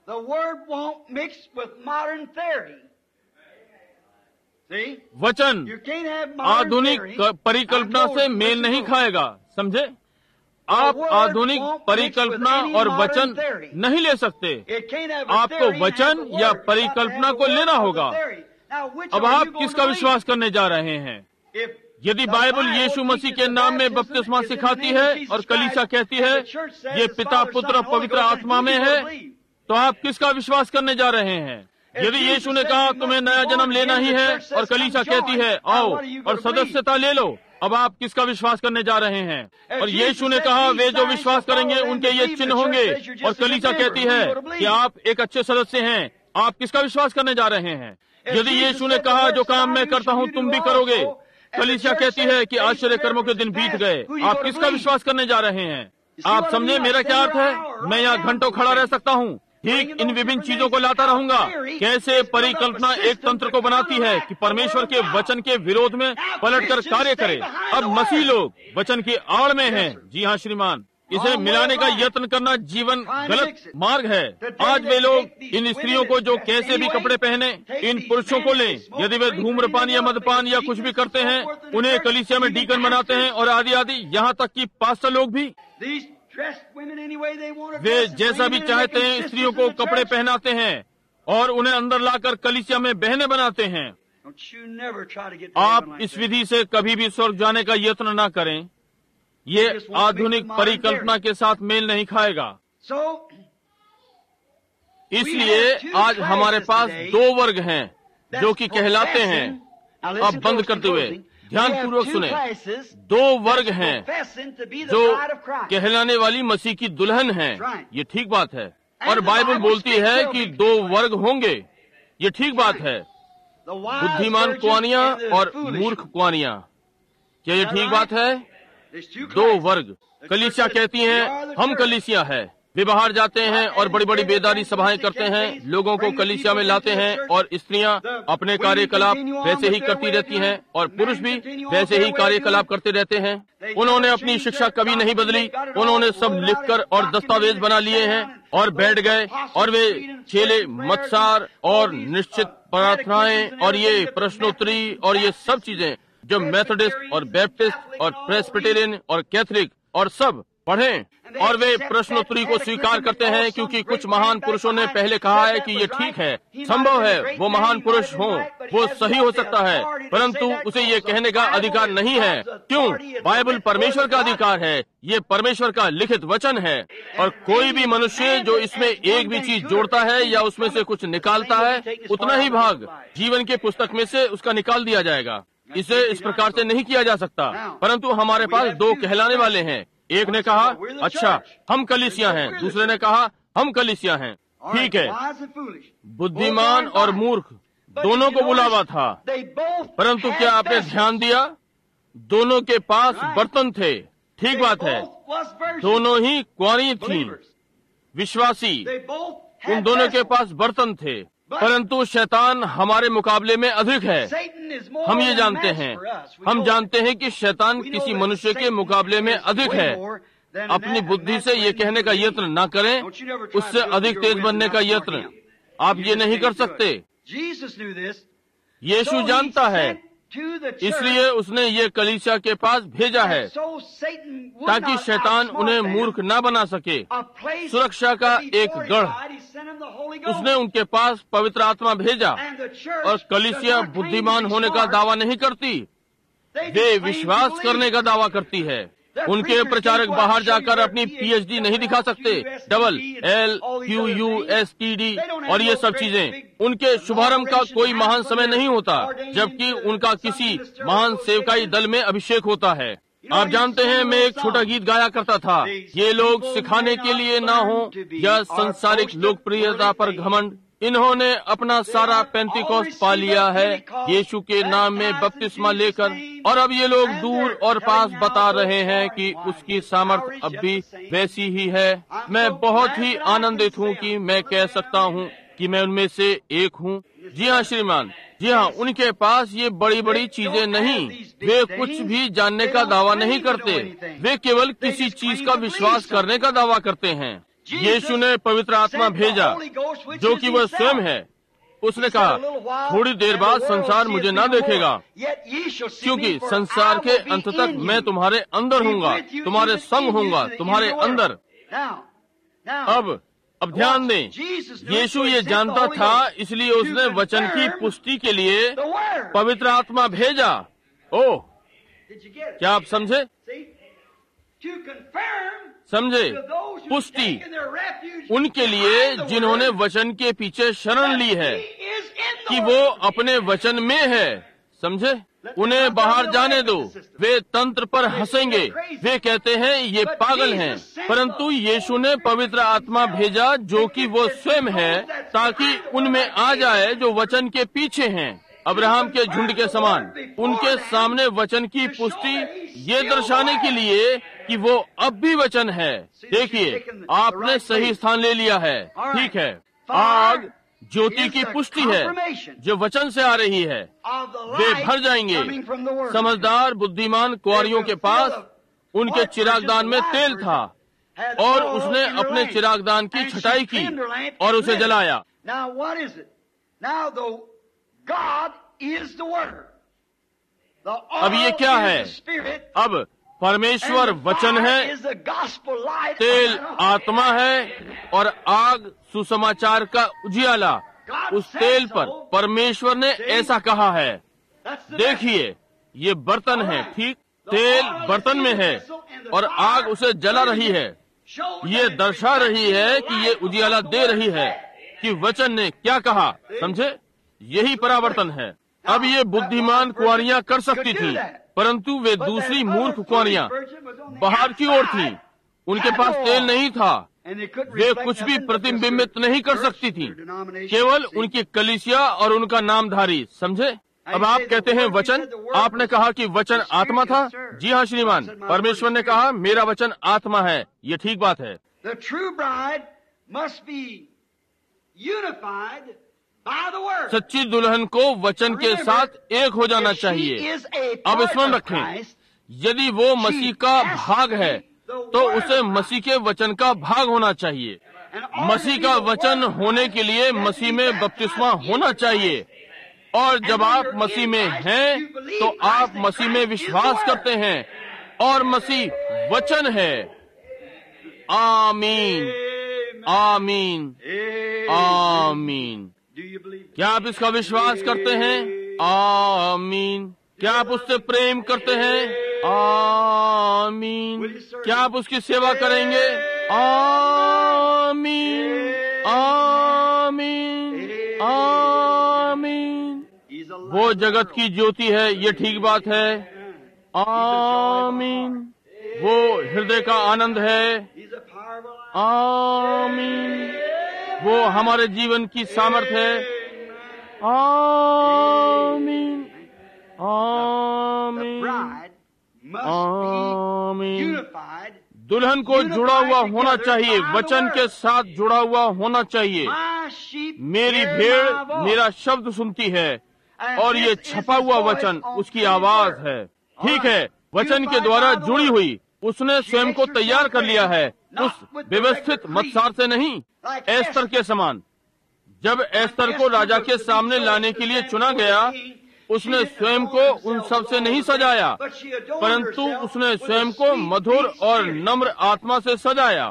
वचन आधुनिक परिकल्पना से मेल नहीं खाएगा, समझे। आप आधुनिक परिकल्पना और वचन नहीं ले सकते। आपको वचन या परिकल्पना को लेना होगा। अब आप किसका विश्वास करने जा रहे हैं? यदि बाइबल यीशु मसीह के नाम में बपतिस्मा सिखाती है और कलीसिया कहती है ये पिता, पुत्र और पवित्र आत्मा में है, तो आप किसका विश्वास करने जा रहे हैं? यदि यीशु ने कहा तुम्हें नया जन्म लेना ही है और कलीसिया कहती है आओ और सदस्यता ले लो, अब आप किसका विश्वास करने जा रहे हैं? और यीशु ने कहा वे जो विश्वास करेंगे उनके ये चिन्ह होंगे, और कलीसिया कहती है कि आप एक अच्छे सदस्य हैं, आप किसका विश्वास करने जा रहे हैं? यदि यीशु ने कहा जो काम मैं करता हूँ तुम भी करोगे, कलीसिया कहती है कि आश्चर्य कर्मों के दिन बीत गए, आप किसका विश्वास करने जा रहे हैं? आप समझे मेरा क्या अर्थ है? मैं यहाँ घंटों खड़ा रह सकता हूँ, ठीक इन विभिन्न चीजों को लाता रहूंगा। कैसे परिकल्पना एक तंत्र को बनाती है कि परमेश्वर के वचन के विरोध में पलटकर कार्य करे। अब मसीह लोग वचन की आड़ में हैं। जी हाँ श्रीमान, इसे मिलाने का यत्न करना जीवन गलत मार्ग है। आज वे लोग इन स्त्रियों को जो कैसे भी कपड़े पहने, इन पुरुषों को लें, यदि वे धूम्रपान या मदपान या कुछ भी करते हैं, उन्हें कलीसिया में डीकन बनाते हैं और आदि आदि, यहाँ तक कि पास्टर लोग भी वे जैसा भी चाहते हैं स्त्रियों को कपड़े पहनाते हैं और उन्हें अंदर लाकर कलीसिया में बहनें बनाते हैं। आप इस विधि से कभी भी स्वर्ग जाने का यत्न न करें, ये आधुनिक परिकल्पना के साथ मेल नहीं खाएगा। इसलिए आज हमारे पास दो वर्ग हैं जो कि कहलाते हैं, अब बंद करते हुए ध्यान पूर्वक सुने, दो वर्ग हैं जो कहलाने वाली मसीह की दुल्हन हैं। ये ठीक बात है, और बाइबल बोलती है कि दो वर्ग होंगे। ये ठीक बात है, बुद्धिमान कुआनियां और मूर्ख कुआनियां। क्या ये ठीक बात है? दो वर्ग। कलीसिया कहती हैं हम कलीसिया है, वे बाहर जाते हैं और बड़ी बड़ी बेदारी सभाएं करते हैं, लोगों को कलीसिया में लाते हैं, और स्त्रियां अपने कार्यकलाप वैसे ही करती रहती हैं और पुरुष भी वैसे ही कार्यकलाप करते रहते हैं। उन्होंने अपनी शिक्षा कभी नहीं बदली, उन्होंने सब लिखकर और दस्तावेज बना लिए हैं और बैठ गए, और वे चेले मत्सार और निश्चित प्रार्थनाएं और ये प्रश्नोत्तरी और ये सब चीजें जो मेथोडिस्ट और बैप्टिस्ट और प्रेस्बिटेरियन और कैथोलिक और सब पढ़ें, और वे प्रश्नोत्तरी को स्वीकार करते हैं क्योंकि कुछ महान पुरुषों ने पहले कहा है कि ये ठीक है, संभव है वो महान पुरुष हो, वो सही हो सकता है, परंतु उसे ये कहने का अधिकार नहीं है। क्यों? बाइबल परमेश्वर का अधिकार है, ये परमेश्वर का लिखित वचन है, और कोई भी मनुष्य जो इसमें एक भी चीज जोड़ता है या उसमें से कुछ निकालता है, उतना ही भाग जीवन के पुस्तक में से उसका निकाल दिया जाएगा। इसे इस प्रकार से नहीं किया जा सकता। परंतु हमारे पास दो कहलाने वाले हैं। एक ने कहा अच्छा हम कलीसिया हैं, दूसरे ने कहा हम कलीसिया हैं। ठीक है, बुद्धिमान और मूर्ख दोनों को बुलावा था, परंतु क्या आपने ध्यान दिया? दोनों के पास बर्तन थे। ठीक बात है, दोनों ही कुंवारी थीं, विश्वासी, उन दोनों के पास बर्तन थे, परंतु शैतान हमारे मुकाबले में अधिक है। हम ये जानते हैं, हम जानते हैं कि शैतान किसी मनुष्य के मुकाबले में अधिक है। अपनी बुद्धि से ये कहने का यत्न न करें, उससे अधिक तेज बनने का यत्न आप ये नहीं कर सकते। यीशु जानता है, इसलिए उसने ये कलीसिया के पास भेजा है ताकि शैतान उन्हें मूर्ख न बना सके। सुरक्षा का एक गढ़ उसने उनके पास पवित्र आत्मा भेजा, और कलीसिया बुद्धिमान होने का दावा नहीं करती, वे विश्वास करने का दावा करती है। उनके प्रचारक बाहर जाकर अपनी पीएचडी नहीं दिखा सकते, double L Q U S T D और ये सब चीजें। उनके शुभारंभ का कोई महान समय नहीं होता, जबकि उनका किसी महान सेवकाई दल में अभिषेक होता है। आप जानते हैं, मैं एक छोटा गीत गाया करता था, ये लोग सिखाने के लिए ना हो या संसारिक लोकप्रियता पर घमंड, इन्होंने अपना सारा पेंतिकोस्त पा लिया है यीशु के नाम में बपतिस्मा लेकर, और अब ये लोग दूर और पास बता रहे हैं कि उसकी सामर्थ अब भी वैसी ही है। मैं बहुत ही आनंदित हूँ कि मैं कह सकता हूँ कि मैं उनमें से एक हूँ। जी हाँ श्रीमान, जी हाँ, उनके पास ये बड़ी बड़ी चीजें नहीं, वे कुछ भी जानने का दावा नहीं करते, वे केवल किसी चीज का विश्वास करने का दावा करते हैं। यीशु ने पवित्र आत्मा भेजा जो कि वह स्वयं है। उसने कहा, थोड़ी देर बाद संसार मुझे ना देखेगा, क्योंकि संसार के अंत तक मैं तुम्हारे अंदर हूँगा, तुम्हारे संग हूँगा, तुम्हारे अंदर। अब अब ध्यान दें, यीशु ये जानता था, इसलिए उसने वचन की पुष्टि के लिए पवित्र आत्मा भेजा। ओह, क्या आप समझे? समझे? पुष्टि उनके लिए जिन्होंने वचन के पीछे शरण ली है कि वो अपने वचन में है। समझे? उन्हें बाहर जाने दो। वे तंत्र पर हंसेंगे, वे कहते हैं ये पागल हैं, परंतु यीशु ने पवित्र आत्मा भेजा जो कि वो स्वयं है, ताकि उनमें आ जाए जो वचन के पीछे हैं, अब्राहम के झुंड के समान। उनके सामने वचन की पुष्टि ये दर्शाने के लिए कि वो अब भी वचन है। देखिए, आपने सही स्थान ले लिया है। ठीक है, आग ज्योति की पुष्टि है जो वचन से आ रही है। वे भर जाएंगे। समझदार बुद्धिमान कुंवारियों के पास उनके चिरागदान में तेल था और उसने अपने चिरागदान की छटाई की और उसे जलाया। अब ये क्या है? अब परमेश्वर वचन है, तेल आत्मा है और आग सुसमाचार का उजियाला। उस तेल पर परमेश्वर ने ऐसा कहा है। देखिए, ये बर्तन है, ठीक? तेल बर्तन में है और आग उसे जला रही है। ये दर्शा रही है कि ये उजियाला दे रही है कि वचन ने क्या कहा। समझे? यही परावर्तन है। अब ये बुद्धिमान कुंवारियां कर सकती थी, परंतु वे दूसरी मूर्ख कुंवारियां बाहर की ओर थीं। उनके पास तेल नहीं था, वे कुछ भी प्रतिबिंबित नहीं कर सकती थी, केवल उनकी कलीसिया और उनका नामधारी। समझे? अब आप कहते हैं वचन, आपने कहा कि वचन आत्मा था। जी हाँ श्रीमान, परमेश्वर ने कहा मेरा वचन आत्मा है। ये ठीक बात है। सच्ची दुल्हन को वचन के साथ एक हो जाना चाहिए। अब स्मरण रखें, यदि वो मसीह का भाग है तो उसे मसीह के वचन का भाग होना चाहिए। मसीह का वचन होने के लिए मसीह में बपतिस्मा होना चाहिए, और जब आप मसीह में हैं तो आप मसीह में विश्वास करते हैं और मसीह वचन है। आमीन, आमीन, आमीन। क्या आप इसका विश्वास करते हैं? आमीन। क्या आप उससे प्रेम करते हैं? आमीन। क्या आप उसकी सेवा करेंगे? आमीन, आमीन, आमीन। वो जगत की ज्योति है, ये ठीक बात है। आमीन। वो हृदय का आनंद है। आमीन। वो हमारे जीवन की सामर्थ्य है। आमीन, आमीन, आमीन। दुल्हन को जुड़ा हुआ होना चाहिए, वचन के साथ जुड़ा हुआ होना चाहिए। मेरी भेड़ मेरा शब्द सुनती है, और ये छपा हुआ वचन उसकी आवाज है। ठीक है, वचन के द्वारा जुड़ी हुई, उसने स्वयं को तैयार कर लिया है, उस व्यवस्थित मतसार से नहीं। एस्तर के समान, जब एस्तर को राजा के सामने लाने के लिए चुना गया, उसने स्वयं को उन सब से नहीं सजाया, परंतु उसने स्वयं को मधुर और नम्र आत्मा से सजाया।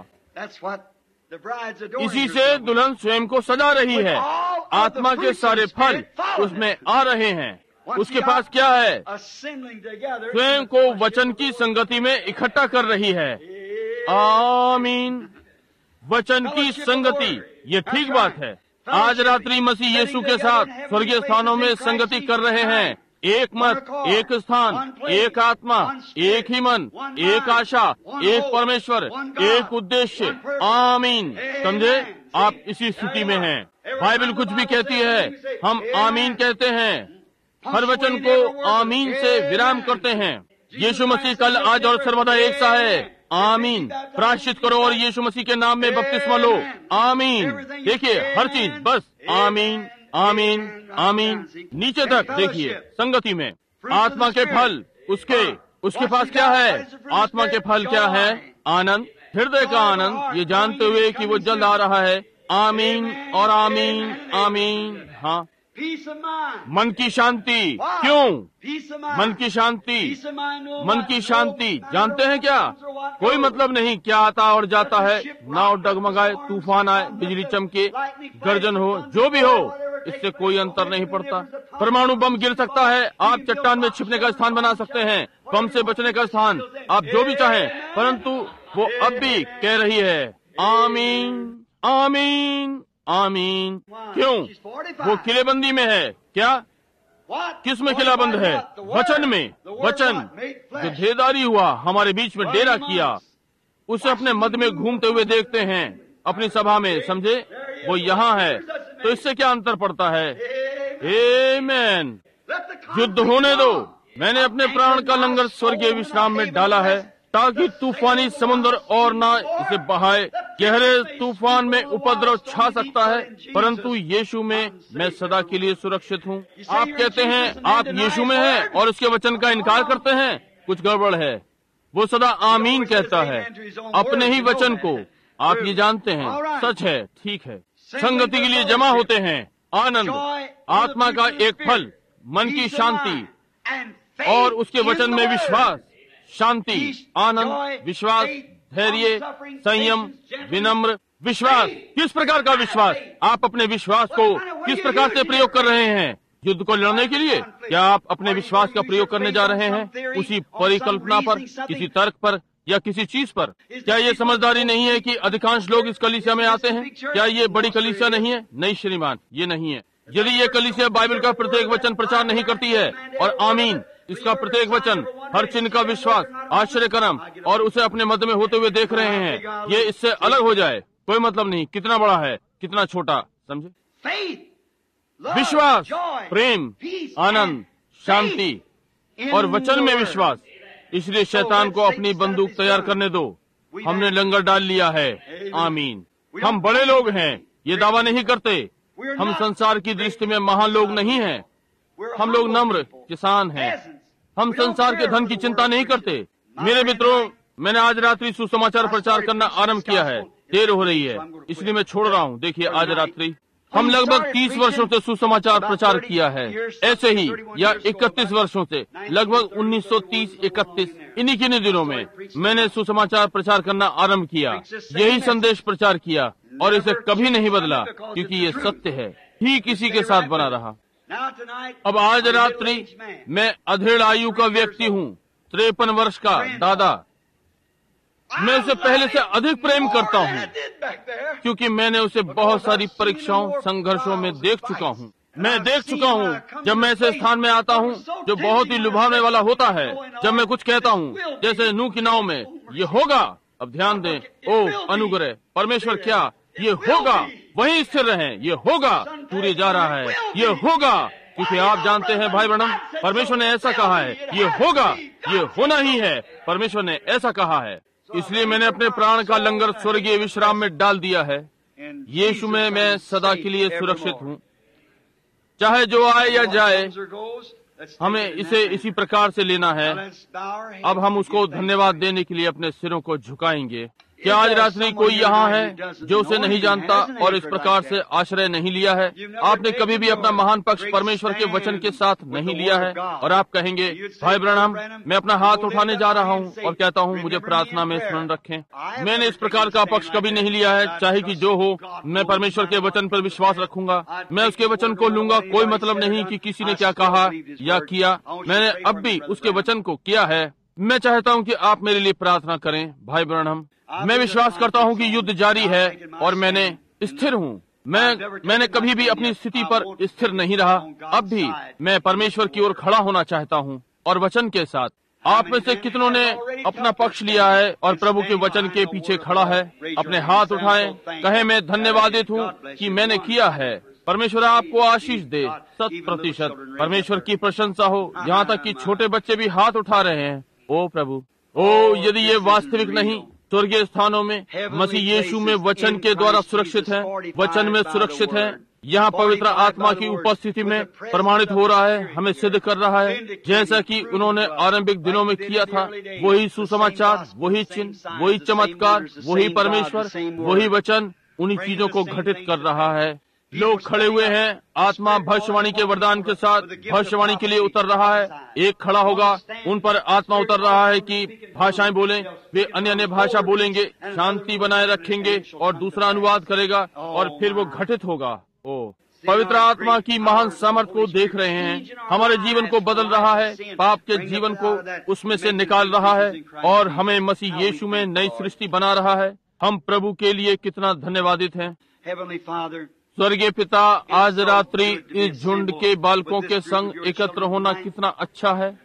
इसी से दुल्हन स्वयं को सजा रही है। आत्मा के सारे फल उसमें आ रहे हैं। उसके पास क्या है? स्वयं को वचन की संगति में इकट्ठा कर रही है। आमीन। वचन की संगति, ये ठीक बात है। आज रात्रि मसीह यीशु के साथ स्वर्गीय स्थानों में संगति कर रहे हैं। एक मत, एक स्थान, एक आत्मा, एक ही मन, एक आशा, एक परमेश्वर, एक उद्देश्य। आमीन। समझे? आप इसी स्थिति में हैं। बाइबल कुछ भी कहती है हम आमीन कहते हैं, हर वचन को आमीन से विराम करते हैं। यीशु मसीह कल आज और सर्वदा एक सा है। आमीन। प्रायश्चित करो और यीशु मसीह के नाम में बपतिस्मा लो। आमीन। देखिए हर चीज बस आमीन आमीन आमीन। नीचे तक देखिए संगति में आत्मा के फल, उसके उसके पास क्या है? आत्मा के फल क्या है? आनंद, हृदय का आनंद, ये जानते हुए कि वो जल्द आ रहा है। आमीन और आमीन आमीन। हाँ, मन की शांति। क्यों मन की शांति? मन की शांति जानते हैं क्या? कोई मतलब नहीं क्या आता और जाता है, नाव डगमगाए, तूफान आए, बिजली चमके, गर्जन हो, जो भी हो, इससे कोई अंतर नहीं पड़ता। परमाणु बम गिर सकता है, आप चट्टान में छिपने का स्थान बना सकते हैं, बम से बचने का स्थान, आप जो भी चाहें, परंतु वो अब भी कह रही है आमीन आमीन आमीन। क्यों? वो किलेबंदी में है। क्या? किस में किलाबंद है? वचन में। वचन जो देहधारी हुआ, हमारे बीच में डेरा किया, उसे अपने मध्य में घूमते हुए देखते हैं अपनी सभा में, समझे? वो यहाँ है, तो इससे क्या अंतर पड़ता है? आमीन। युद्ध होने दो। मैंने अपने प्राण का लंगर स्वर्गीय विश्राम में डाला है, ताकि तूफानी समुद्र और ना इसे बहाए। गहरे तूफान में उपद्रव छा सकता है, परंतु यीशु में मैं सदा के लिए सुरक्षित हूँ। आप कहते हैं आप यीशु में हैं और उसके वचन का इनकार करते हैं, कुछ गड़बड़ है। वो सदा आमीन कहता है अपने ही वचन को। आप ये जानते हैं, सच है, ठीक है। संगति के लिए जमा होते हैं, आनंद, आत्मा का एक फल, मन की शांति और उसके वचन में विश्वास, शांति, आनंद, विश्वास, धैर्य, संयम, विनम्र विश्वास। किस प्रकार का विश्वास? आप अपने विश्वास को किस प्रकार से प्रयोग कर रहे हैं? युद्ध को लड़ने के लिए क्या आप अपने विश्वास का प्रयोग करने जा रहे हैं? उसी परिकल्पना पर, किसी तर्क पर या किसी चीज पर? क्या ये समझदारी नहीं है कि अधिकांश लोग इस कलीसिया में आते हैं? क्या ये बड़ी कलीसिया नहीं है? नहीं श्रीमान, ये नहीं है। यदि ये कलीसिया बाइबल का प्रत्येक वचन प्रचार नहीं करती है और आमीन इसका प्रत्येक वचन, हर चिन्ह का विश्वास, आश्चर्यकर्म और उसे अपने मध्य में होते हुए देख रहे हैं, ये इससे अलग हो जाए, कोई मतलब नहीं कितना बड़ा है कितना छोटा, समझे? विश्वास, प्रेम, आनंद, शांति और वचन में विश्वास। इसलिए शैतान को अपनी बंदूक तैयार करने दो। हमने लंगर डाल लिया है। आमीन। हम बड़े लोग हैं, ये दावा नहीं करते। हम संसार की दृष्टि में महान लोग नहीं हैं। हम लोग नम्र किसान हैं। हम संसार के धन की चिंता नहीं करते। मेरे मित्रों, मैंने आज रात्रि सुसमाचार प्रचार करना आरंभ किया है। देर हो रही है, इसलिए मैं छोड़ रहा हूँ। देखिए, आज रात्रि हम लगभग तीस वर्षों से सुसमाचार प्रचार किया है, ऐसे ही, या इकतीस वर्षों से, लगभग उन्नीस सौ तीस इकतीस, इन्हीं किन्हीं दिनों में मैंने सुसमाचार प्रचार करना आरंभ किया। यही संदेश प्रचार किया और इसे कभी नहीं बदला, क्योंकि ये सत्य है, ठीक इसी के साथ बना रहा। अब आज रात्रि मैं अधेड़ आयु का व्यक्ति हूँ, तिरपन वर्ष का दादा। मैं उसे पहले से अधिक प्रेम करता हूँ, क्योंकि मैंने उसे बहुत सारी परीक्षाओं, संघर्षों में देख चुका हूँ। मैं देख चुका हूँ जब मैं ऐसे स्थान में आता हूँ जो बहुत ही लुभावने वाला होता है। जब मैं कुछ कहता हूँ, जैसे नूह की नाव में, ये होगा। अब ध्यान दें, ओ अनुग्रह, परमेश्वर क्या, ये होगा, वहीं स्थिर रहें, ये होगा, सूर्य जा रहा है, ये होगा, क्योंकि आप जानते हैं भाई ब्रह्म, परमेश्वर ने ऐसा कहा है, ये होगा, ये होना ही है, परमेश्वर ने ऐसा कहा है। इसलिए मैंने अपने प्राण का लंगर स्वर्गीय विश्राम में डाल दिया है। यीशु में मैं सदा के लिए सुरक्षित हूँ, चाहे जो आए या जाए। हमें इसे इसी प्रकार से लेना है। अब हम उसको धन्यवाद देने के लिए अपने सिरों को झुकाएंगे। क्या आज रात्रि कोई यहाँ है जो उसे नहीं जानता और इस प्रकार से आश्रय नहीं लिया है? आपने कभी भी अपना महान पक्ष परमेश्वर के वचन के साथ नहीं लिया है, और आप कहेंगे, भाई ब्रैनम, मैं अपना हाथ उठाने जा रहा हूँ और कहता हूँ, मुझे प्रार्थना में स्मरण रखें। मैंने इस प्रकार का पक्ष कभी नहीं लिया है, चाहे कि जो हो, मैं परमेश्वर के वचन पर विश्वास रखूंगा। मैं उसके वचन को लूंगा, कोई मतलब नहीं कि किसी ने क्या कहा या किया। मैंने अब भी उसके वचन को किया है। मैं चाहता हूँ कि आप मेरे लिए प्रार्थना करें। भाई ब्रैनम, मैं विश्वास करता हूँ कि युद्ध जारी है और मैंने स्थिर हूँ। मैं मैंने कभी भी अपनी स्थिति पर स्थिर नहीं रहा। अब भी मैं परमेश्वर की ओर खड़ा होना चाहता हूँ और वचन के साथ। आप में से कितनों ने अपना पक्ष लिया है और प्रभु के वचन के पीछे खड़ा है? अपने हाथ उठाएं, कहें, मैं धन्यवादित हूँ कि मैंने किया है। परमेश्वर आपको आशीष दे शत प्रतिशत। परमेश्वर की प्रशंसा हो, यहाँ तक कि छोटे बच्चे भी हाथ उठा रहे हैं। ओ प्रभु, ओ यदि ये वास्तविक नहीं, स्वर्गीय स्थानों में मसीह यीशु में वचन के द्वारा सुरक्षित है, वचन में सुरक्षित है, यहाँ पवित्र आत्मा की उपस्थिति में प्रमाणित हो रहा है, हमें सिद्ध कर रहा है, जैसा कि उन्होंने आरंभिक दिनों में किया था। वही सुसमाचार, वही चिन्ह, वही चमत्कार, वही परमेश्वर, वही वचन उन्हीं चीजों को घटित कर रहा है। लोग खड़े हुए हैं, आत्मा भविष्यवाणी के वरदान के साथ भविष्यवाणी के लिए उतर रहा है। एक खड़ा होगा, उन पर आत्मा उतर रहा है कि भाषाएं बोलें, वे अन्य अन्य भाषा बोलेंगे, शांति बनाए रखेंगे, और दूसरा अनुवाद करेगा और फिर वो घटित होगा। ओ पवित्र आत्मा की महान सामर्थ को देख रहे हैं, हमारे जीवन को बदल रहा है, पाप के जीवन को उसमें से निकाल रहा है और हमें मसीह यीशु में नई सृष्टि बना रहा है। हम प्रभु के लिए कितना धन्यवादित हैं। स्वर्गीय पिता, आज रात्रि इस झुंड के बालकों के संग एकत्र होना कितना अच्छा है।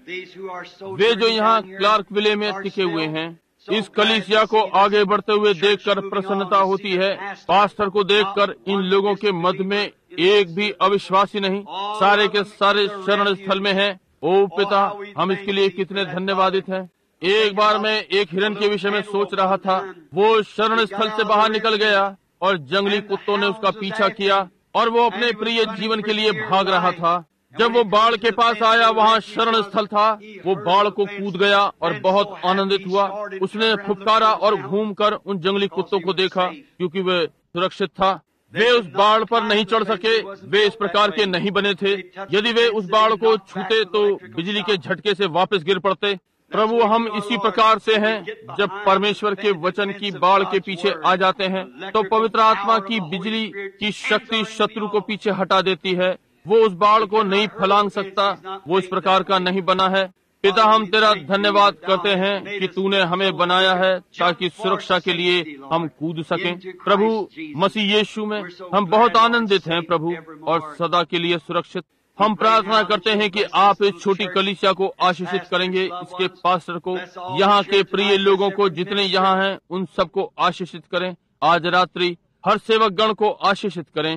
वे जो यहाँ क्लार्क विले में टिके हुए हैं, इस कलीसिया को आगे बढ़ते हुए देखकर प्रसन्नता होती है। पास्टर को देखकर इन लोगों के मध्य में एक भी अविश्वासी नहीं, सारे के सारे शरण स्थल में हैं। ओ पिता, हम इसके लिए कितने धन्यवादित हैं। एक बार मैं एक हिरन के विषय में सोच रहा था। वो शरण स्थल से बाहर निकल गया और जंगली कुत्तों ने उसका पीछा किया और वो अपने प्रिय जीवन के लिए भाग रहा था। जब वो बाढ़ के पास आया, वहाँ शरण स्थल था, वो बाढ़ को कूद गया और बहुत आनंदित हुआ। उसने फुफकारा और घूमकर उन जंगली कुत्तों को देखा, क्योंकि वे सुरक्षित था। वे उस बाढ़ पर नहीं चढ़ सके, वे इस प्रकार के नहीं बने थे। यदि वे उस बाढ़ को छूते तो बिजली के झटके से वापस गिर पड़ते। प्रभु, हम इसी प्रकार से हैं। जब परमेश्वर के वचन की बाढ़ के पीछे आ जाते हैं तो पवित्र आत्मा की बिजली की शक्ति शत्रु को पीछे हटा देती है। वो उस बाढ़ को नहीं फैलांग सकता, वो इस प्रकार का नहीं बना है। पिता, हम तेरा धन्यवाद करते हैं कि तूने हमें बनाया है ताकि सुरक्षा के लिए हम कूद सकें। प्रभु, मसीह यीशु में हम बहुत आनंदित हैं प्रभु, और सदा के लिए सुरक्षित। हम प्रार्थना करते हैं कि आप इस छोटी कलीसिया को आशीषित करेंगे, इसके पास्टर को, यहाँ के प्रिय लोगों को जितने यहाँ हैं उन सबको आशीषित करें। आज रात्रि हर सेवक गण को आशीषित करें।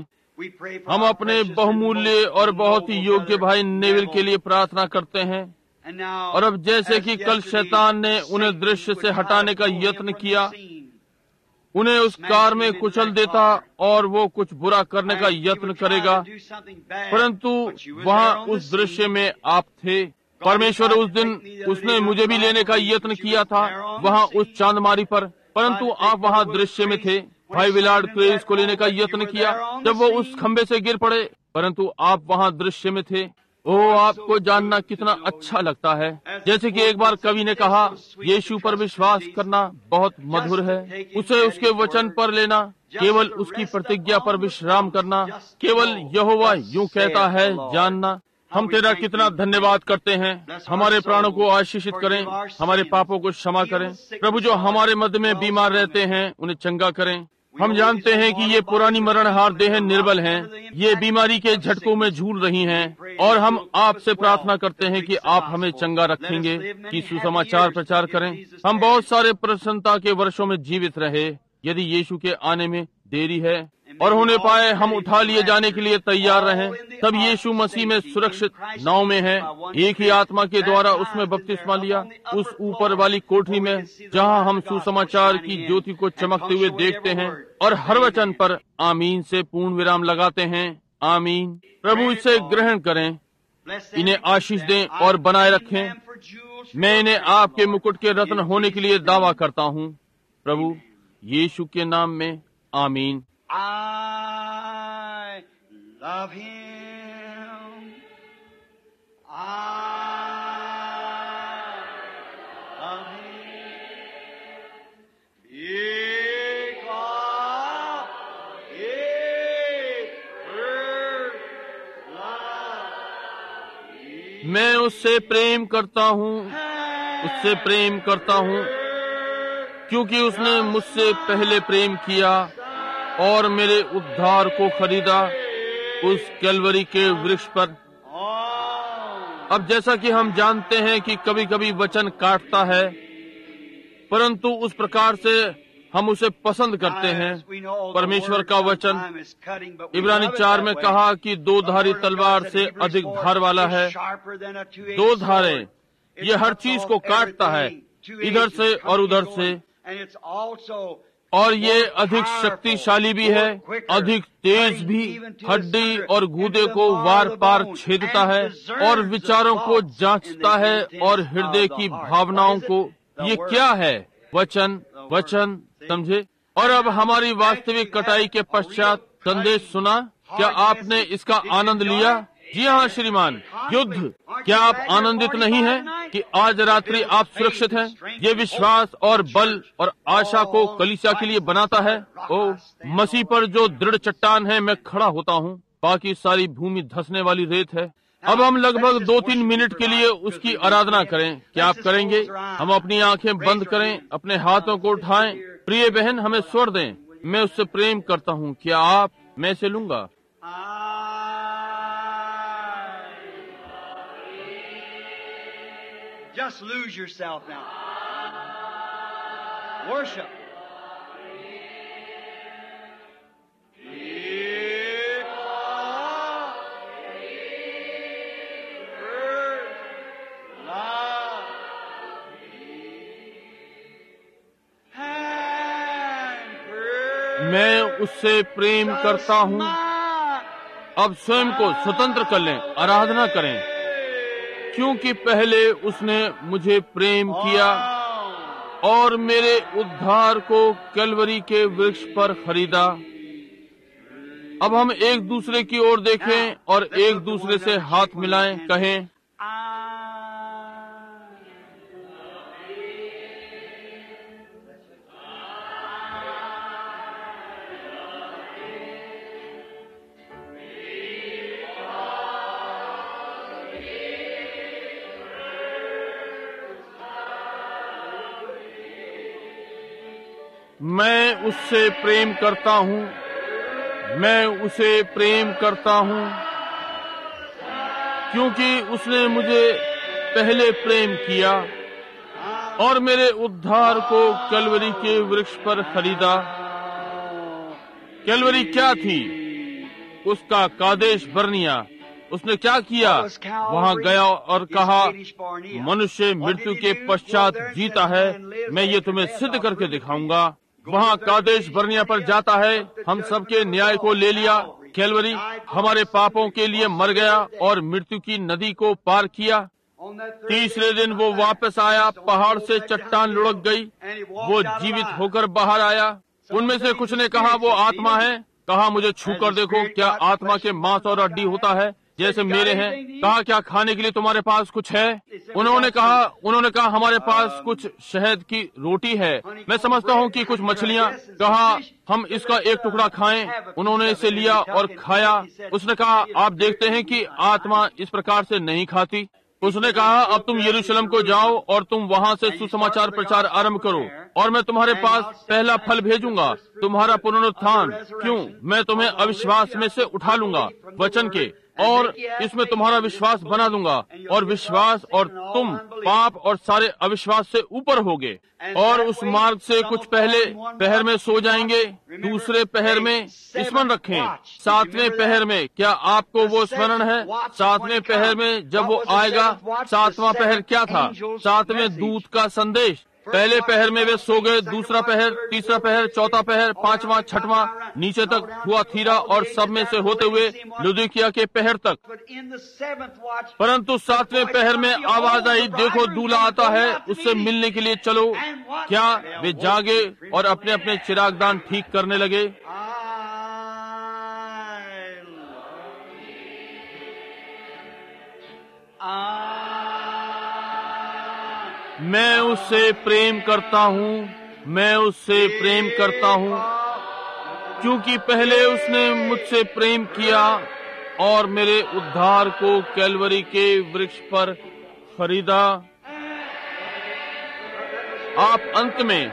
हम अपने बहुमूल्य और बहुत ही योग्य भाई नेविल के लिए प्रार्थना करते हैं। और अब जैसे कि कल शैतान ने उन्हें दृश्य से हटाने का यत्न किया, उन्हें उस कार में कुचल देता और वो कुछ बुरा करने का यत्न करेगा, परंतु वहाँ उस दृश्य में आप थे। परमेश्वर, उस दिन उसने मुझे भी लेने का यत्न किया था वहाँ उस चांदमारी पर, परंतु आप वहाँ दृश्य में थे। भाई विलार्ड क्रेस को लेने का यत्न किया जब वो उस खंबे से गिर पड़े, परंतु आप वहाँ दृश्य में थे। ओ, आपको जानना कितना अच्छा लगता है। जैसे कि एक बार कवि ने कहा, यीशु पर विश्वास करना बहुत मधुर है। उसे उसके वचन पर लेना, केवल उसकी प्रतिज्ञा पर विश्राम करना, केवल यहोवा यूं कहता है जानना। हम तेरा कितना धन्यवाद करते हैं। हमारे प्राणों को आशीषित करें, हमारे पापों को क्षमा करें। प्रभु, जो हमारे मध्य में बीमार रहते हैं उन्हें चंगा करें। हम जानते हैं कि ये पुरानी मरणहार देह निर्बल हैं, ये बीमारी के झटकों में झूल रही हैं, और हम आपसे प्रार्थना करते हैं कि आप हमें चंगा रखेंगे, कि सुसमाचार प्रचार करें। हम बहुत सारे प्रसन्नता के वर्षों में जीवित रहे। यदि यीशु के आने में देरी है और होने पाए हम उठा लिए जाने के लिए तैयार रहें। तब यीशु मसीह में सुरक्षित नाव में है, एक ही आत्मा के द्वारा उसमें बपतिस्मा लिया, उस ऊपर वाली कोठरी में जहां हम सुसमाचार की ज्योति को चमकते हुए देखते हैं और हर वचन पर आमीन से पूर्ण विराम लगाते हैं। आमीन। प्रभु, इसे ग्रहण करें, इन्हें आशीष दें और बनाए रखें। मैं इन्हें आपके मुकुट के रत्न होने के लिए दावा करता हूँ प्रभु, यीशु के नाम में। आमीन। I love him. I love him. Because he first loved me. मैं उससे प्रेम करता हूँ, उससे प्रेम करता हूँ, क्योंकि उसने मुझसे पहले प्रेम किया और मेरे उद्धार को खरीदा उस कैलवरी के वृक्ष पर। अब जैसा कि हम जानते हैं कि कभी कभी वचन काटता है, परंतु उस प्रकार से हम उसे पसंद करते हैं। परमेश्वर का वचन इब्रानी चार में कहा कि दो धारी तलवार से अधिक धार वाला है। दो धारें, ये हर चीज को काटता है, इधर से और उधर से, और ये अधिक शक्तिशाली भी है, अधिक तेज भी, हड्डी और गूदे को वार पार छेदता है और विचारों को जांचता है और हृदय की भावनाओं को। ये क्या है? वचन, वचन, समझे? और अब हमारी वास्तविक कटाई के पश्चात संदेश सुना। क्या आपने इसका आनंद लिया? जी हाँ श्रीमान। युद्ध, क्या आप आनंदित नहीं हैं कि आज रात्रि आप सुरक्षित हैं? ये विश्वास और बल और आशा को कलीसिया के लिए बनाता है। ओ मसीह पर जो दृढ़ चट्टान है, मैं खड़ा होता हूँ, बाकी सारी भूमि धंसने वाली रेत है। अब हम लगभग दो तीन मिनट के लिए उसकी आराधना करें। क्या आप करेंगे? हम अपनी आंखें बंद करें, अपने हाथों को उठाएं। प्रिय बहन, हमें स्वर दें। मैं उससे प्रेम करता हूँ। क्या आप? मैं से लूंगा। Just lose yourself now. Worship. मैं उससे प्रेम करता हूँ। अब स्वयं को स्वतंत्र कर लें, आराधना करें, क्योंकि पहले उसने मुझे प्रेम किया और मेरे उद्धार को कलवरी के वृक्ष पर खरीदा। अब हम एक दूसरे की ओर देखें और एक दूसरे से हाथ मिलाएं, कहें, मैं उससे प्रेम करता हूँ, मैं उसे प्रेम करता हूँ, क्योंकि उसने मुझे पहले प्रेम किया और मेरे उद्धार को कलवरी के वृक्ष पर खरीदा। कलवरी क्या थी? उसका कादेश बर्निया। उसने क्या किया? वहाँ गया और कहा, मनुष्य मृत्यु के पश्चात जीता है, मैं ये तुम्हें सिद्ध करके दिखाऊंगा। वहाँ कादेश बर्निया पर जाता है, हम सबके न्याय को ले लिया। कैलवरी हमारे पापों के लिए मर गया और मृत्यु की नदी को पार किया। तीसरे दिन वो वापस आया, पहाड़ से चट्टान लुढ़क गई, वो जीवित होकर बाहर आया। उनमें से कुछ ने कहा वो आत्मा है। कहा मुझे छू कर देखो, क्या आत्मा के मांस और हड्डी होता है जैसे मेरे हैं? कहा क्या खाने के लिए तुम्हारे पास कुछ है? उन्होंने कहा उन्होंने कहा हमारे पास कुछ शहद की रोटी है, मैं समझता हूँ कि कुछ मछलियाँ। कहा हम इसका एक टुकड़ा खाएं। उन्होंने इसे लिया और खाया। उसने कहा आप देखते हैं कि आत्मा इस प्रकार से नहीं खाती। उसने कहा अब तुम यरूशलेम को जाओ और तुम वहाँ से सुसमाचार प्रचार आरंभ करो और मैं तुम्हारे पास पहला फल भेजूंगा, तुम्हारा पुनरुत्थान। क्यों? मैं तुम्हें अविश्वास में से उठा लूंगा वचन के और इसमें तुम्हारा विश्वास बना दूंगा, और विश्वास और तुम पाप और सारे अविश्वास से ऊपर होगे। और उस मार्ग से कुछ पहले पहर में सो जाएंगे, दूसरे पहर में स्मरण रखें, सातवें पहर में। क्या आपको वो स्मरण है? सातवें पहर में जब वो आएगा, सातवां पहर क्या था? सातवें दूत का संदेश। पहले पहर में वे सो गए, दूसरा पहर, तीसरा पहर, चौथा पहर, पांचवा, छठवां, नीचे तक हुआ थीरा और सब में से होते हुए लुदिकिया के पहर तक। परंतु सातवें पहर में आवाज आई, देखो दूल्हा आता है, उससे मिलने के लिए चलो। क्या वे जागे और अपने अपने चिरागदान ठीक करने लगे? मैं उससे प्रेम करता हूँ, मैं उससे प्रेम करता हूँ, क्योंकि पहले उसने मुझसे प्रेम किया और मेरे उद्धार को कैलवरी के वृक्ष पर खरीदा। आप अंत में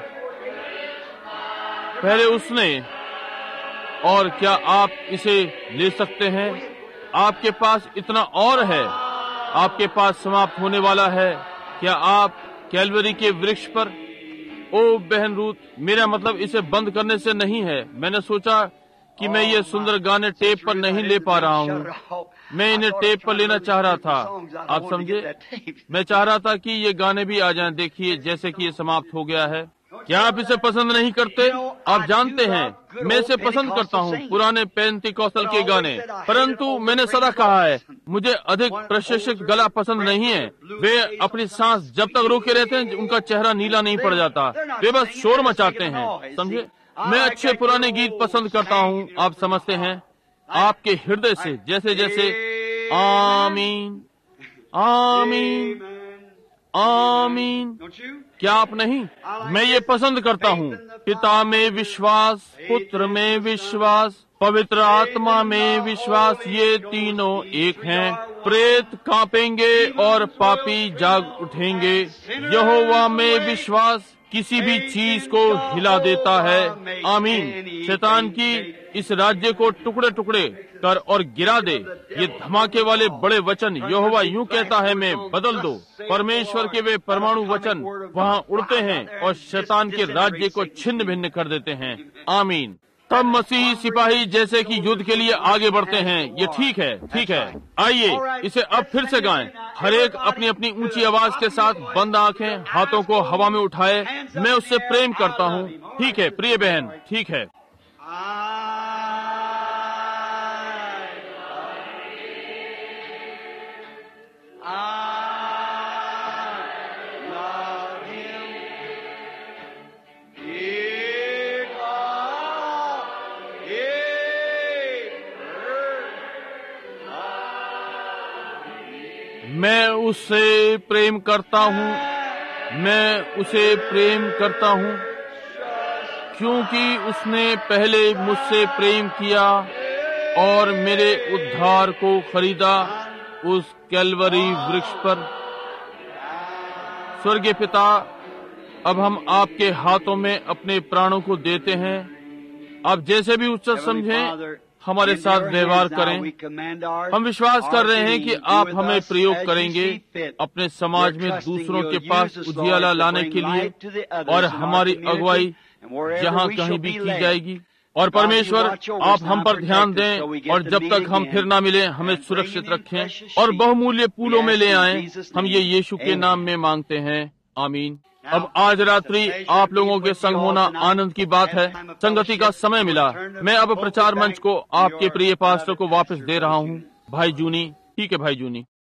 पहले उसने, और क्या आप इसे ले सकते हैं? आपके पास इतना और है, आपके पास समाप्त होने वाला है। क्या आप कैलवरी के वृक्ष पर ओ बहन रूथ, मेरा मतलब इसे बंद करने से नहीं है। मैंने सोचा कि मैं ये सुंदर गाने टेप पर नहीं ले पा रहा हूँ। मैं इन्हें टेप पर लेना चाह रहा था। आप समझे, मैं चाह रहा था कि ये गाने भी आ जाएं। देखिए, जैसे कि ये समाप्त हो गया है। क्या आप इसे पसंद नहीं करते? आप जानते हैं मैं इसे पसंद करता हूँ, पुराने पेंटिकॉस्टल के गाने। परंतु मैंने सदा कहा है, मुझे अधिक प्रशिक्षित गला पसंद नहीं है। वे अपनी सांस जब तक रोके रहते हैं, उनका चेहरा नीला नहीं पड़ जाता। वे बस शोर मचाते हैं, समझे। मैं अच्छे पुराने गीत पसंद करता हूँ, आप समझते हैं, आपके हृदय से, जैसे जैसे आमीन आमीन आमीन। क्या आप नहीं? मैं ये पसंद करता हूँ। पिता में विश्वास, पुत्र में विश्वास, पवित्र आत्मा में विश्वास, ये तीनों एक हैं। प्रेत कांपेंगे और पापी जाग उठेंगे। यहोवा में विश्वास किसी भी चीज को हिला देता है। आमीन। शैतान की इस राज्य को टुकड़े टुकड़े कर और गिरा दे। ये धमाके वाले बड़े वचन, यहोवा यूं कहता है, मैं बदल दो। परमेश्वर के वे परमाणु वचन वहाँ उड़ते हैं और शैतान के राज्य को छिन्न भिन्न कर देते हैं। आमीन। तब मसीही सिपाही जैसे कि युद्ध के लिए आगे बढ़ते हैं। ये ठीक है, ठीक है। आइए इसे अब फिर से गाएं। हर एक अपनी अपनी ऊंची आवाज के साथ, बंद आंखें, हाथों को हवा में उठाए। मैं उससे प्रेम करता हूँ। ठीक है प्रिय बहन, ठीक है। मैं उससे प्रेम करता हूँ, मैं उसे प्रेम करता हूँ, क्योंकि उसने पहले मुझसे प्रेम किया और मेरे उद्धार को खरीदा उस कैलवरी वृक्ष पर। स्वर्गीय पिता, अब हम आपके हाथों में अपने प्राणों को देते हैं। आप जैसे भी उचित समझें हमारे साथ व्यवहार करें। हम विश्वास कर रहे हैं कि आप हमें प्रयोग करेंगे अपने समाज में दूसरों के पास उजियाला लाने के लिए, और हमारी अगुवाई जहाँ कहीं भी की जाएगी। और परमेश्वर, आप हम पर ध्यान दें, और जब तक हम फिर ना मिले हमें सुरक्षित रखें और बहुमूल्य फूलों में ले आएं। हम ये यीशु के नाम में मांगते हैं, आमीन। अब आज रात्रि आप लोगों के संग होना आनंद की बात है। संगति का समय मिला। मैं अब प्रचार मंच को आपके प्रिय पास्टर को वापस दे रहा हूँ, भाई जूनी। ठीक है भाई जूनी।